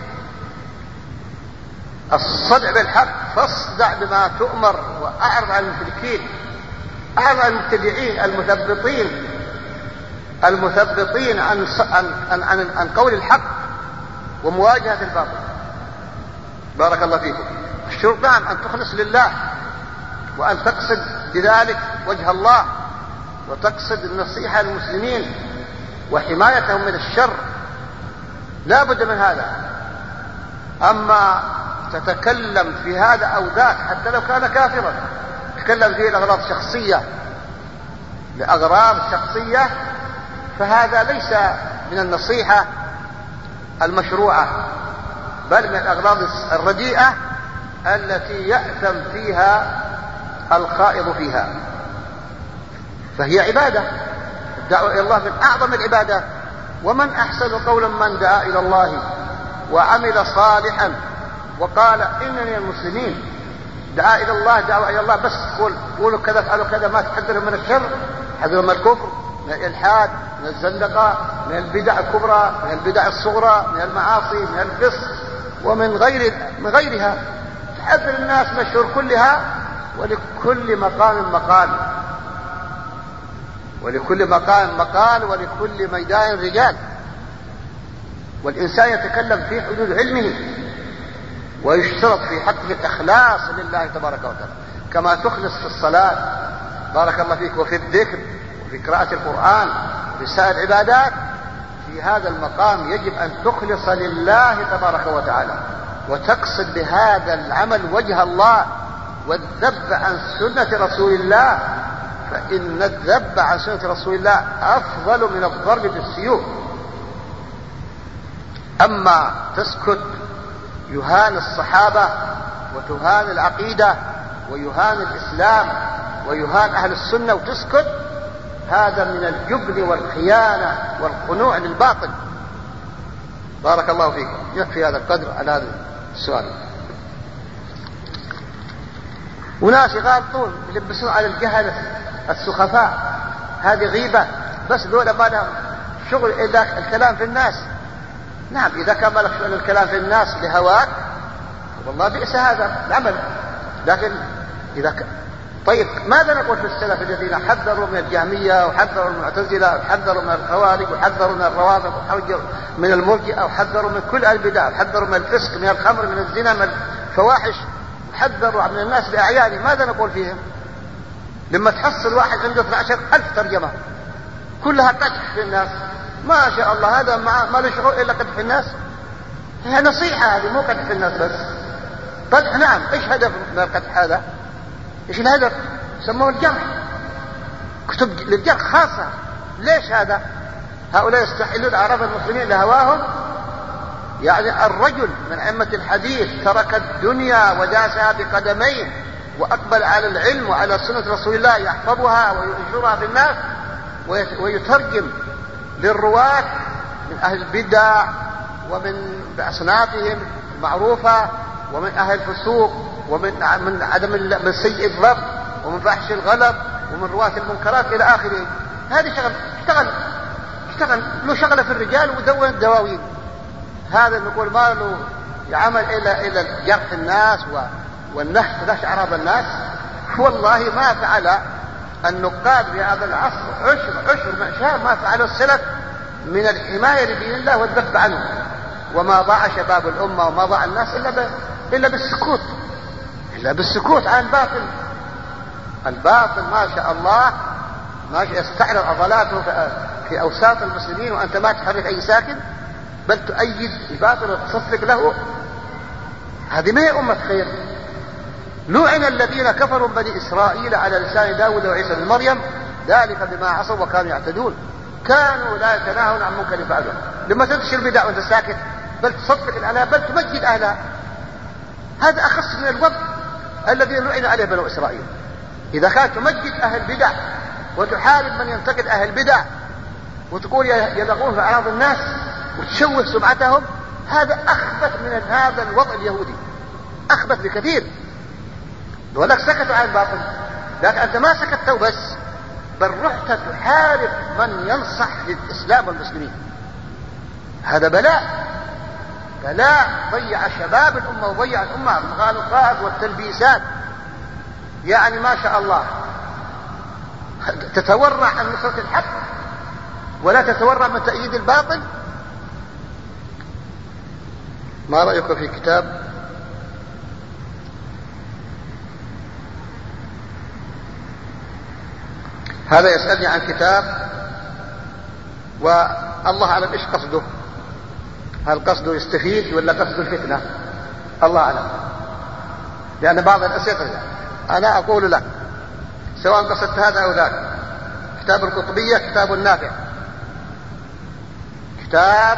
الصدع بالحق، فاصدع بما تؤمر وأعرض عن المشركين، أعرض عن المبتدعين المثبطين المثبطين عن, عن, عن, عن قول الحق ومواجهة الباطل. بارك الله فيكم. الشروط نعم أن تخلص لله، وأن تقصد بذلك وجه الله، وتقصد النصيحة للمسلمين وحمايتهم من الشر، لا بد من هذا. أما تتكلم في هذا أو ذاك حتى لو كان كافرا، تتكلم فيه لأغراض شخصية لأغراض شخصية فهذا ليس من النصيحة المشروعة، بل من الأغراض الرديئة التي يأثم فيها الخائض فيها. فهي عبادة، الدعوة إلى الله من أعظم العبادات. ومن أحسن قولا من دعا إلى الله وعمل صالحا وقال إنني المسلمين. دعا إلى الله، دعوة إلى الله، بس تقول قولوا كذا افعلوا كذا، ما تحذروا من الشر، تحذروا من الكفر، من الإلحاد، من الزندقة، من البدع الكبرى، من البدع الصغرى، من المعاصي، من الفسق، ومن غير من غيرها. تحذر الناس من الشرور كلها، ولكل مقام مقال، ولكل مقام مقال، ولكل ميدان رجال. والإنسان يتكلم في حدود علمه، ويشترط في حقه الإخلاص لله تبارك وتعالى، كما تخلص في الصلاة بارك الله فيك، وفي الذكر، وفي قراءة القرآن، وفي سائر العبادات. في هذا المقام يجب أن تخلص لله تبارك وتعالى، وتقصد بهذا العمل وجه الله، والذب عن سنة رسول الله، فإن الذب عن سنة رسول الله أفضل من الضرب بالسيوف. أما تسكت يهان الصحابة وتهان العقيدة ويهان الإسلام ويهان أهل السنة وتسكت، هذا من الجبن والخيانة والخنوع للباطل. بارك الله فيكم. يكفي هذا القدر على هذا السؤال. وناس يغالطون يلبسون على الجهلة السخفاء، هذه غيبة، بس دول ما لهم شغل إلا الكلام في الناس. نعم إذا كان مالك شغل الكلام في الناس لهواك والله بئس هذا العمل، لكن إذا ك... طيب ماذا نقول في السلف الذين حذروا من الجهمية وحذروا من المعتزلة وحذروا من الخوارج وحذروا من الروافض وحذروا من المرجئة وحذروا من كل البدع وحذروا من الفسق، من الخمر، من الزنا، من الفواحش، وحذروا من الناس بأعيانهم؟ ماذا نقول فيهم لما تحصل واحد عنده اثني عشر ألف ترجمة كلها قدح في الناس؟ ما شاء الله، هذا ما له شغل إلا قدح في الناس. هي نصيحة هذه، مو قدح في الناس بس، قدح. نعم، إيش هدف من القدح هذا؟ إيش الهدف؟ سموه الجرح، كتب للجرح خاصة. ليش هذا؟ هؤلاء يستحلون أعراض المسلمين لهواهم. يعني الرجل من أئمة الحديث ترك الدنيا وداسها بقدميه وأقبل على العلم وعلى سنة رسول الله، يحفظها وينشرها في الناس ويترجم للرواة من أهل البدع ومن أصنافهم المعروفة ومن أهل الفسوق ومن من عدم من سيء الضبط ومن فحش الغلط ومن رواة المنكرات إلى آخره. هذه شغل اشتغل اشتغل له شغلة في الرجال ودون الدواوين. هذا نقول ما له يعمل إلى إلى جرح الناس والنهش نهش أعراض الناس. والله ما فعل النقاد في هذا العصر عشر عشر معشار ما فعله السلف من الحماية لدين الله والذب عنه. وما ضاع شباب الأمة وما ضاع الناس إلا ب... إلا بالسكوت إلا بالسكوت عن الباطل. الباطل ما شاء الله ما شاء يستعرض عضلاته في أوساط المسلمين وأنت ما تحرك أي ساكن بل تؤيد الباطل وتصفق له. هذه ما هي أمة خير. لعن الذين كفروا بني إسرائيل على لسان داود وعيسى بن مريم ذلك بما عصوا وكانوا يعتدون كانوا لا يتناهون عن منكر فعلوه. لما تنتشر البدع وانت ساكت بل تصفق الأهلها بل تمجد أهلها. هذا أخص من الوضع الذي لعن عليه بنو إسرائيل. إذا كانت تمجد أهل البدع وتحارب من ينتقد أهل البدع وتقول يلغون في أعراض الناس وتشوه سمعتهم هذا أخبث من هذا الوضع اليهودي أخبث بكثير. ولك سكتوا عن الباطل لكن أنت ما سكتوا بس بل رحت تحارب من ينصح للإسلام والمسلمين. هذا بلاء بلاء ضيع شباب الأمة وضيع الأمة المغالطات والتلبيسات. يعني ما شاء الله تتورع عن نصرة الحق ولا تتورع من تأييد الباطل. ما رأيك في كتاب هذا يسألني عن كتاب والله أعلم إيش قصده. هل قصده يستفيد ولا قصده الفتنة؟ الله أعلم. لأن بعض الأسئلة أنا أقول لك سواء قصدت هذا أو ذاك. كتاب القطبية كتاب نافع كتاب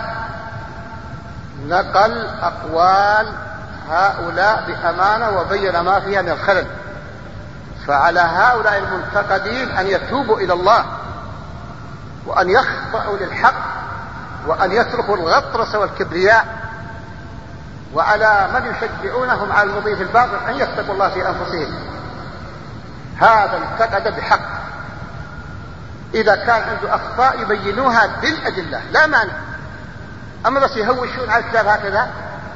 نقل أقوال هؤلاء بأمانة وبين ما فيها من الخلل. فعلى هؤلاء المنتقدين أن يتوبوا إلى الله وأن يخضعوا للحق وأن يتركوا الغطرسة والكبرياء. وعلى من يشجعونهم على المضي في الباطل أن يتقوا الله في أنفسهم. هذا انتقد بحق. إذا كان عنده أخطاء يبينوها بالأدلة لا مانع. أما بس يهوشون على الكتاب هكذا.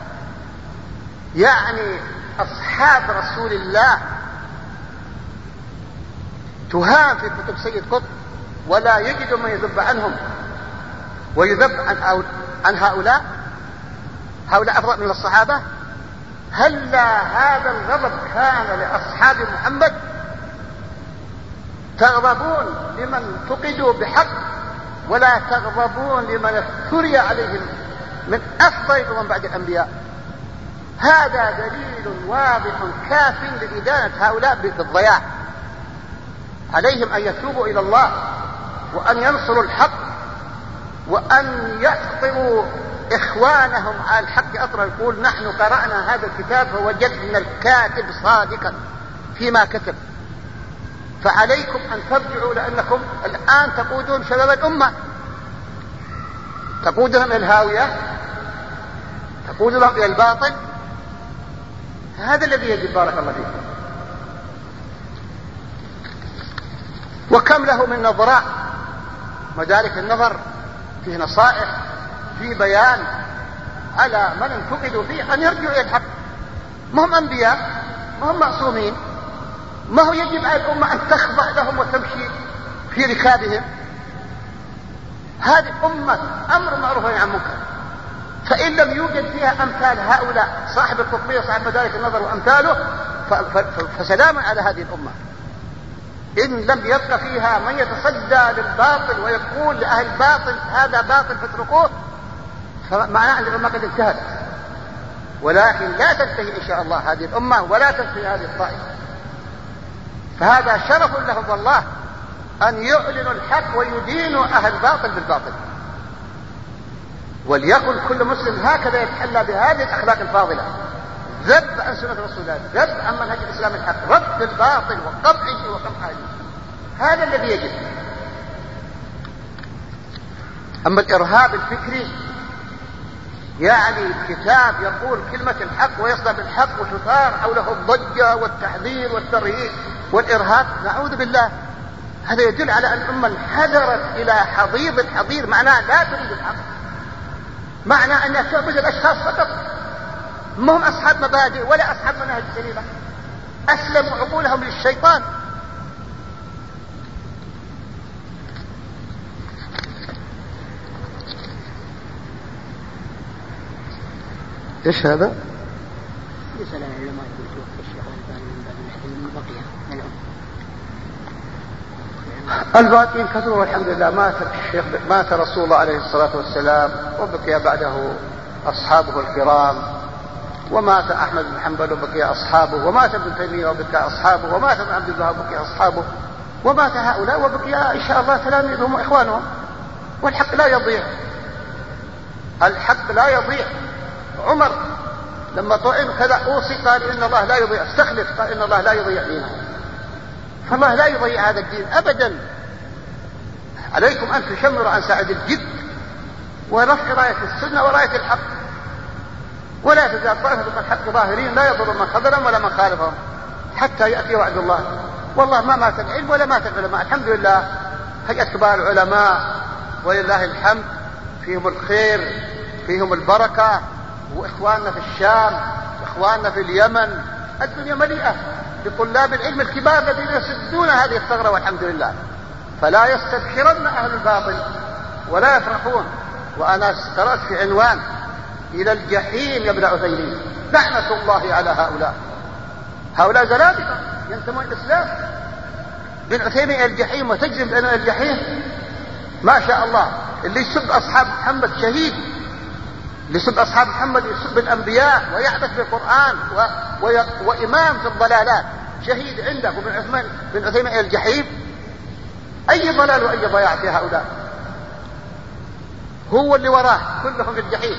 يعني أصحاب رسول الله تهان في كتب سيد قطب ولا يجد من يذب عنهم ويذب عن, عن هؤلاء. هؤلاء أفضل من الصحابة. هلا هذا الغضب كان لأصحاب محمد تغضبون لمن فقدوا بحق ولا تغضبون لمن افتري عليهم من أفضل ومن بعد الأنبياء. هذا دليل واضح كاف لإدانة هؤلاء بالضياع. عليهم أن يتوبوا إلى الله وأن ينصروا الحق وأن يحطموا إخوانهم على الحق أطرا. يقول نحن قرأنا هذا الكتاب فوجدنا الكاتب صادقا فيما كتب. فعليكم أن ترجعوا لأنكم الآن تقودون شباب الأمة تقودهم إلى الهاوية تقودهم إلى الباطل. هذا الذي يجب. بارك الله فيكم. وكم له من نظراء مدارك النظر فيه نصائح فيه بيان على من انتقدوا فيه أن يرجعوا إلى الحق. ما هم أنبياء ما هم معصومين. ما هو يجب على الأمة أن تخضع لهم وتمشي في ركابهم. هذه أمة أمر معروف عن منكر. فإن لم يوجد فيها أمثال هؤلاء صاحب القطبية صاحب مدارك النظر وأمثاله فسلام على هذه الأمة. إن لم يبقى فيها من يتصدى للباطل ويقول لأهل الباطل هذا باطل فاتركوه فمعناه أن الأمة قد انتهت. ولكن لا تنتهي إن شاء الله هذه الأمة ولا تنتهي هذه الطائفة. فهذا شرف لهم والله أن يعلنوا الحق ويدينوا أهل الباطل بالباطل. وليكن كل مسلم هكذا يتحلى بهذه الأخلاق الفاضلة. ذب عن سنة رسول الله ذب عن منهج الإسلام الحق رد الباطل وقمعه وقمعه. هذا الذي يجب. أما الإرهاب الفكري يعني كتاب يقول كلمة الحق ويصدر بالحق وتثار حوله الضجة والتحذير والترهيب والإرهاب، نعوذ بالله. هذا يدل على أن الأمة انحدرت إلى حضيض الحضير، معناه لا تريد الحق، معناه أنها تعبد الأشخاص فقط، ما هم أصحاب مبادئ ولا أصحاب منهج سليمة، أسلموا عقولهم للشيطان. إيش هذا؟ رسالة العلماء يقول توفى الشيخ الألباني من باب الحديث من بقية الباقين كثروا والحمد لله. مات الشيخ مات رسول الله عليه الصلاة والسلام وبقي بعده أصحابه الكرام، ومات أحمد بن حنبل وبقي أصحابه، ومات ابن تيمية وبقي أصحابه، ومات ابن عبد الوهاب وبقي أصحابه، ومات هؤلاء وبقي إن شاء الله تلاميذهم وإخوانهم. والحق لا يضيع، الحق لا يضيع. عمر لما طعن كذا أوصي قال إن الله لا يضيع، استخلف قال إن الله لا يضيع دينه، فالله لا يضيع هذا الدين أبدا. عليكم أن تشمروا عن ساعد الجد ورفع راية السنة وراية الحق، ولا تزال طائفة من الحق ظاهرين لا يضر من خذلهم ولا من خالفهم حتى يأتي وعد الله. والله ما مات العلم ولا مات العلماء، الحمد لله. هيئة كبار العلماء ولله الحمد فيهم الخير فيهم البركة، وإخواننا في الشام إخواننا في اليمن، الدنيا مليئة بطلاب العلم الكبار الذين يسدون هذه الثغرة والحمد لله. فلا يستبشرن أهل الباطل ولا يفرحون. وأنا قرأت في عنوان إلى الجحيم يا ابن عثيمين، لعنة الله على هؤلاء، هؤلاء زلابقة ينتمون الإسلام. ابن عثيمين إلى الجحيم وتجزم بأنه إلى الجحيم، ما شاء الله. اللي يسب أصحاب محمد شهيد، اللي يسب أصحاب محمد يسب الأنبياء ويعبث بالقرآن و... و... وإمام في الضلالات شهيد عندك. وابن عثمان بن عثيمين إلى الجحيم، أي ضلال وأي ضياع في هؤلاء، هو اللي وراه كلهم في الجحيم.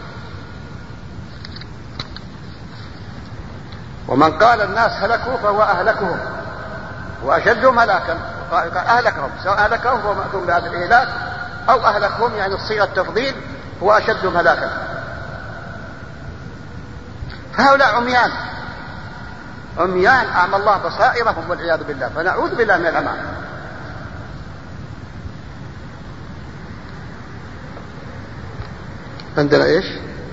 ومن قال الناس هلكوا فهو أهلكهم وأشدهم هلاكا، قال أهلكهم، سواء أهلكهم هو مأثوم بهذا الإهلاك أو أهلكهم يعني الصيغة التفضيل هو أشدهم هلاكا. فهؤلاء عميان عميان أعمى الله بصائرهم والعياذ بالله، فنعوذ بالله من العمى. عندنا إيش؟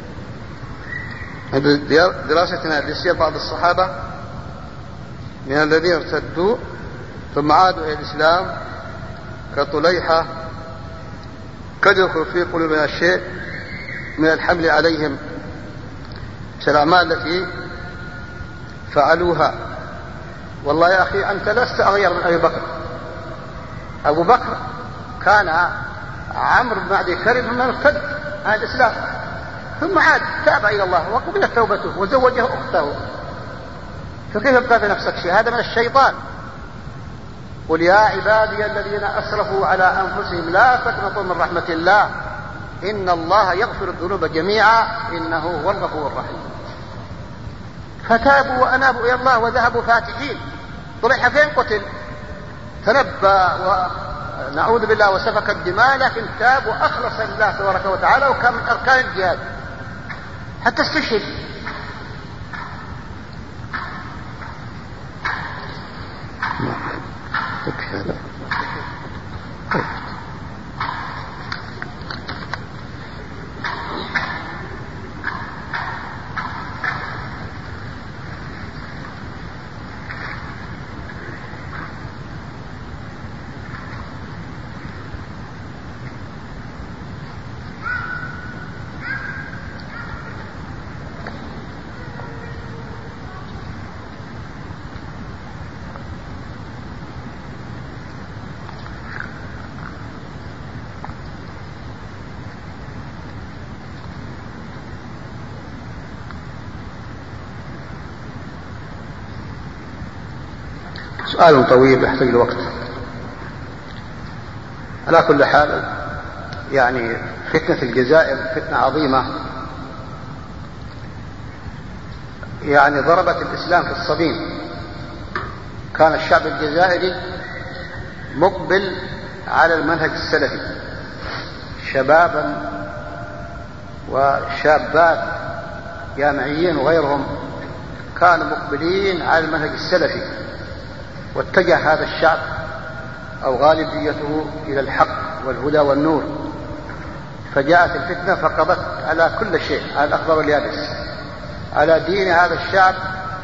عند دراستنا لسير بعض الصحابة من الذين ارتدوا ثم عادوا إلى الإسلام كطليحة، قد يدخل في قلوبنا الشيء من الحمل عليهم في الأعمال التي فعلوها. والله يا أخي أنت لست أغير من أبي بكر. أبو بكر كان عمرو بن معدي كرب من ارتد عن الإسلام ثم عاد تاب إلى الله وقبلت توبته وزوجه أخته، فكيف يبقى في نفسك شيء؟ هذا من الشيطان. قل يا عبادي الذين أسرفوا على أنفسهم لا تقنطوا من رحمة الله إن الله يغفر الذنوب جميعا إنه هو الغفور الرحيم. فتابوا وأنابوا إلى الله وذهبوا فاتحين. طلع فين قتل؟ تنبى ونعوذ بالله وسفك الدماء، لكن تاب وأخلص لله تبارك وتعالى وكان من أركان الجهاد حتى استشهد. هذا سؤال طويل يحتاج لوقت. على كل حال يعني فتنة الجزائر فتنة عظيمة، يعني ضربت الإسلام في الصميم. كان الشعب الجزائري مقبل على المنهج السلفي، شبابا وشابات جامعيين وغيرهم كانوا مقبلين على المنهج السلفي، واتجه هذا الشعب أو غالبيته إلى الحق والهدى والنور، فجاءت الفتنة فقضت على كل شيء، على الأخضر واليابس، على دين هذا الشعب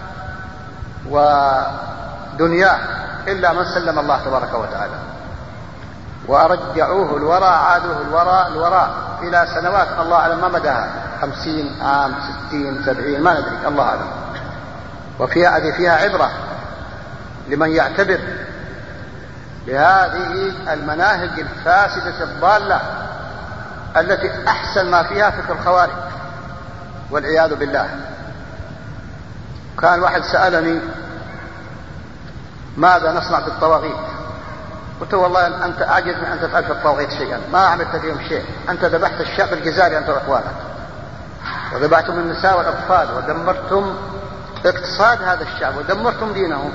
ودنياه، إلا من سلم الله تبارك وتعالى، ورجعوه الوراء، عادوه الوراء الوراء إلى سنوات الله أعلم ما مداها، خمسين عام، ستين، سبعين، ما ندري، الله أعلم. وفيها هذه فيها عبرة لمن يعتبر بهذه المناهج الفاسدة الضالة التي أحسن ما فيها فكر الخوارج والعياذ بالله. كان واحد سألني ماذا نصنع بالطواغيت؟ قلت والله أنت أعجز من أن تفعل في الطواغيت شيئا، ما عملت فيهم شيء، أنت ذبحت الشعب الجزائري أنت وإخوانك، وذبحتم النساء والأطفال، ودمرتم اقتصاد هذا الشعب، ودمرتم دينهم.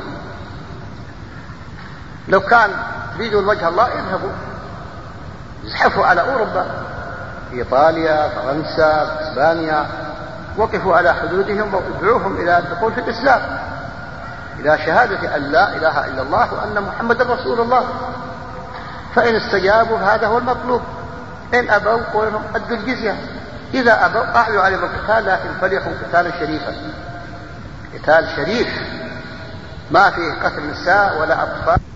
لو كان يريدوا وجه الله يذهبوا يزحفوا على أوروبا، إيطاليا، فرنسا، إسبانيا، وقفوا على حدودهم وادعوهم إلى الدخول في الإسلام، إلى شهادة أن لا إله إلا الله وأن محمد رسول الله. فإن استجابوا هذا هو المطلوب، إن أبوا قولهم أدوا الجزية، إذا أبوا أعلوا عليهم القتال، لكن فليكن قتالا شريفا، قتال شريف ما فيه قتل نساء ولا أطفال.